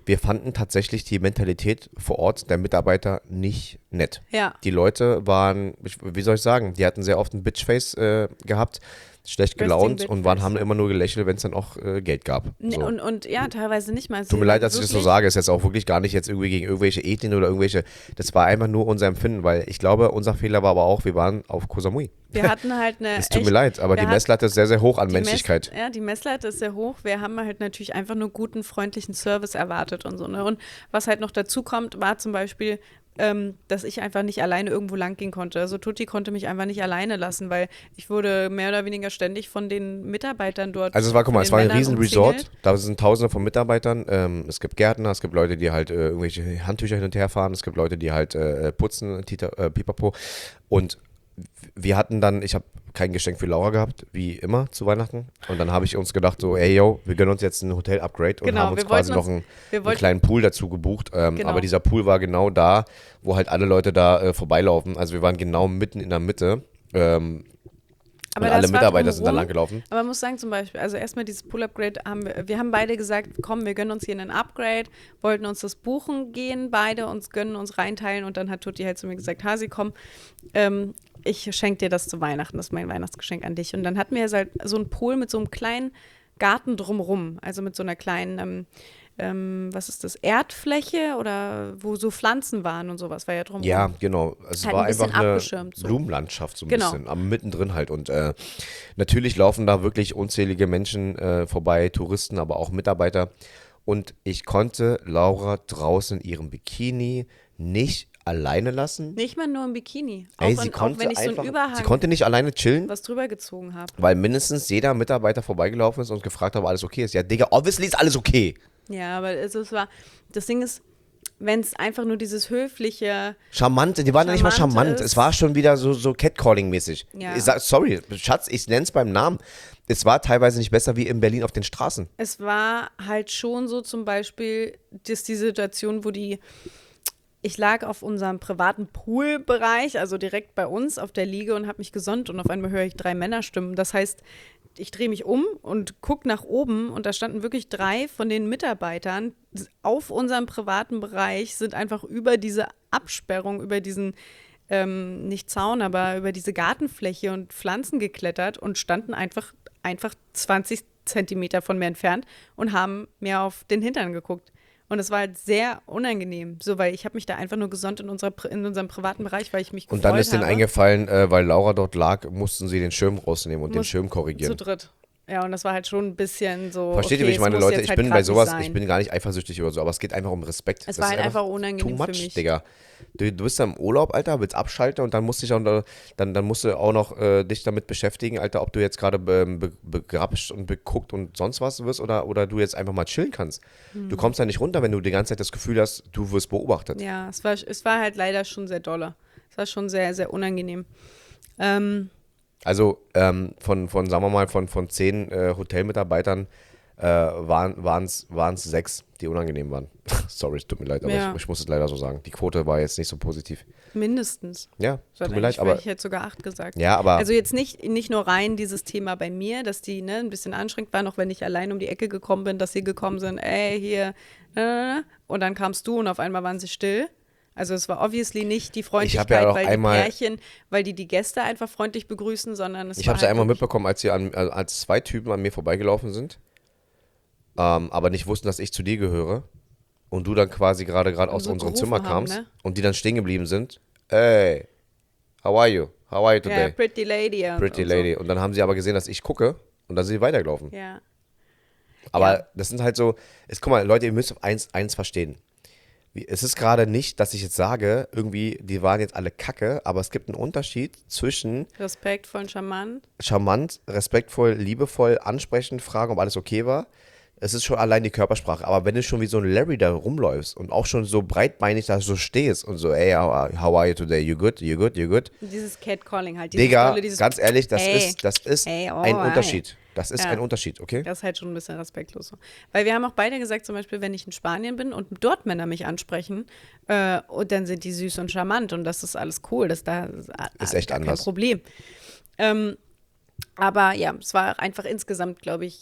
wir fanden tatsächlich die Mentalität vor Ort der Mitarbeiter nicht nett. Ja. Die Leute waren, ich- wie soll ich sagen, die hatten sehr oft ein Bitchface äh, gehabt, schlecht Resting gelaunt und waren, Bitchface. haben immer nur gelächelt, wenn es dann auch äh, Geld gab. Nee, So. und, und ja, teilweise nicht mal. Tut mir leid, dass ich das so sage. Ist jetzt auch wirklich gar nicht jetzt irgendwie gegen irgendwelche Ethnien oder irgendwelche. Das war einfach nur unser Empfinden, weil ich glaube, unser Fehler war aber auch, wir waren auf Koh Samui. Wir hatten halt eine. Es tut echt, mir leid, aber wir die hat- Messlatte ist sehr, sehr hoch an die Menschlichkeit. Mess, ja, die Messlatte ist sehr hoch. Wir haben halt natürlich einfach nur guten, freundlichen Service erwartet und so. Ne? Und was halt noch dazu kommt, war zum Beispiel, ähm, dass ich einfach nicht alleine irgendwo lang gehen konnte. Also Tutti konnte mich einfach nicht alleine lassen, weil ich wurde mehr oder weniger ständig von den Mitarbeitern dort. Also es war, guck mal, von es den war ein Männern riesen Resort, umzingelt. da sind tausende von Mitarbeitern, ähm, es gibt Gärtner, es gibt Leute, die halt äh, irgendwelche Handtücher hin und her fahren, es gibt Leute, die halt äh, putzen, Tita, äh, Pipapo und wir hatten dann, ich habe kein Geschenk für Laura gehabt, wie immer zu Weihnachten und dann habe ich uns gedacht so, ey yo, wir gönnen uns jetzt ein Hotel-Upgrade und Genau, haben uns wir quasi wollten noch uns- einen, wir einen wollten- kleinen Pool dazu gebucht, ähm, Genau. aber dieser Pool war genau da, wo halt alle Leute da äh, vorbeilaufen, also wir waren genau mitten in der Mitte, ähm, Aber und das alle war Mitarbeiter sind da drumherum. lang gelaufen. Aber man muss sagen, zum Beispiel, also erstmal dieses Pool-Upgrade haben wir, wir haben beide gesagt, komm, wir gönnen uns hier einen Upgrade, wollten uns das buchen gehen, beide uns gönnen, uns reinteilen und dann hat Tutti halt zu mir gesagt, Hasi, komm, ähm, ich schenke dir das zu Weihnachten, das ist mein Weihnachtsgeschenk an dich. Und dann hatten wir jetzt halt so einen Pool mit so einem kleinen Garten drumrum, also mit so einer kleinen, ähm, ähm, was ist das, Erdfläche oder wo so Pflanzen waren und sowas, war ja drumrum. Ja, genau. Es Halt war ein bisschen einfach eine abgeschirmt, so. Blumenlandschaft so ein Genau. bisschen, am mittendrin halt. Und äh, natürlich laufen da wirklich unzählige Menschen äh, vorbei, Touristen, aber auch Mitarbeiter. Und ich konnte Laura draußen in ihrem Bikini nicht alleine lassen. Nicht mal nur im Bikini, auch, Ey, in, sie auch konnte wenn ich so einfach, einen Überhang sie konnte nicht alleine chillen, was drüber gezogen habe. weil mindestens jeder Mitarbeiter vorbeigelaufen ist und gefragt hat, ob alles okay ist. Ja, Digga, obviously ist alles okay. Ja, aber es, es war, das Ding ist, wenn es einfach nur dieses höfliche, Charmant, die waren ja nicht mal Charmant charmant. ist- Es war schon wieder so, so Catcalling-mäßig. Ja. Ich sag, sorry, Schatz, ich nenn's beim Namen. Es war teilweise nicht besser wie in Berlin auf den Straßen. es war halt schon so zum Beispiel, dass die Situation, wo die, ich lag auf unserem privaten Poolbereich, also direkt bei uns auf der Liege und habe mich gesonnt und auf einmal höre ich drei Männerstimmen. Das heißt, ich drehe mich um und gucke nach oben und da standen wirklich drei von den Mitarbeitern auf unserem privaten Bereich, sind einfach über diese Absperrung, über diesen, ähm, nicht Zaun, aber über diese Gartenfläche und Pflanzen geklettert und standen einfach, einfach zwanzig Zentimeter von mir entfernt und haben mir auf den Hintern geguckt. Und es war halt sehr unangenehm, so, weil ich habe mich da einfach nur gesonnt in, unserer, Pri- in unserem privaten Bereich, weil ich mich Und gefreut dann ist denen habe. eingefallen, äh, weil Laura dort lag, mussten sie den Schirm rausnehmen und den Muss- Schirm Zu korrigieren. dritt. Ja, und das war halt schon ein bisschen so. Versteht okay, ihr, wie ich es meine, muss Leute? jetzt Ich halt bin grad bei nicht sowas, sein. ich bin gar nicht eifersüchtig oder so, aber es geht einfach um Respekt. Es Das war ist halt einfach too unangenehm much, für mich. Digga. Du, du bist da im Urlaub, Alter, willst abschalten und dann musst du dich auch, noch- dann, dann musst du auch noch äh, dich damit beschäftigen, Alter, ob du jetzt gerade ähm, be, begrapscht und beguckt und sonst was wirst oder, oder du jetzt einfach mal chillen kannst. Hm. Du kommst da nicht runter, wenn du die ganze Zeit das Gefühl hast, du wirst beobachtet. Ja, es war, es war halt leider schon sehr dolle. Es war schon sehr, sehr unangenehm. Ähm, Also ähm, von, von, sagen wir mal, von, von zehn äh, Hotelmitarbeitern äh, waren es sechs, die unangenehm waren. Sorry, es tut mir leid, aber Ja. ich, ich muss es leider so sagen. Die Quote war jetzt nicht so positiv. mindestens. Ja, So, tut mir leid, ich, aber ich hätte sogar acht gesagt. ja, aber Also jetzt nicht, nicht nur rein dieses Thema bei mir, dass die ne, ein bisschen anstrengend waren, auch wenn ich allein um die Ecke gekommen bin, dass sie gekommen sind, ey, hier, äh, und dann kamst du und auf einmal waren sie still. Also es war obviously nicht die Freundlichkeit, ja auch weil einmal- die Pärchen, weil die die Gäste einfach freundlich begrüßen, sondern es ich war habe es ja halt einmal wirklich- mitbekommen, als, sie an, äh, als zwei Typen an mir vorbeigelaufen sind, ähm, aber nicht wussten, dass ich zu dir gehöre und du dann quasi gerade gerade aus so unserem gerufen Zimmer haben, kamst ne? und die dann stehen geblieben sind. Hey, how are you? How are you Ja, today? Pretty Lady. Und, Pretty und Lady. Und dann haben sie aber gesehen, dass ich gucke und dann sind sie weitergelaufen. So. Ja. Aber Ja. das sind halt so, es, guck mal, Leute, ihr müsst eins, eins verstehen. Wie- Es ist gerade nicht, dass ich jetzt sage, irgendwie, die waren jetzt alle kacke, aber es gibt einen Unterschied zwischen Respektvoll und charmant. charmant, respektvoll, liebevoll, ansprechend, fragen, ob alles okay war. Es ist schon allein die Körpersprache. Aber wenn du schon wie so ein Larry da rumläufst und auch schon so breitbeinig da so stehst und so, ey, how, how are you today? You good? You good? You good? Dieses Catcalling halt. Dieses Digga, dolle, dieses, ganz ehrlich, das Ey. ist, das ist Ey, oh, ein ey. Unterschied. Das ist Ja. ein Unterschied, okay? Das ist halt schon ein bisschen respektlos. So. Weil wir haben auch beide gesagt, zum Beispiel, wenn ich in Spanien bin und dort Männer mich ansprechen, äh, und dann sind die süß und charmant und das ist alles cool. Das da Ist echt gar kein anders. Problem. Ähm, aber ja, es war einfach insgesamt, glaube ich,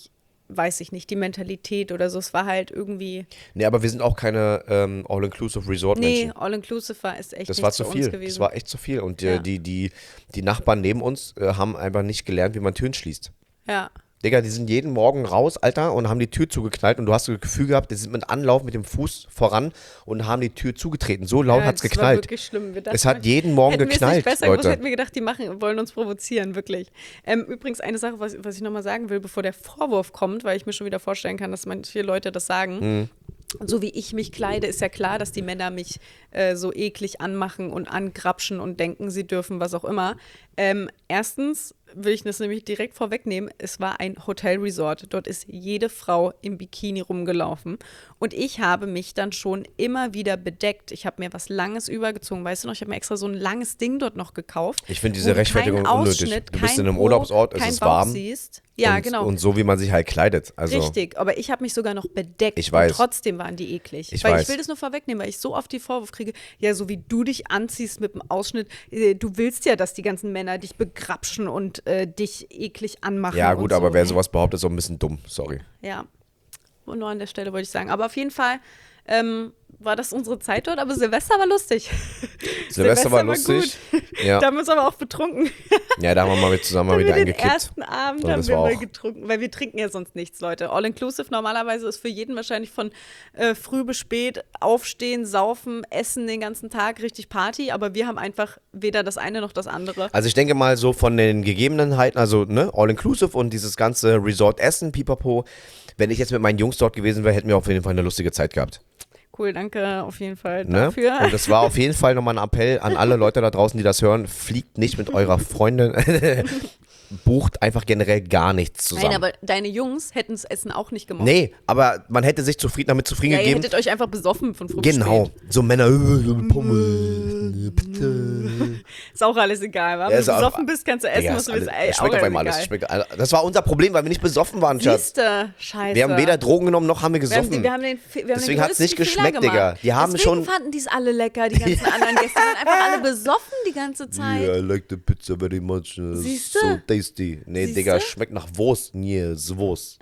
weiß ich nicht, die Mentalität oder so. Es war halt irgendwie, Nee, aber wir sind auch keine ähm, All-Inclusive-Resort-Menschen. nee, All-Inclusive war ist echt Das nicht war zu für viel. uns gewesen. Das war echt zu viel. Und äh, Ja. die, die, die Nachbarn neben uns äh, haben einfach nicht gelernt, wie man Türen schließt. Ja, Digga, die sind jeden Morgen raus, Alter, und haben die Tür zugeknallt und du hast so das Gefühl gehabt, die sind mit Anlauf mit dem Fuß voran und haben die Tür zugetreten. So laut ja, hat's das war geknallt. wirklich schlimm. Wir dachten, Es hat jeden Morgen hätten wir es geknallt, nicht besser gewusst, Leute. hätten wir gedacht, die machen, wollen uns provozieren, wirklich. Ähm, übrigens eine Sache, was, was ich nochmal sagen will, bevor der Vorwurf kommt, weil ich mir schon wieder vorstellen kann, dass manche Leute das sagen. Mhm. So wie ich mich kleide, ist ja klar, dass die Männer mich äh, so eklig anmachen und angrapschen und denken, sie dürfen was auch immer. Ähm, erstens will ich das nämlich direkt vorwegnehmen, es war ein Hotelresort. Dort ist jede Frau im Bikini rumgelaufen. Und ich habe mich dann schon immer wieder bedeckt. Ich habe mir was Langes übergezogen. Weißt du noch, ich habe mir extra so ein langes Ding dort noch gekauft. Ich finde wo diese du Rechtfertigung keinen unnötig. Ausschnitt, Du bist kein in einem Po, Urlaubsort, es kein ist Bauch warm. siehst. Ja, und, genau. Und so, wie man sich halt kleidet. Also, Richtig, aber ich habe mich sogar noch bedeckt. Ich weiß. Und trotzdem waren die eklig. Ich weil weiß. ich will das nur vorwegnehmen, weil ich so oft die Vorwurf kriege, ja, so wie du dich anziehst mit dem Ausschnitt, äh, du willst ja, dass die ganzen Männer dich begrapschen und äh, dich eklig anmachen. ja, gut, und aber so. wer sowas behauptet, ist auch ein bisschen dumm. Sorry. Ja, und nur an der Stelle wollte ich sagen. Aber auf jeden Fall ähm, war das unsere Zeit dort, aber Silvester war lustig. Silvester war lustig. gut. Ja. Da haben wir uns aber auch betrunken. ja, da haben wir mal mit zusammen mal wieder den eingekippt. ersten Abend Und haben das wir war mal auch- getrunken, weil wir trinken ja sonst nichts, Leute. All-inclusive normalerweise ist für jeden wahrscheinlich von äh, früh bis spät aufstehen, saufen, essen den ganzen Tag, richtig Party, aber wir haben einfach weder das eine noch das andere. Also ich denke mal so von den Gegebenheiten, also ne, All-Inclusive und dieses ganze Resort-Essen, Pipapo, wenn ich jetzt mit meinen Jungs dort gewesen wäre, hätten wir auf jeden Fall eine lustige Zeit gehabt. Cool, danke auf jeden Fall Ne? dafür. Und das war auf jeden Fall nochmal ein Appell an alle Leute da draußen, die das hören, fliegt nicht mit eurer Freundin, bucht einfach generell gar nichts zusammen. Nein, aber deine Jungs hätten das Essen auch nicht gemacht. nee, aber man hätte sich zufrieden damit zufrieden Ja, ihr gegeben. hättet euch einfach besoffen von früh bis Genau, spät. so Männer, äh, Pommes, bitte. Ist auch alles egal, wa? Ja, Wenn ist du auch- besoffen bist, kannst du essen, Digga, was ist du willst. alles, Ey, es schmeckt auch auf einmal alles. egal. es Schmeckt, alle- das war unser Problem, weil wir nicht besoffen waren, Schatz. Siehste, scheiße. Wir haben weder Drogen genommen, noch haben wir Wir haben, gesoffen. wir haben den, wir haben Deswegen den hat's nicht größten Fehler geschmeckt, Digga. gemacht. Die haben Deswegen schon- fanden die es alle lecker, die ganzen anderen Gäste. Die waren einfach alle besoffen die ganze Zeit. Yeah, I like the pizza very much. Uh, Siehste? So tasty. Nee, Siehste? Digga, schmeckt nach Wurst. Nee, ist Wurst.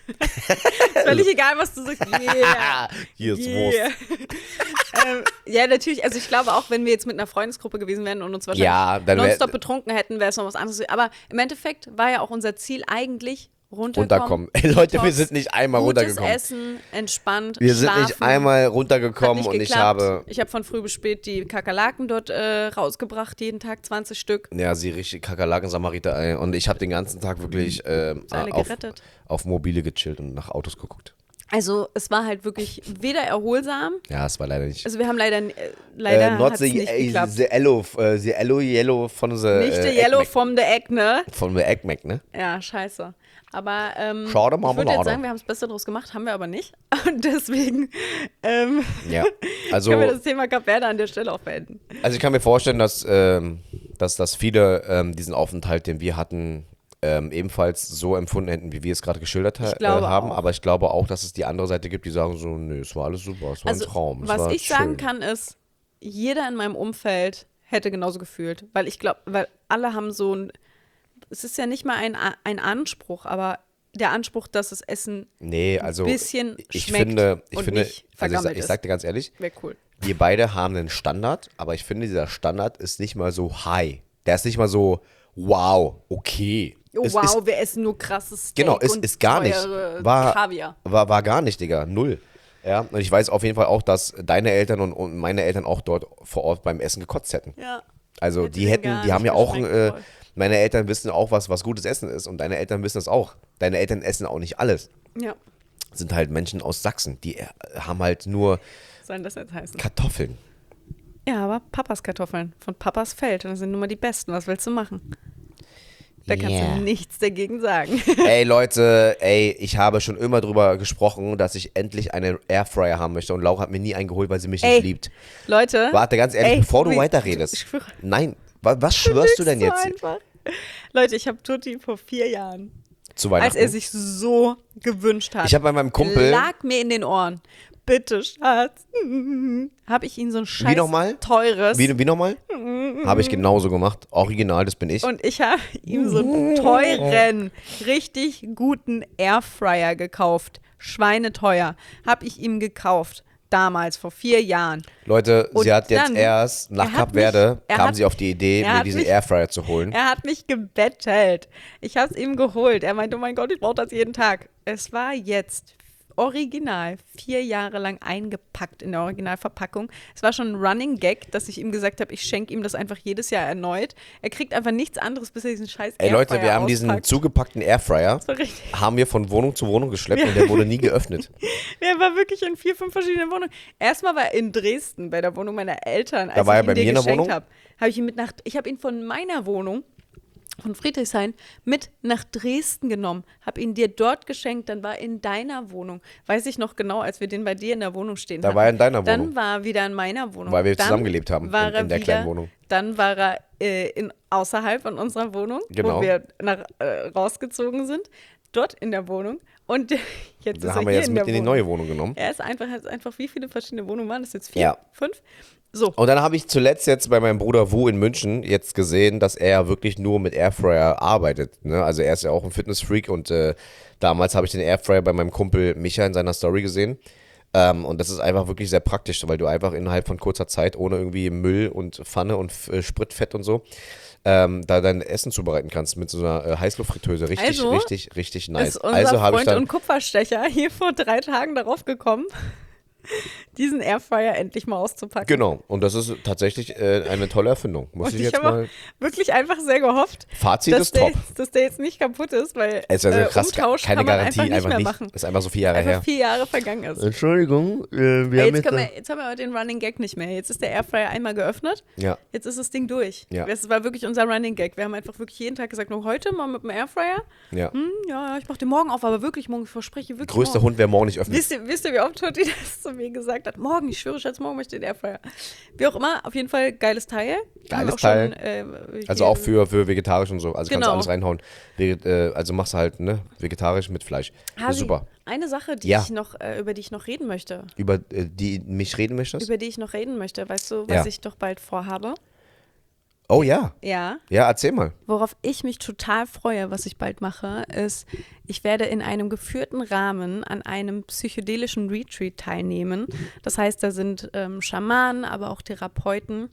Völlig egal, was du sagst. Yeah. Hier ist Yeah. Wurst. ähm, ja, natürlich. Also ich glaube auch, wenn wir jetzt mit einer Freundesgruppe gewesen wären und uns wahrscheinlich Ja, dann wär- nonstop betrunken hätten, wäre es noch was anderes. Aber im Endeffekt war ja auch unser Ziel eigentlich runterkommen. Runterkommen. Ey, Leute, wir Detox, sind nicht einmal gutes runtergekommen. Essen, entspannt, Wir sind schlafen. nicht einmal Hat runtergekommen nicht und ich geklappt. habe. Ich habe von früh bis spät die Kakerlaken dort äh, rausgebracht, jeden Tag zwanzig Stück. Ja, sie richtig Kakerlaken-Samariter, ey. Und ich habe den ganzen Tag wirklich ähm, Alle auf, gerettet. auf Mobile gechillt und nach Autos geguckt. Also es war halt wirklich weder erholsam, Ja, es war leider nicht. also wir haben leider, äh, leider äh, not hat's the, nicht äh, geklappt. the yellow, äh, the yellow, yellow von the Nicht äh, der Yellow Egg Mac. vom der Eck, ne? Von the Egg Mac, ne? Ja, scheiße. Aber ähm, Schade, ich würde Marmelade. jetzt sagen, wir haben das Beste draus gemacht, haben wir aber nicht. Und deswegen ähm, Ja. Also, können wir das Thema Cap Verde an der Stelle auch beenden. also ich kann mir vorstellen, dass, ähm, dass, dass viele ähm, diesen Aufenthalt, den wir hatten, ähm, ebenfalls so empfunden hätten, wie wir es gerade geschildert ha Ich glaube äh, haben. auch. Aber ich glaube auch, dass es die andere Seite gibt, die sagen so, nö, es war alles super, es war Also ein Traum. es was war ich schön. sagen kann ist, jeder in meinem Umfeld hätte genauso gefühlt. Weil ich glaube, weil alle haben so ein, es ist ja nicht mal ein, A- ein Anspruch, aber der Anspruch, dass das Essen Nee, also bisschen ich schmeckt finde, ich und finde, nicht also ich, vergammelt sag- ich ist. sag dir ganz ehrlich, wäre cool. wir beide haben einen Standard, aber ich finde, dieser Standard ist nicht mal so high. Der ist nicht mal so, wow, okay. Oh, es wow, ist, wir essen nur krasses Steak Genau, ist, und ist gar nicht. teure War, Kaviar. war, war gar nicht, Digga. Null. Ja, und ich weiß auf jeden Fall auch, dass deine Eltern und, und meine Eltern auch dort vor Ort beim Essen gekotzt hätten. Ja. Also Hätte die denen hätten, gar die haben nicht ja auch, geschmeckt, äh, voll. meine Eltern wissen auch, was, was gutes Essen ist und deine Eltern wissen das auch. Deine Eltern essen auch nicht alles. Ja, Sind halt Menschen aus Sachsen, die äh, haben halt nur soll das jetzt heißen? Kartoffeln. Ja, aber Papas Kartoffeln von Papas Feld. Und das sind nun mal die besten. Was willst du machen? Da kannst Yeah. du nichts dagegen sagen. Ey Leute, ey, ich habe schon immer drüber gesprochen, dass ich endlich einen Airfryer haben möchte und Laura hat mir nie einen geholt, weil sie mich Ey. nicht liebt. Leute. Warte, ganz ehrlich, ey, bevor du wie- weiterredest. Ich schwöre. Nein, wa was schwörst du denn So jetzt einfach. Leute, ich habe Tutti vor vier Jahren, zu als Weihnachten? er sich so gewünscht hat, Ich habe bei meinem Kumpel, lag mir in den Ohren. bitte, Schatz. Habe ich ihn so ein scheiß Wie nochmal? teures. Wie, wie nochmal? Habe ich genauso gemacht. Original, das bin ich. Und ich habe ihm so einen teuren, richtig guten Airfryer gekauft. Schweineteuer. Habe ich ihm gekauft. Damals, vor vier Jahren. Leute, Und sie hat jetzt dann- erst nach er hat Kap Verde, mich- er kam hat- sie auf die Idee, er mir hat diesen mich- Airfryer zu holen. Er hat mich gebettelt. Ich habe es ihm geholt. Er meinte, oh mein Gott, ich brauche das jeden Tag. Es war jetzt original vier Jahre lang eingepackt in der Originalverpackung. Es war schon ein Running Gag, dass ich ihm gesagt habe, ich schenke ihm das einfach jedes Jahr erneut. Er kriegt einfach nichts anderes, bis er diesen scheiß Ey Leute, Airfryer wir haben diesen auspackt. zugepackten Airfryer, Das war richtig. haben wir von Wohnung zu Wohnung geschleppt und der wurde nie geöffnet. Er war wirklich in vier, fünf verschiedenen Wohnungen. Erstmal war er in Dresden bei der Wohnung meiner Eltern, als Da war ich er ihn bei dir mir in der geschenkt Wohnung? habe. Habe ich ihn mit nach, ich habe ihn von meiner Wohnung, von Friedrichshain, mit nach Dresden genommen, habe ihn dir dort geschenkt, dann war er in deiner Wohnung. Weiß ich noch genau, als wir den bei dir in der Wohnung stehen Da hatten. war er in deiner Dann Wohnung. war er wieder in meiner Wohnung. Weil wir dann zusammengelebt haben war in- er in der wieder, kleinen Wohnung. Dann war er äh, in, außerhalb von unserer Wohnung, Genau. wo wir nach, äh, rausgezogen sind, dort in der Wohnung. Und jetzt Den ist haben er wir hier jetzt in mit der in die Wohnung. neue Wohnung genommen. Er ist einfach, hat einfach, wie viele verschiedene Wohnungen waren das jetzt? Vier? Ja. Fünf? So. Und dann habe ich zuletzt jetzt bei meinem Bruder Wu in München jetzt gesehen, dass er wirklich nur mit Airfryer arbeitet. Ne? Also er ist ja auch ein Fitnessfreak und äh, damals habe ich den Airfryer bei meinem Kumpel Micha in seiner Story gesehen. Ähm, und das ist einfach wirklich sehr praktisch, weil du einfach innerhalb von kurzer Zeit ohne irgendwie Müll und Pfanne und äh, Spritfett und so ähm, da dein Essen zubereiten kannst mit so einer äh, Heißluftfritteuse. Richtig, Also richtig, richtig nice. Ist unser Also habe ich Freund dann und Kupferstecher hier vor drei Tagen darauf gekommen, diesen Airfryer endlich mal auszupacken. genau. Und das ist tatsächlich äh, eine tolle Erfindung. Muss Und ich ich jetzt habe mal. wirklich einfach sehr gehofft, Fazit dass ist der, top. jetzt, dass der jetzt nicht kaputt ist, weil Es ist also äh, krass, Umtausch keine kann man Garantie, einfach nicht einfach mehr nicht. machen. Ist einfach so vier Jahre Einfach her. vier Jahre vergangen ist. Entschuldigung, äh, wir Ey, haben jetzt, jetzt. können äh, wir, jetzt haben wir aber den Running Gag nicht mehr. Jetzt ist der Airfryer einmal geöffnet. Ja. Jetzt ist das Ding durch. Ja. Das war wirklich unser Running Gag. Wir haben einfach wirklich jeden Tag gesagt, nur heute mal mit dem Airfryer. Ja. Hm, ja, ja, ich mach den morgen auf, aber wirklich morgen, ich verspreche wirklich Größter morgen. Hund, wer morgen nicht öffnet. Wisst ihr, wisst ihr, wie oft Totti das zu mir gesagt hat? Morgen, ich schwöre, Schatz, morgen möchte ich den Airfryer. Wie auch immer, auf jeden Fall geiles Teil. Haben Geiles auch Teil. Schon, äh, Also hier- auch für, für vegetarisch und so. Also kannst Genau. du alles reinhauen. Veget, äh, also machst du halt ne, vegetarisch mit Fleisch. Das Hasi, ist super. Eine Sache, die Ja. ich noch, äh, über die ich noch reden möchte. Über äh, die mich reden möchtest? Über die ich noch reden möchte. Weißt du, was Ja. ich doch bald vorhabe? Oh ja. Ja. Ja, erzähl mal. Worauf ich mich total freue, was ich bald mache, ist, ich werde in einem geführten Rahmen an einem psychedelischen Retreat teilnehmen. Das heißt, da sind ähm, Schamanen, aber auch Therapeuten,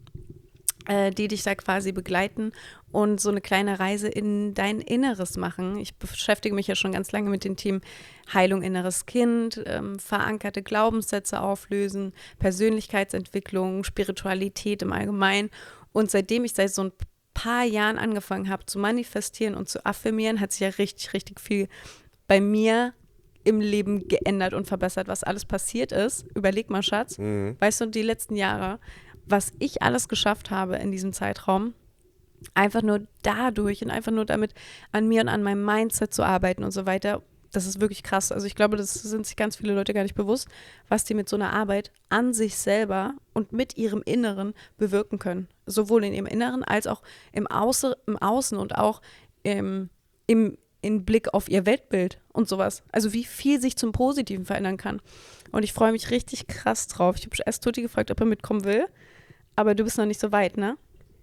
äh, die dich da quasi begleiten und so eine kleine Reise in dein Inneres machen. Ich beschäftige mich ja schon ganz lange mit dem Thema Heilung inneres Kind, ähm, verankerte Glaubenssätze auflösen, Persönlichkeitsentwicklung, Spiritualität im Allgemeinen. Und seitdem ich seit so ein paar Jahren angefangen habe zu manifestieren und zu affirmieren, hat sich ja richtig, richtig viel bei mir im Leben geändert und verbessert, was alles passiert ist. Überleg mal, Schatz, Mhm. weißt du, die letzten Jahre, was ich alles geschafft habe in diesem Zeitraum, einfach nur dadurch und einfach nur damit an mir und an meinem Mindset zu arbeiten und so weiter, das ist wirklich krass. Also ich glaube, das sind sich ganz viele Leute gar nicht bewusst, was die mit so einer Arbeit an sich selber und mit ihrem Inneren bewirken können. Sowohl in ihrem Inneren als auch im, Außer, im Außen und auch im, im in Blick auf ihr Weltbild und sowas. Also wie viel sich zum Positiven verändern kann. Und ich freue mich richtig krass drauf. Ich habe erst Tutti gefragt, ob er mitkommen will, aber du bist noch nicht so weit, ne?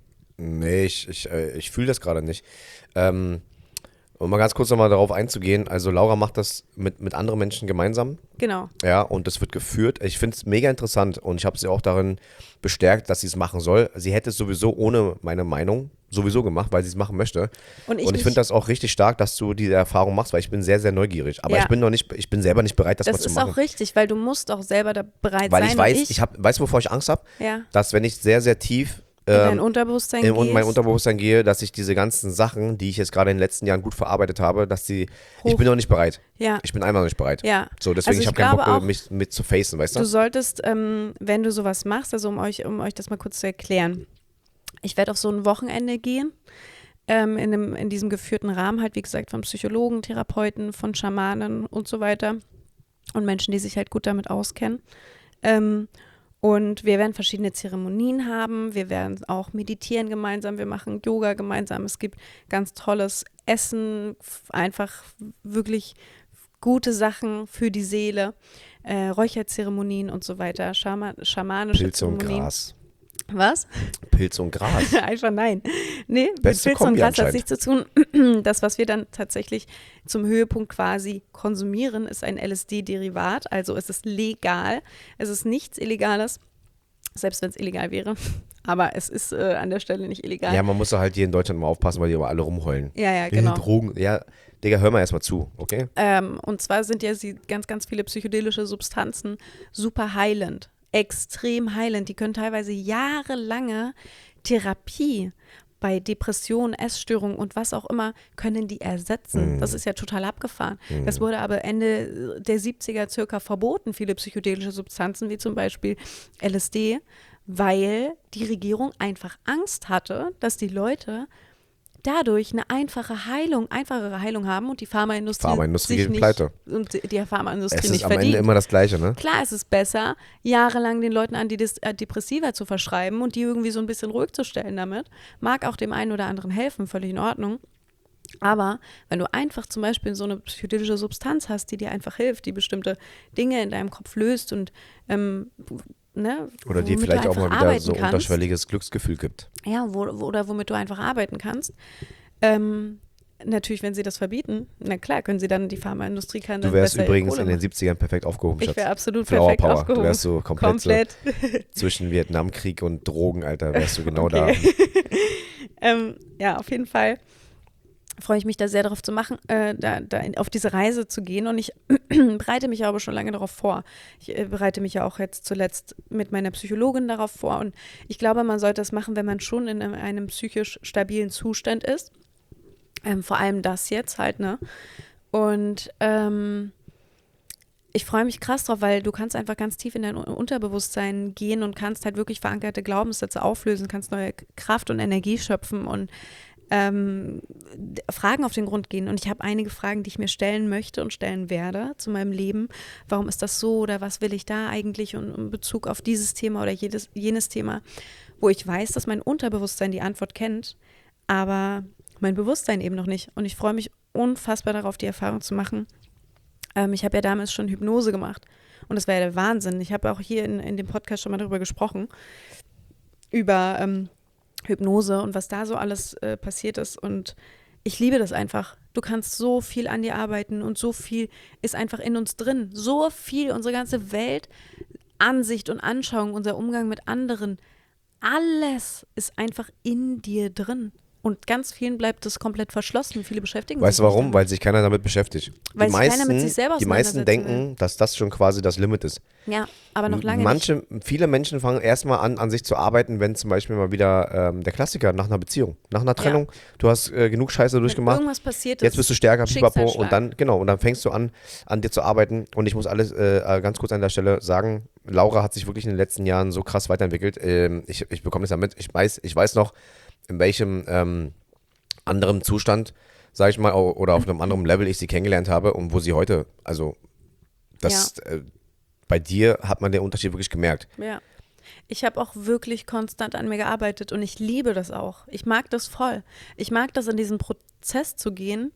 Nee, ich, ich, äh, ich fühle das gerade nicht. Ähm, um mal ganz kurz nochmal darauf einzugehen, also Laura macht das mit, mit anderen Menschen gemeinsam, Genau. ja, und das wird geführt. Ich finde es mega interessant und ich habe sie auch darin bestärkt, dass sie es machen soll. Sie hätte es sowieso ohne meine Meinung sowieso gemacht, weil sie es machen möchte. Und ich, Und ich mich- finde das auch richtig stark, dass du diese Erfahrung machst, weil ich bin sehr, sehr neugierig. Aber Ja. ich bin noch nicht, ich bin selber nicht bereit, das, das mal zu ist machen. auch richtig, weil du musst auch selber da bereit Weil sein. ich weiß, und ich, hab, weißt du, wovor ich Angst habe? ja, Dass wenn ich sehr, sehr tief in dein ähm, Unterbewusstsein in gehst. mein Unterbewusstsein gehe, dass ich diese ganzen Sachen, die ich jetzt gerade in den letzten Jahren gut verarbeitet habe, dass die, ich Hoch- bin noch nicht bereit. Ja, Ich bin einfach noch nicht bereit. ja. So, deswegen, Also ich ich habe keinen Bock, glaube auch, mich mit zu facen, weißt du? Du solltest, ähm, wenn du sowas machst, also um euch, um euch das mal kurz zu erklären, ich werde auf so ein Wochenende gehen, ähm, in, einem, in diesem geführten Rahmen halt, wie gesagt, von Psychologen, Therapeuten, von Schamanen und so weiter und Menschen, die sich halt gut damit auskennen. Ähm, und wir werden verschiedene Zeremonien haben, wir werden auch meditieren gemeinsam, wir machen Yoga gemeinsam, es gibt ganz tolles Essen, f- einfach wirklich gute Sachen für die Seele. äh, Räucherzeremonien und so weiter, Schama schamanische Pilze und Zeremonien. Gras. Was? Pilz und Gras. Einfach nein. Nee, mit Beste Pilz und Kombi Gras hat anscheinend. nichts zu tun. Das, was wir dann tatsächlich zum Höhepunkt quasi konsumieren, ist ein L S D-Derivat. Also es ist legal. Es ist nichts Illegales, selbst wenn es illegal wäre. Aber es ist äh, an der Stelle nicht illegal. Ja, man muss doch halt hier in Deutschland mal aufpassen, weil die immer alle rumheulen. Ja, ja, Äh, genau. Drogen. Ja, Digga, hör mal erstmal zu, okay? Ähm, und zwar sind ja sie ganz, ganz viele psychedelische Substanzen super heilend, extrem heilend. Die können teilweise jahrelange Therapie bei Depressionen, Essstörungen und was auch immer, können die ersetzen. Mhm. Das ist ja total abgefahren. Mhm. Das wurde aber Ende der siebziger circa verboten, viele psychedelische Substanzen, wie zum Beispiel L S D, weil die Regierung einfach Angst hatte, dass die Leute dadurch eine einfache Heilung, einfachere Heilung haben und die Pharmaindustrie, Pharmaindustrie sich geht nicht, pleite. und die Pharmaindustrie Es ist nicht am verdient. Ende immer das Gleiche, ne? Klar, es ist besser, jahrelang den Leuten Antidepressiva zu verschreiben und die irgendwie so ein bisschen ruhig zu stellen damit. Mag auch dem einen oder anderen helfen, völlig in Ordnung. Aber wenn du einfach zum Beispiel so eine psychedelische Substanz hast, die dir einfach hilft, die bestimmte Dinge in deinem Kopf löst und ähm, ne, Oder dir womit vielleicht du auch mal einfach wieder arbeiten so kannst. unterschwelliges Glücksgefühl gibt. Ja, wo, wo, oder womit du einfach arbeiten kannst. Ähm, natürlich, wenn sie das verbieten, na klar, können sie dann, die Pharmaindustrie kann dann Du wärst besser übrigens Kohle in den machen. siebzigern perfekt aufgehoben, Ich Schatz. wäre absolut Flower perfekt Power. aufgehoben. Du wärst so komplett, Komplett. So zwischen Vietnamkrieg und Drogen, Alter, wärst du genau Okay. da. ähm, ja, auf jeden Fall freue ich mich da sehr darauf zu machen, äh, da, da in, auf diese Reise zu gehen. Und ich bereite mich aber schon lange darauf vor. Ich äh, bereite mich ja auch jetzt zuletzt mit meiner Psychologin darauf vor. Und ich glaube, man sollte das machen, wenn man schon in einem, einem psychisch stabilen Zustand ist. Ähm, vor allem das jetzt halt, ne? Und ähm, ich freue mich krass drauf, weil du kannst einfach ganz tief in dein Unterbewusstsein gehen und kannst halt wirklich verankerte Glaubenssätze auflösen, kannst neue Kraft und Energie schöpfen und ähm, Fragen auf den Grund gehen. Und ich habe einige Fragen, die ich mir stellen möchte und stellen werde zu meinem Leben. Warum ist das so oder was will ich da eigentlich und in Bezug auf dieses Thema oder jedes, jenes Thema, wo ich weiß, dass mein Unterbewusstsein die Antwort kennt, aber mein Bewusstsein eben noch nicht. Und ich freue mich unfassbar darauf, die Erfahrung zu machen. Ähm, ich habe ja damals schon Hypnose gemacht. Und das war ja der Wahnsinn. Ich habe auch hier in, in dem Podcast schon mal darüber gesprochen, über ähm, Hypnose und was da so alles äh, passiert ist. Und ich liebe das einfach. Du kannst so viel an dir arbeiten und so viel ist einfach in uns drin. So viel, unsere ganze Welt, Ansicht und Anschauung, unser Umgang mit anderen, alles ist einfach in dir drin. Und ganz vielen bleibt das komplett verschlossen. Viele beschäftigen Weißt sich du nicht warum? damit. Weil sich keiner damit beschäftigt. Weil die sich meisten, keiner mit sich selber die meisten auseinandersetzen denken, dass das schon quasi das Limit ist. Ja, aber noch lange Manche, viele Menschen fangen erstmal an, an sich zu arbeiten, wenn zum Beispiel mal wieder ähm, der Klassiker nach einer Beziehung, nach einer Trennung, du hast äh, genug Scheiße nicht. Wenn durchgemacht, irgendwas passiert ist, jetzt bist du stärker, pipapo, Schicksalsschlag. und dann, genau, und dann fängst du an, an dir zu arbeiten. Und ich muss alles äh, ganz kurz an der Stelle sagen, Laura hat sich wirklich in den letzten Jahren so krass weiterentwickelt. Ähm, ich, ich bekomme das ja mit, ich weiß, ich weiß noch, in welchem ähm, anderen Zustand, sage ich mal, oder auf einem anderen Level ich sie kennengelernt habe und wo sie heute, also das, Ja. äh, bei dir hat man den Unterschied wirklich gemerkt. Ja. Ich habe auch wirklich konstant an mir gearbeitet und ich liebe das auch. Ich mag das voll. Ich mag das, in diesen Prozess zu gehen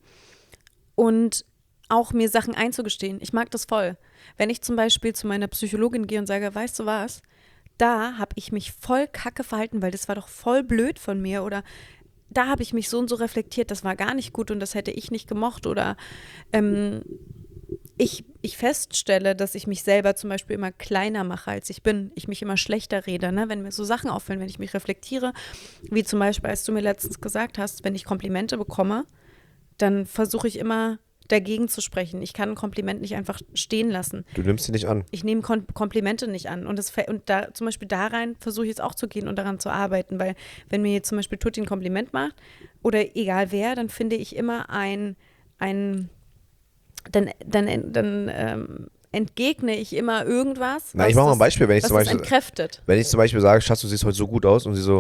und auch mir Sachen einzugestehen. Ich mag das voll. Wenn ich zum Beispiel zu meiner Psychologin gehe und sage, weißt du was, da habe ich mich voll kacke verhalten, weil das war doch voll blöd von mir oder da habe ich mich so und so reflektiert, das war gar nicht gut und das hätte ich nicht gemocht oder ähm, ich, ich feststelle, dass ich mich selber zum Beispiel immer kleiner mache, als ich bin. Ich mich immer schlechter rede, ne? Wenn mir so Sachen auffallen, wenn ich mich reflektiere, wie zum Beispiel, als du mir letztens gesagt hast, wenn ich Komplimente bekomme, dann versuche ich immer dagegen zu sprechen. Ich kann ein Kompliment nicht einfach stehen lassen. Du nimmst sie nicht an. Ich nehme Kom- Komplimente nicht an. Und, das, und da, zum Beispiel da rein versuche ich jetzt auch zu gehen und daran zu arbeiten, weil wenn mir jetzt zum Beispiel Tutti ein Kompliment macht oder egal wer, dann finde ich immer ein, ein dann, dann, dann ähm, entgegne ich immer irgendwas. Na, was ich mache mal das- ein Beispiel, wenn ich was zum das Beispiel, entkräftet. wenn ich zum Beispiel sage, Schatz, du siehst heute so gut aus und sie so,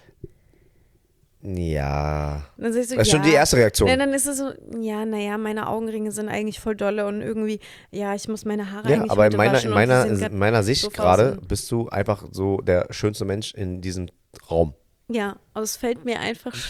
ja, Dann sagst du, das ist schon ja. die erste Reaktion. Ja, dann ist es so, ja, naja, meine Augenringe sind eigentlich voll dolle und irgendwie, ja, ich muss meine Haare Ja, eigentlich aber in heute meiner, waschen in und meiner, die sind grad in meiner Sicht so gerade draußen. bist du einfach so der schönste Mensch in diesem Raum. Ja, aber es fällt mir einfach sch-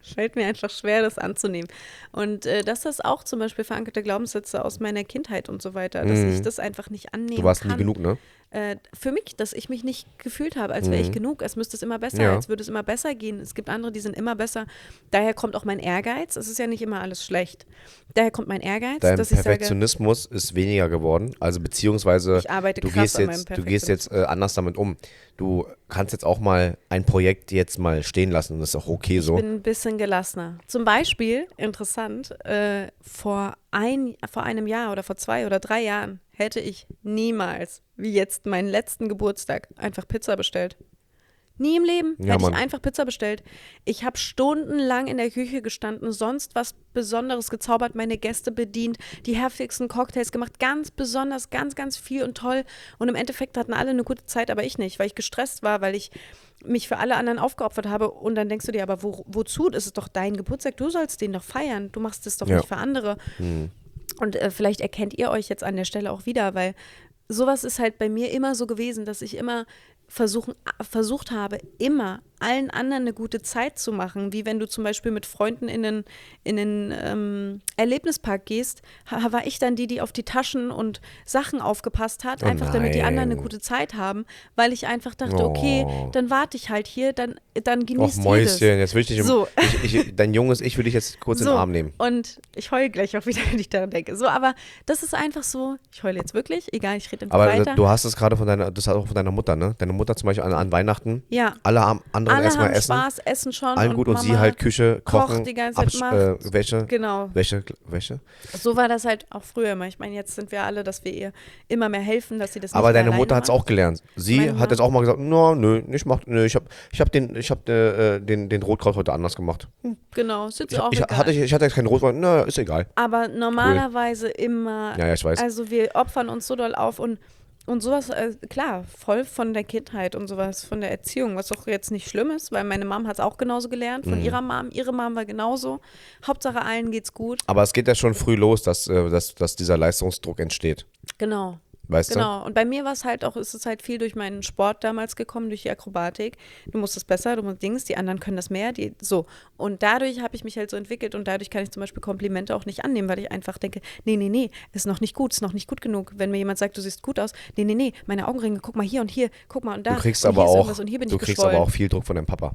fällt mir einfach schwer, das anzunehmen. Und äh, dass das auch zum Beispiel verankerte Glaubenssätze aus meiner Kindheit und so weiter, dass Mhm. ich das einfach nicht annehmen Du warst kann. nie genug, ne? Äh, für mich, dass ich mich nicht gefühlt habe, als wäre ich Mhm. genug. Es müsste es immer besser, Ja. als würde es immer besser gehen. Es gibt andere, die sind immer besser. Daher kommt auch mein Ehrgeiz. Es ist ja nicht immer alles schlecht. Daher kommt mein Ehrgeiz, Dein dass ich sage, Perfektionismus ist weniger geworden. Also beziehungsweise ich arbeite du krass gehst an meinem jetzt, du gehst jetzt Perfektionismus. äh, anders damit um. Du kannst jetzt auch mal ein Projekt jetzt mal stehen lassen. Das ist auch okay Ich so. bin ein bisschen gelassener. Zum Beispiel, interessant, äh, vor, ein, vor einem Jahr oder vor zwei oder drei Jahren hätte ich niemals, wie jetzt meinen letzten Geburtstag, einfach Pizza bestellt. Nie im Leben Ja, hätte Mann. ich einfach Pizza bestellt. Ich habe stundenlang in der Küche gestanden, sonst was Besonderes gezaubert, meine Gäste bedient, die heftigsten Cocktails gemacht, ganz besonders, ganz, ganz viel und toll. Und im Endeffekt hatten alle eine gute Zeit, aber ich nicht, weil ich gestresst war, weil ich mich für alle anderen aufgeopfert habe. Und dann denkst du dir, aber wo, wozu? Das ist doch dein Geburtstag, du sollst den doch feiern. Du machst es doch Ja. nicht für andere. Mhm. Und äh, vielleicht erkennt ihr euch jetzt an der Stelle auch wieder, weil sowas ist halt bei mir immer so gewesen, dass ich immer versuchen, versucht habe, immer allen anderen eine gute Zeit zu machen. Wie wenn du zum Beispiel mit Freunden in den, in den ähm, Erlebnispark gehst, ha- war ich dann die, die auf die Taschen und Sachen aufgepasst hat, Oh einfach damit die anderen eine nein. gute Zeit haben, weil ich einfach dachte, okay, Oh. dann warte ich halt hier, dann, dann Och, genießt ihr Mäuschen, jetzt will ich dich, im, So. ich, ich, dein junges Ich will dich jetzt kurz in so, den Arm nehmen. und ich heule gleich auch wieder, wenn ich daran denke. So, aber das ist einfach so, ich heule jetzt wirklich, egal, ich rede einfach Aber weiter. du hast es gerade von deiner, das hat auch von deiner Mutter, ne? Deine Mutter zum Beispiel an, an Weihnachten, Ja. alle haben anderen Alle erstmal haben essen, Spaß, essen schon. allen gut und Mama sie halt Küche, kocht kochen, die ganze Zeit, Absch- macht. äh, Wäsche, Genau. Wäsche, Wäsche. So war das halt auch früher immer. Ich meine, jetzt sind wir alle, dass wir ihr immer mehr helfen, dass sie das Aber nicht mehr deine Mutter alleine hat es macht. auch gelernt. Sie Meine hat Mama- jetzt auch mal gesagt, no, nö, ich mach, nö, ich hab, ich hab den, ich hab äh, den, den Rotkraut heute anders gemacht. Genau, ist jetzt Ich, auch ich, egal. hatte, ich hatte jetzt keinen Rotkraut, na, ist egal. Aber normalerweise immer, Ja, ja, ich weiß. also wir opfern uns so doll auf und, und sowas, äh, klar, voll von der Kindheit und sowas, von der Erziehung, was auch jetzt nicht schlimm ist, weil meine Mom hat es auch genauso gelernt, von Mhm. ihrer Mom, ihre Mom war genauso. Hauptsache allen geht's gut. Aber es geht ja schon früh los, dass, äh, dass, dass dieser Leistungsdruck entsteht. Genau. Weißt Genau, und bei mir war es halt auch, ist es halt viel durch meinen Sport damals gekommen, durch die Akrobatik. Du musst es besser, du musst Dings, die anderen können das mehr, die so. Und dadurch habe ich mich halt so entwickelt und dadurch kann ich zum Beispiel Komplimente auch nicht annehmen, weil ich einfach denke, nee, nee, nee, ist noch nicht gut, ist noch nicht gut genug. Wenn mir jemand sagt, du siehst gut aus, nee, nee, nee, meine Augenringe, guck mal hier und hier, guck mal und da. Du kriegst und aber hier ist auch, irgendwas und hier bin du ich kriegst geschwollen. aber auch viel Druck von deinem Papa.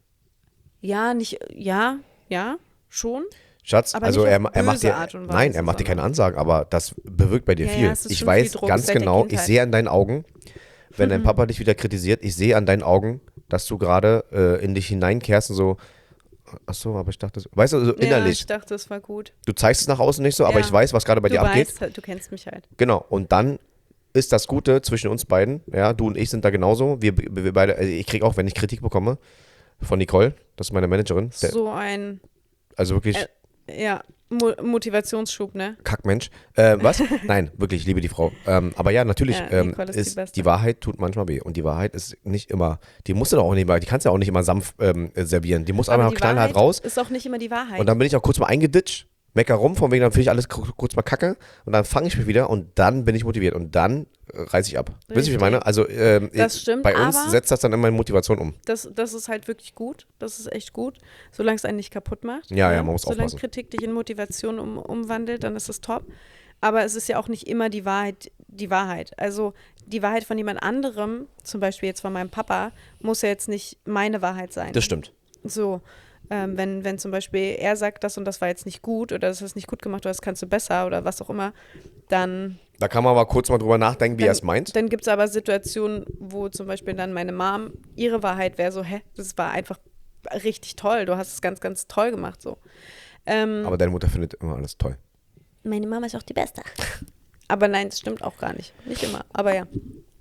Ja, nicht, ja, ja, schon. Schatz, Aber also nicht er, auf er macht böse dir, Art und Weise, nein, er macht dir keine Ansagen, aber das bewirkt bei dir Ja, viel. ja, es ist Ich schon weiß viel Druck ganz seit der genau, ich Kindheit. sehe an deinen Augen, wenn dein Papa dich wieder kritisiert, ich sehe an deinen Augen, dass du gerade äh, in dich hineinkehrst und so, ach so, aber ich dachte, weißt du, so Ja, innerlich, ich dachte, es war gut. du zeigst es nach außen nicht so, aber Ja. ich weiß, was gerade bei Du dir abgeht. weißt halt, du kennst mich halt. Genau, und dann ist das Gute zwischen uns beiden, ja, du und ich sind da genauso, wir, wir beide, also ich kriege auch, wenn ich Kritik bekomme von Nicole, das ist meine Managerin, der, So ein, also wirklich äh, ja, Mo Motivationsschub, ne? Kackmensch. Äh, was? Nein, wirklich, ich liebe die Frau. Ähm, aber ja, natürlich Ja, ähm, Nicole ist die ist Beste. die Wahrheit tut manchmal weh. Und die Wahrheit ist nicht immer, die musst du doch auch nicht mal, die kannst du ja auch nicht immer sanft ähm, servieren. Die muss Aber einmal die knallhart Wahrheit raus. ist auch nicht immer die Wahrheit. Und dann bin ich auch kurz mal eingeditscht, mecker rum, von wegen, dann finde ich alles ku- kurz mal kacke. Und dann fange ich mich wieder und dann bin ich motiviert. Und dann äh, reiße ich ab. Wisst ihr, wie ich Richtig. meine? Also ähm, Das stimmt, bei uns aber- setzt das dann immer in Motivation um. das, das ist halt wirklich gut. Das ist echt gut. Solange es einen nicht kaputt macht. Ja, ja, man muss Solange aufpassen. Kritik dich in Motivation um, umwandelt, dann ist es top. Aber es ist ja auch nicht immer die Wahrheit, die Wahrheit. Also die Wahrheit von jemand anderem, zum Beispiel jetzt von meinem Papa, muss ja jetzt nicht meine Wahrheit sein. Das stimmt. So, ähm, wenn, wenn zum Beispiel er sagt, das und das war jetzt nicht gut oder das ist nicht gut gemacht oder das kannst du besser oder was auch immer, dann, Da kann man aber kurz mal drüber nachdenken, wie er es meint. dann gibt es aber Situationen, wo zum Beispiel dann meine Mom, ihre Wahrheit wäre so, hä, das war einfach richtig toll, du hast es ganz, ganz toll gemacht so. Ähm, Aber deine Mutter findet immer alles toll. meine Mama ist auch die Beste. Aber nein, das stimmt auch gar nicht. Nicht immer, aber ja.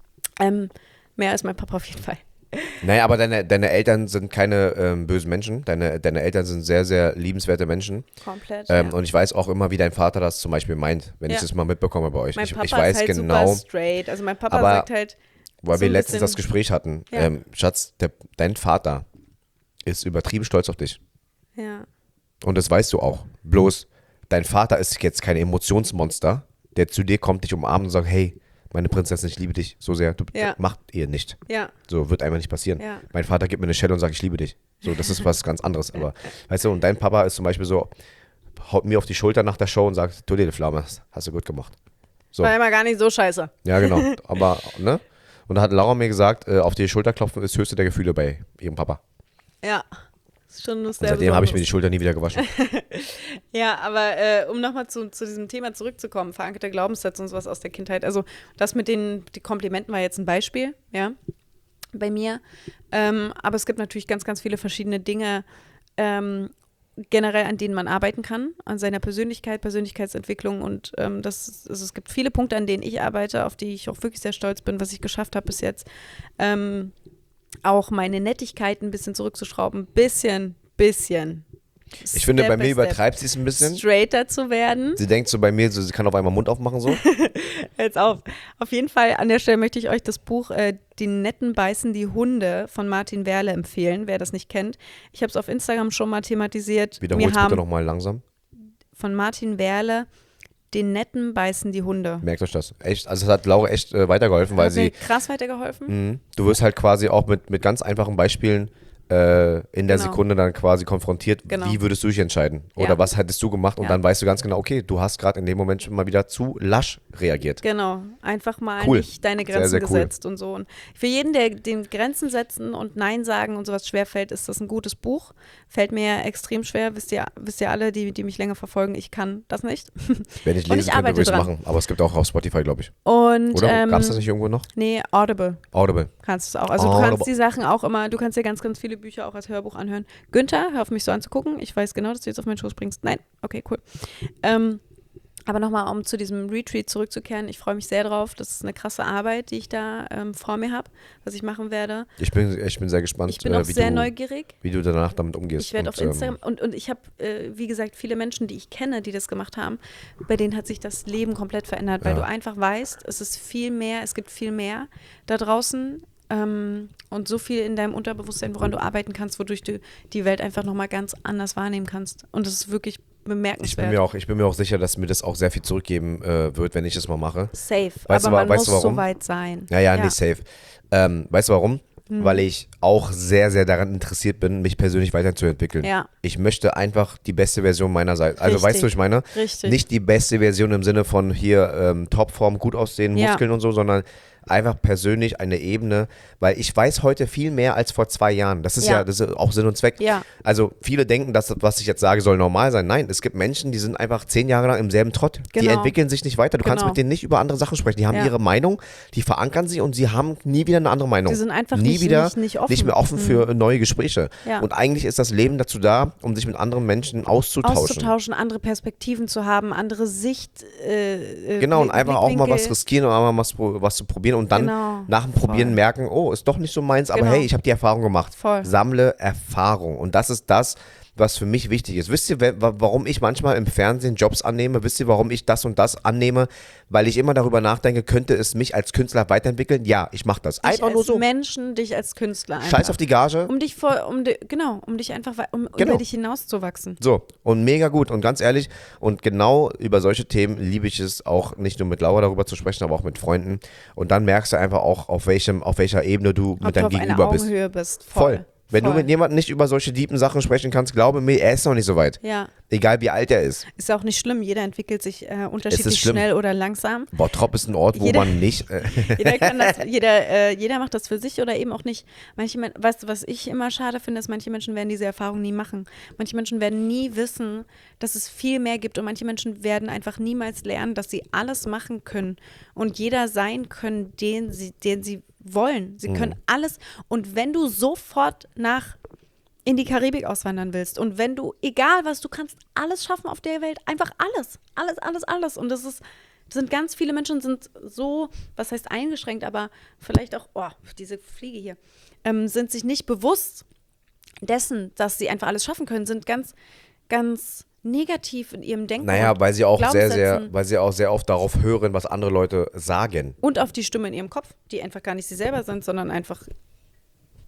Ähm, mehr als mein Papa auf jeden Fall. Naja, aber deine, deine Eltern sind keine ähm, bösen Menschen. Deine, deine Eltern sind sehr, sehr liebenswerte Menschen. Komplett, Ähm, ja. Und ich weiß auch immer, wie dein Vater das zum Beispiel meint, wenn ich Ja. das mal mitbekomme bei euch. Mein ich, Papa ich weiß ist halt genau, super straight. Also mein Papa Aber- sagt halt, weil so wir ein letztens bisschen- das Gespräch hatten. Ja. Ähm, Schatz, der, dein Vater ist übertrieben stolz auf dich. ja, Und das weißt du auch. Bloß, dein Vater ist jetzt kein Emotionsmonster, der zu dir kommt, dich umarmt und sagt, hey, meine Prinzessin, ich liebe dich so sehr, du, Ja. macht ihr nicht. Ja. So, wird einfach nicht passieren. Ja. Mein Vater gibt mir eine Schelle und sagt, ich liebe dich. So, das ist was ganz anderes. Aber, weißt du, und dein Papa ist zum Beispiel so, haut mir auf die Schulter nach der Show und sagt, du die Flamme, hast du gut gemacht. So. War immer gar nicht so scheiße. Ja, genau. Aber, ne? Und da hat Laura mir gesagt, äh, auf die Schulter klopfen ist höchste der Gefühle bei ihrem Papa. Ja. Ist schon Und sehr seitdem habe ich mir die Besonderes. Schulter nie wieder gewaschen. Ja, aber äh, um nochmal zu, zu diesem Thema zurückzukommen, verankerte Glaubenssätze und sowas aus der Kindheit. Also das mit den die Komplimenten war jetzt ein Beispiel, ja, bei mir. Ähm, aber es gibt natürlich ganz, ganz viele verschiedene Dinge, ähm, generell, an denen man arbeiten kann, an seiner Persönlichkeit, Persönlichkeitsentwicklung und ähm, das, also es gibt viele Punkte, an denen ich arbeite, auf die ich auch wirklich sehr stolz bin, was ich geschafft habe bis jetzt. Ähm, auch meine Nettigkeit ein bisschen zurückzuschrauben, bisschen, bisschen. Ich finde, Step bei by mir step. übertreibt sie es ein bisschen. Straighter zu werden. Sie denkt so bei mir, so, sie kann auf einmal Mund aufmachen so. Jetzt auf. Auf jeden Fall, an der Stelle möchte ich euch das Buch äh, Die Netten beißen die Hunde von Martin Werle empfehlen, wer das nicht kennt. Ich habe es auf Instagram schon mal thematisiert. Wiederhol's Wir haben bitte nochmal langsam. von Martin Werle Die Netten beißen die Hunde. Merkt euch das. Echt, also es hat Laura echt äh, weitergeholfen, weil Hat mir sie, krass weitergeholfen. mh, du wirst halt quasi auch mit, mit ganz einfachen Beispielen äh, in der Genau. Sekunde dann quasi konfrontiert, Genau. wie würdest du dich entscheiden? Oder Ja. was hättest du gemacht? Und Ja. dann weißt du ganz genau, okay, du hast gerade in dem Moment schon mal wieder zu lasch reagiert. Genau, einfach mal Cool. nicht deine Sehr, Grenzen sehr cool. gesetzt und so. Und für jeden, der den Grenzen setzen und Nein sagen und sowas schwerfällt, ist das ein gutes Buch. Fällt mir extrem schwer, wisst ihr, wisst ihr alle, die, die mich länger verfolgen, ich kann das nicht. Wenn ich Und lesen ich könnte, arbeite würde ich es dran. machen. Aber es gibt auch auf Spotify, glaube ich. Und Oder? ähm, Gab es das nicht irgendwo noch? nee, Audible Audible. kannst du es auch. Also du Audible. kannst die Sachen auch immer, du kannst dir ganz, ganz viele Bücher auch als Hörbuch anhören. Günther, hör auf mich so anzugucken. Ich weiß genau, dass du jetzt auf meinen Schoß springst. Nein, okay, cool. Ähm, aber nochmal, um zu diesem Retreat zurückzukehren, ich freue mich sehr drauf. Das ist eine krasse Arbeit, die ich da ähm, vor mir habe, was ich machen werde. Ich bin, ich bin sehr gespannt, Ich bin äh, auch wie, sehr du, neugierig. wie du danach damit umgehst. Ich werde auf Und, ähm, Instagram und, und ich habe, äh, wie gesagt, viele Menschen, die ich kenne, die das gemacht haben, bei denen hat sich das Leben komplett verändert, weil Ja. du einfach weißt, es ist viel mehr, es gibt viel mehr da draußen ähm, und so viel in deinem Unterbewusstsein, woran du arbeiten kannst, wodurch du die Welt einfach nochmal ganz anders wahrnehmen kannst. Und das ist wirklich Ich bin, bemerkenswert. mir auch, ich bin mir auch sicher, dass mir das auch sehr viel zurückgeben äh, wird, wenn ich das mal mache. Safe, Weißt aber du wa- man weißt du muss warum? so weit sein. Ja, ja, nee, safe. Ähm, weißt du warum? Hm. Weil ich auch sehr, sehr daran interessiert bin, mich persönlich weiterzuentwickeln. Ja. Ich möchte einfach die beste Version meiner Seite. Also Richtig. weißt du, was ich meine? Richtig. Nicht die beste Version im Sinne von hier ähm, Topform, gut aussehen, Ja. Muskeln und so, sondern einfach persönlich eine Ebene, weil ich weiß heute viel mehr als vor zwei Jahren. Das ist ja, Ja. das ist auch Sinn und Zweck. Ja. Also viele denken, dass das, was ich jetzt sage, soll normal sein. Nein, es gibt Menschen, die sind einfach zehn Jahre lang im selben Trott. Die Genau. entwickeln sich nicht weiter. Du kannst Genau. mit denen nicht über andere Sachen sprechen. Die haben Ja. ihre Meinung, die verankern sie und sie haben nie wieder eine andere Meinung. Die sind einfach nie nicht- wieder, nicht- nicht offen. mehr offen für neue Gespräche. Ja. Und eigentlich ist das Leben dazu da, um sich mit anderen Menschen auszutauschen. Auszutauschen, andere Perspektiven zu haben, andere Sicht. Äh, äh, Genau, und Blick- einfach auch mal was Blickwinkel. riskieren und einmal was, pro- was zu probieren und dann Genau. nach dem Probieren Voll. merken, oh, ist doch nicht so meins, aber Genau. hey, ich habe die Erfahrung gemacht. Voll. Sammle Erfahrung. Und das ist das, was für mich wichtig ist. Wisst ihr, wer- wa- warum ich manchmal im Fernsehen Jobs annehme? Wisst ihr, warum ich das und das annehme? Weil ich immer darüber nachdenke, könnte es mich als Künstler weiterentwickeln? Ja, ich mache das. Dich Einfach als nur so. Menschen, dich als Künstler. Einfach. Scheiß auf die Gage. Um dich vor, um di genau, um dich einfach, wei- um Genau. über dich hinauszuwachsen. So, und mega gut. Und ganz ehrlich, und genau über solche Themen liebe ich es auch, nicht nur mit Laura darüber zu sprechen, aber auch mit Freunden. Und dann merkst du einfach auch, auf, welchem, auf welcher Ebene du Ob mit du deinem auf einer Gegenüber bist. Augenhöhe bist. Voll. Voll. Wenn Voll. du mit jemandem nicht über solche deepen Sachen sprechen kannst, glaube mir, er ist noch nicht so weit. Ja, Egal wie alt er ist. ist auch nicht schlimm. Jeder entwickelt sich äh, unterschiedlich schlimm. schnell oder langsam. Bottrop ist ein Ort, wo Jeder- man nicht. Äh, Jeder kann das, jeder, äh, jeder macht das für sich oder eben auch nicht. Manche, Men- weißt du, was ich immer schade finde, ist, manche Menschen werden diese Erfahrung nie machen. Manche Menschen werden nie wissen, dass es viel mehr gibt und manche Menschen werden einfach niemals lernen, dass sie alles machen können und jeder sein können, den sie, den sie wollen. Sie können alles und wenn du sofort nach in die Karibik auswandern willst und wenn du, egal was, du kannst alles schaffen auf der Welt, einfach alles, alles, alles, alles und das ist sind ganz viele Menschen sind so, was heißt eingeschränkt, aber vielleicht auch, oh, diese Fliege hier, ähm, sind sich nicht bewusst dessen, dass sie einfach alles schaffen können, sind ganz, ganz negativ in ihrem Denken. naja, und weil sie auch sehr, sehr, Glaubenssätzen weil sie auch sehr oft darauf hören, was andere Leute sagen. und auf die Stimme in ihrem Kopf, die einfach gar nicht sie selber sind, sondern einfach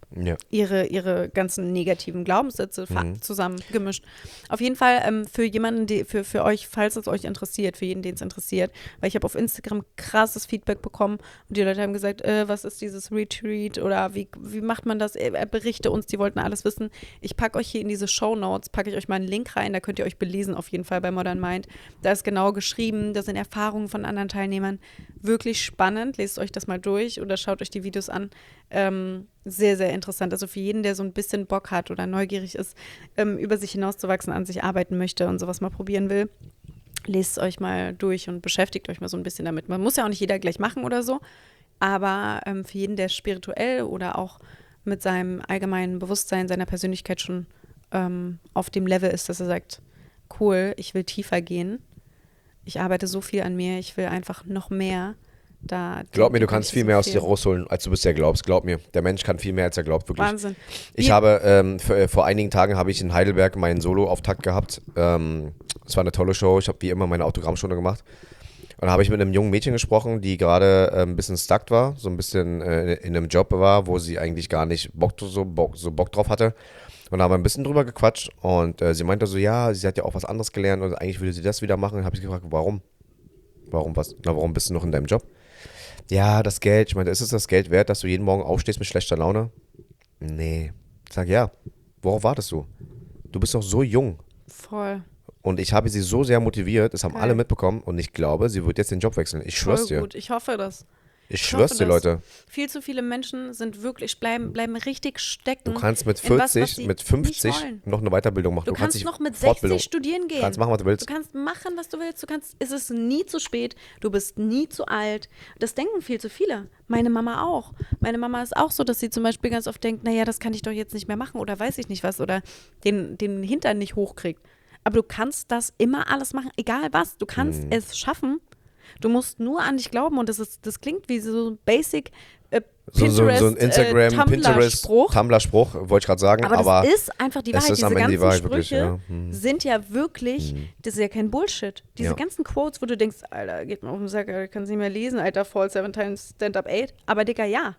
Ja. ihre, ihre ganzen negativen Glaubenssätze Mhm. zusammengemischt. Auf jeden Fall ähm, für jemanden, die, für, für euch, falls es euch interessiert, für jeden, den es interessiert, weil ich habe auf Instagram krasses Feedback bekommen und die Leute haben gesagt, äh, was ist dieses Retreat oder wie, wie macht man das? Äh, berichte uns, die wollten alles wissen. Ich packe euch hier in diese Shownotes, packe ich euch mal einen Link rein, da könnt ihr euch belesen auf jeden Fall bei Modern Mind. Da ist genau geschrieben, da sind Erfahrungen von anderen Teilnehmern. Wirklich spannend, lest euch das mal durch oder schaut euch die Videos an. Ähm, sehr, sehr interessant. Also für jeden, der so ein bisschen Bock hat oder neugierig ist, ähm, über sich hinauszuwachsen, an sich arbeiten möchte und sowas mal probieren will, lest es euch mal durch und beschäftigt euch mal so ein bisschen damit. Man muss ja auch nicht jeder gleich machen oder so, aber ähm, für jeden, der spirituell oder auch mit seinem allgemeinen Bewusstsein, seiner Persönlichkeit schon ähm, auf dem Level ist, dass er sagt, cool, ich will tiefer gehen. Ich arbeite so viel an mir, ich will einfach noch mehr. Da, Glaub mir, da du kann kannst ich viel so mehr aus dir rausholen, als du bisher glaubst. Glaub mir, der Mensch kann viel mehr, als er glaubt, wirklich. Wahnsinn. Ich Wie- habe, ähm, für, äh, vor einigen Tagen habe ich in Heidelberg meinen Solo-Auftakt gehabt. Ähm, es war eine tolle Show. Ich habe wie immer meine Autogrammstunde gemacht. Und da habe ich mit einem jungen Mädchen gesprochen, die gerade äh, ein bisschen stuck war, so ein bisschen äh, in einem Job war, wo sie eigentlich gar nicht Bock, so, Bock, so Bock drauf hatte. Und da haben wir ein bisschen drüber gequatscht und äh, sie meinte so, ja, sie hat ja auch was anderes gelernt und eigentlich würde sie das wieder machen. Und habe ich gefragt, warum? Warum was? Na, warum bist du noch in deinem Job? Ja, das Geld. Ich meinte, ist es das Geld wert, dass du jeden Morgen aufstehst mit schlechter Laune? Nee. Ich sag, ja. Worauf wartest du? Du bist doch so jung. Voll. Und ich habe sie so sehr motiviert, das haben Geil. alle mitbekommen und ich glaube, sie wird jetzt den Job wechseln. Ich Voll schwör's dir. gut. Ich hoffe das. Ich Ich schwör's hoffe dir, das. Leute. Viel zu viele Menschen sind wirklich, bleiben, bleiben richtig stecken. Du kannst mit in was, was vierzig, sie mit nicht fünfzig wollen. noch eine Weiterbildung machen. Du, kannst dich noch mit Fortbildung- sechzig studieren gehen. kannst machen, was du willst. Du kannst machen, was du willst. Du kannst, es ist nie zu spät. Du bist nie zu alt. Das denken viel zu viele. Meine Mama auch. Meine Mama ist auch so, dass sie zum Beispiel ganz oft denkt, naja, das kann ich doch jetzt nicht mehr machen oder weiß ich nicht was oder den, den Hintern nicht hochkriegt. Aber du kannst das immer alles machen, egal was. Du kannst Mhm. es schaffen. Du musst nur an dich glauben und das ist, das klingt wie so ein Basic äh, So, so, Pinterest, so ein Instagram, äh, Pinterest, Tumblr-Spruch. Tumblr-Spruch, wollte ich gerade sagen. Aber, Aber, das ist einfach die es Wahrheit. ist am Diese Ende die ganzen Wahrheit, Sprüche wirklich, ja. Hm. sind ja wirklich, das ist ja kein Bullshit. Diese Ja. ganzen Quotes, wo du denkst, Alter, geht mir auf den Sack, ich kann es nicht mehr lesen, Alter, fall seven times, stand up eight. Aber Digga, ja.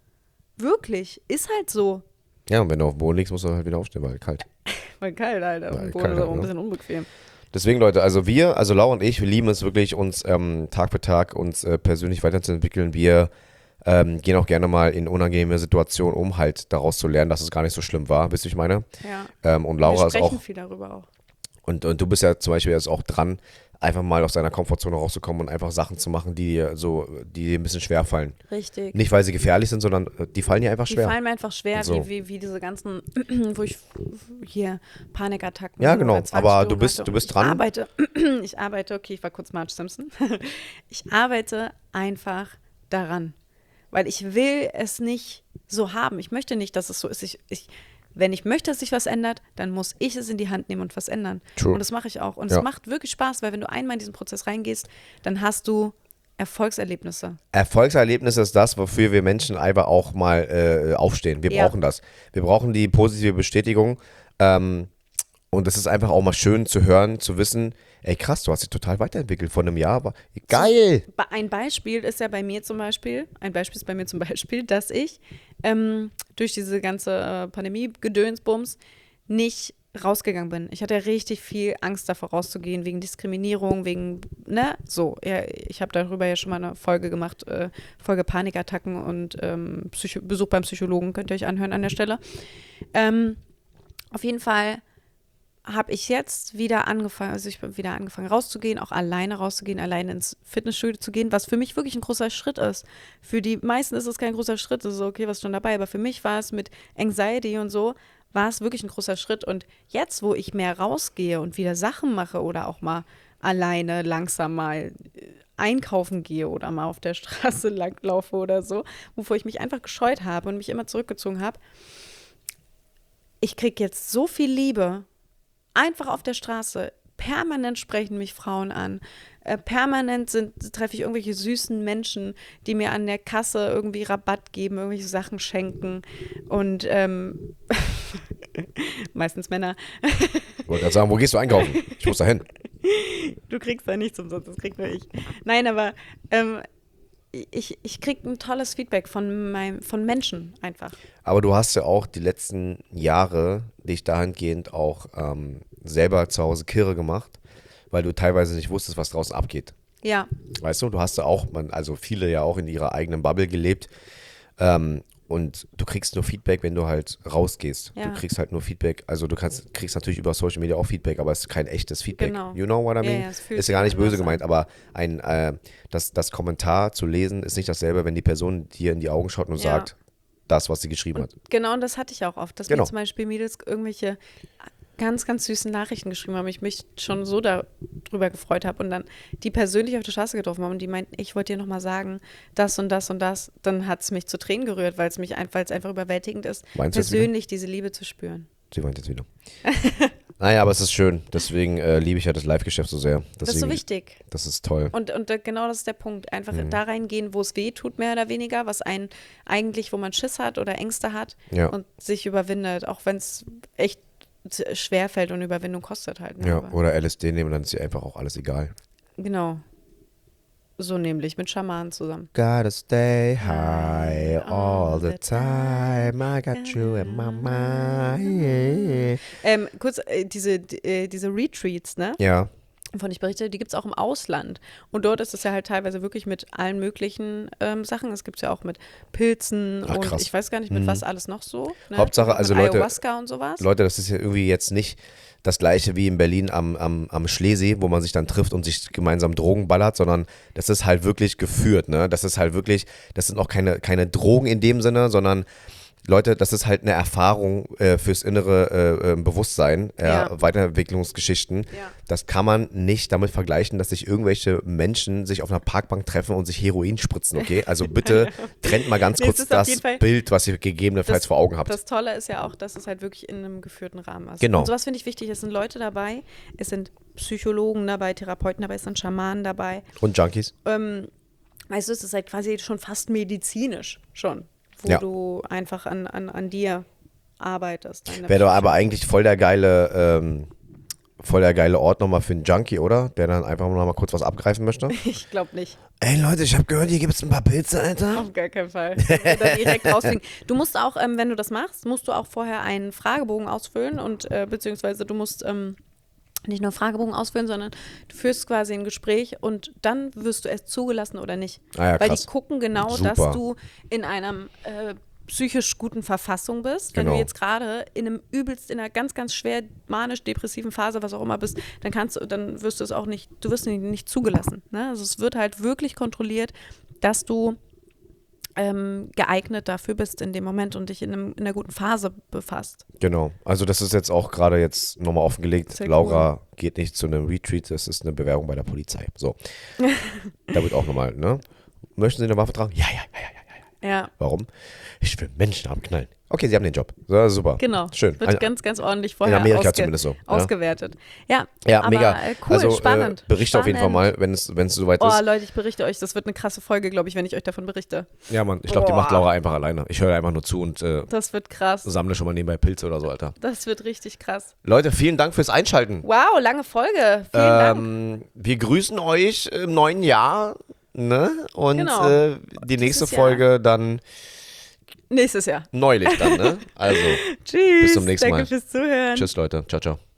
Wirklich. Ist halt so. ja, und wenn du auf dem Boden liegst, musst du halt wieder aufstehen, weil kalt. Weil kalt, Alter. Weil Im Boden kalt, ist auch ein ne? bisschen unbequem. Deswegen, Leute, also wir, also Laura und ich, wir lieben es wirklich, uns ähm, Tag für Tag uns äh, persönlich weiterzuentwickeln. Wir ähm, gehen auch gerne mal in unangenehme Situationen, um halt daraus zu lernen, dass es gar nicht so schlimm war, wisst ihr, ich meine? Ja. Ähm, und Laura Wir ist sprechen auch, viel darüber auch. und, und du bist ja zum Beispiel jetzt auch dran, einfach mal aus deiner Komfortzone rauszukommen und einfach Sachen zu machen, die dir so, die dir ein bisschen schwer fallen. Richtig. Nicht, weil sie gefährlich sind, sondern äh, die fallen dir einfach Die schwer. fallen mir einfach schwer, So. wie, wie, wie diese ganzen, wo ich hier Panikattacken. Ja, genau. oder Aber Zwangsstörungen du bist- hatte. du bist ich dran. Arbeite, ich arbeite, okay, ich war kurz Marge Simpson. Ich arbeite einfach daran, weil ich will es nicht so haben. Ich möchte nicht, dass es so ist. Ich, ich, wenn ich möchte, dass sich was ändert, dann muss ich es in die Hand nehmen und was ändern. True. Und das mache ich auch. Und Ja. es macht wirklich Spaß, weil wenn du einmal in diesen Prozess reingehst, dann hast du Erfolgserlebnisse. Erfolgserlebnis ist das, wofür wir Menschen einfach auch mal äh, aufstehen. Wir Ja. brauchen das. Wir brauchen die positive Bestätigung. Ähm, und es ist einfach auch mal schön zu hören, zu wissen, ey krass, du hast dich total weiterentwickelt von einem Jahr. Aber geil! Be- Ein Beispiel ist ja bei mir zum Beispiel, ein Beispiel ist bei mir zum Beispiel, dass ich ähm, durch diese ganze äh, Pandemie-Gedönsbums nicht rausgegangen bin. Ich hatte richtig viel Angst davor rauszugehen, wegen Diskriminierung, wegen, ne, so. Ja, ich habe darüber ja schon mal eine Folge gemacht, äh, Folge Panikattacken und ähm, Psycho- Besuch beim Psychologen, könnt ihr euch anhören an der Stelle. Ähm, auf jeden Fall habe ich jetzt wieder angefangen, also ich bin wieder angefangen rauszugehen, auch alleine rauszugehen, alleine ins Fitnessstudio zu gehen, was für mich wirklich ein großer Schritt ist. Für die meisten ist es kein großer Schritt, das ist so, okay, was ist schon dabei, aber für mich war es mit Anxiety und so, war es wirklich ein großer Schritt und jetzt, wo ich mehr rausgehe und wieder Sachen mache oder auch mal alleine langsam mal äh, einkaufen gehe oder mal auf der Straße langlaufe oder so, wovor ich mich einfach gescheut habe und mich immer zurückgezogen habe, ich kriege jetzt so viel Liebe einfach auf der Straße. Permanent sprechen mich Frauen an. Äh, permanent sind, treffe ich irgendwelche süßen Menschen, die mir an der Kasse irgendwie Rabatt geben, irgendwelche Sachen schenken. Und ähm, meistens Männer. Ich wollte gerade sagen, wo gehst du einkaufen? Ich muss da hin. Du kriegst da nichts umsonst, das krieg nur ich. Nein, aber ähm, ich, ich kriege ein tolles Feedback von, meinem, von Menschen einfach. Aber du hast ja auch die letzten Jahre dich dahingehend auch ähm, selber zu Hause kirre gemacht, weil du teilweise nicht wusstest, was draußen abgeht. Ja. Weißt du, du hast ja auch, man, also viele ja auch in ihrer eigenen Bubble gelebt. Ähm, und du kriegst nur Feedback, wenn du halt rausgehst. Ja. Du kriegst halt nur Feedback. Also du kannst, kriegst natürlich über Social Media auch Feedback, aber es ist kein echtes Feedback. Genau. You know what I Ja, mean? ja, es fühlt ist ja gar sich nicht böse anders gemeint, an. aber ein, äh, das, das Kommentar zu lesen ist nicht dasselbe, wenn die Person dir in die Augen schaut und Ja. sagt, das, was sie geschrieben hat. Genau, und das hatte ich auch oft, dass Genau. mir zum Beispiel Mädels irgendwelche ganz, ganz süßen Nachrichten geschrieben haben. Ich mich schon so darüber gefreut habe und dann die persönlich auf der Straße getroffen haben und die meinten, ich wollte dir nochmal sagen, das und das und das. Dann hat es mich zu Tränen gerührt, weil es mich ein- weil es einfach überwältigend ist, Meinst du jetzt wieder? persönlich diese Liebe zu spüren. Sie weint jetzt wieder. Naja, aber es ist schön. Deswegen äh, liebe ich ja das Live-Geschäft so sehr. Deswegen, Das ist so wichtig. Das ist toll. Und, und da- genau das ist der Punkt. Einfach Mhm. da reingehen, wo es weh tut, mehr oder weniger, was einen eigentlich, wo man Schiss hat oder Ängste hat Ja. und sich überwindet, auch wenn es echt schwer fällt und Überwindung kostet halt. Ne? Ja, Aber- oder L S D nehmen, dann ist dir einfach auch alles egal. Genau. So nämlich, mit Schamanen zusammen. Gotta stay high all the time. I got you in my mind. Ähm, kurz, äh, diese, äh, diese Retreats, ne? Ja, Wovon ich berichte, die gibt es auch im Ausland. Und dort ist es ja halt teilweise wirklich mit allen möglichen ähm, Sachen. Es gibt es ja auch mit Pilzen Ach, und krass. ich weiß gar nicht, mit Mhm. was alles noch so. Ne? Hauptsache, Mit also Leute- Ayahuasca und sowas. Leute, das ist ja irgendwie jetzt nicht das gleiche wie in Berlin am, am, am Schlesee, wo man sich dann trifft und sich gemeinsam Drogen ballert, sondern das ist halt wirklich geführt, ne? Das ist halt wirklich, das sind auch keine, keine Drogen in dem Sinne, sondern Leute, das ist halt eine Erfahrung äh, fürs innere äh, äh, Bewusstsein, äh, Ja. Weiterentwicklungsgeschichten. Ja. Das kann man nicht damit vergleichen, dass sich irgendwelche Menschen sich auf einer Parkbank treffen und sich Heroin spritzen, okay? Also bitte trennt mal ganz Nee, es kurz ist auf das jeden Fall- Bild, was ihr gegebenenfalls Das- vor Augen habt. Das Tolle ist ja auch, dass es halt wirklich in einem geführten Rahmen ist. Genau. Und sowas finde ich wichtig. Es sind Leute dabei, es sind Psychologen dabei, Therapeuten dabei, es sind Schamanen dabei. Und Junkies? Ähm, weißt du, es ist halt quasi schon fast medizinisch schon, wo Ja. du einfach an, an, an dir arbeitest. Deine Wäre doch Psyche. aber eigentlich voll der geile, ähm, voll der geile Ort nochmal für einen Junkie, oder? Der dann einfach nochmal kurz was abgreifen möchte. Ich glaube nicht. Ey Leute, ich habe gehört, hier gibt es ein paar Pilze, Alter. Auf gar keinen Fall. Das wird dann direkt rausfliegen. Du musst auch, ähm, wenn du das machst, musst du auch vorher einen Fragebogen ausfüllen und äh, beziehungsweise du musst ähm, nicht nur Fragebogen ausfüllen, sondern du führst quasi ein Gespräch und dann wirst du erst zugelassen oder nicht. Ah ja, Weil krass. die gucken genau, Super. dass du in einem äh, psychisch guten Verfassung bist. Wenn Genau. du jetzt gerade in einem übelst, in einer ganz, ganz schwer manisch-depressiven Phase, was auch immer bist, dann kannst du, dann wirst du es auch nicht, du wirst nicht, nicht zugelassen. Ne? Also es wird halt wirklich kontrolliert, dass du ähm, geeignet dafür bist in dem Moment und dich in, einem, in einer guten Phase befasst. Genau. Also das ist jetzt auch gerade jetzt nochmal offengelegt. Sehr Laura geht nicht zu einem Retreat, das ist eine Bewerbung bei der Polizei. So. Da wird auch nochmal, ne? Möchten Sie eine Waffe tragen? Ja, ja, ja, ja, ja, ja. Ja, Warum? Ich will Menschen abknallen. Okay, Sie haben den Job. So, super. genau. Schön. Wird Ein- ganz, ganz ordentlich In vorher Amerika ausge zumindest so. Ja, ausgewertet. Ja, ja aber, mega. Äh, cool, also spannend. Äh, berichte auf jeden Fall Spannend. mal, wenn es, wenn es soweit Oh, ist. Leute, ich berichte euch. Das wird eine krasse Folge, glaube ich, wenn ich euch davon berichte. Ja, Mann, ich glaube, die Boah. macht Laura einfach alleine. Ich höre einfach nur zu und äh, Das wird krass. sammle schon mal nebenbei Pilze oder so, Alter. Das wird richtig krass. Leute, vielen Dank fürs Einschalten. Wow, lange Folge. Vielen Dank. Ähm, wir grüßen euch im neuen Jahr. Ne? Und Genau. äh, die nächste Dieses Jahr. Folge dann Nächstes Jahr. neulich dann, ne? Also, Tschüss. Bis zum nächsten Danke Mal. fürs Zuhören. tschüss Leute. Ciao, ciao.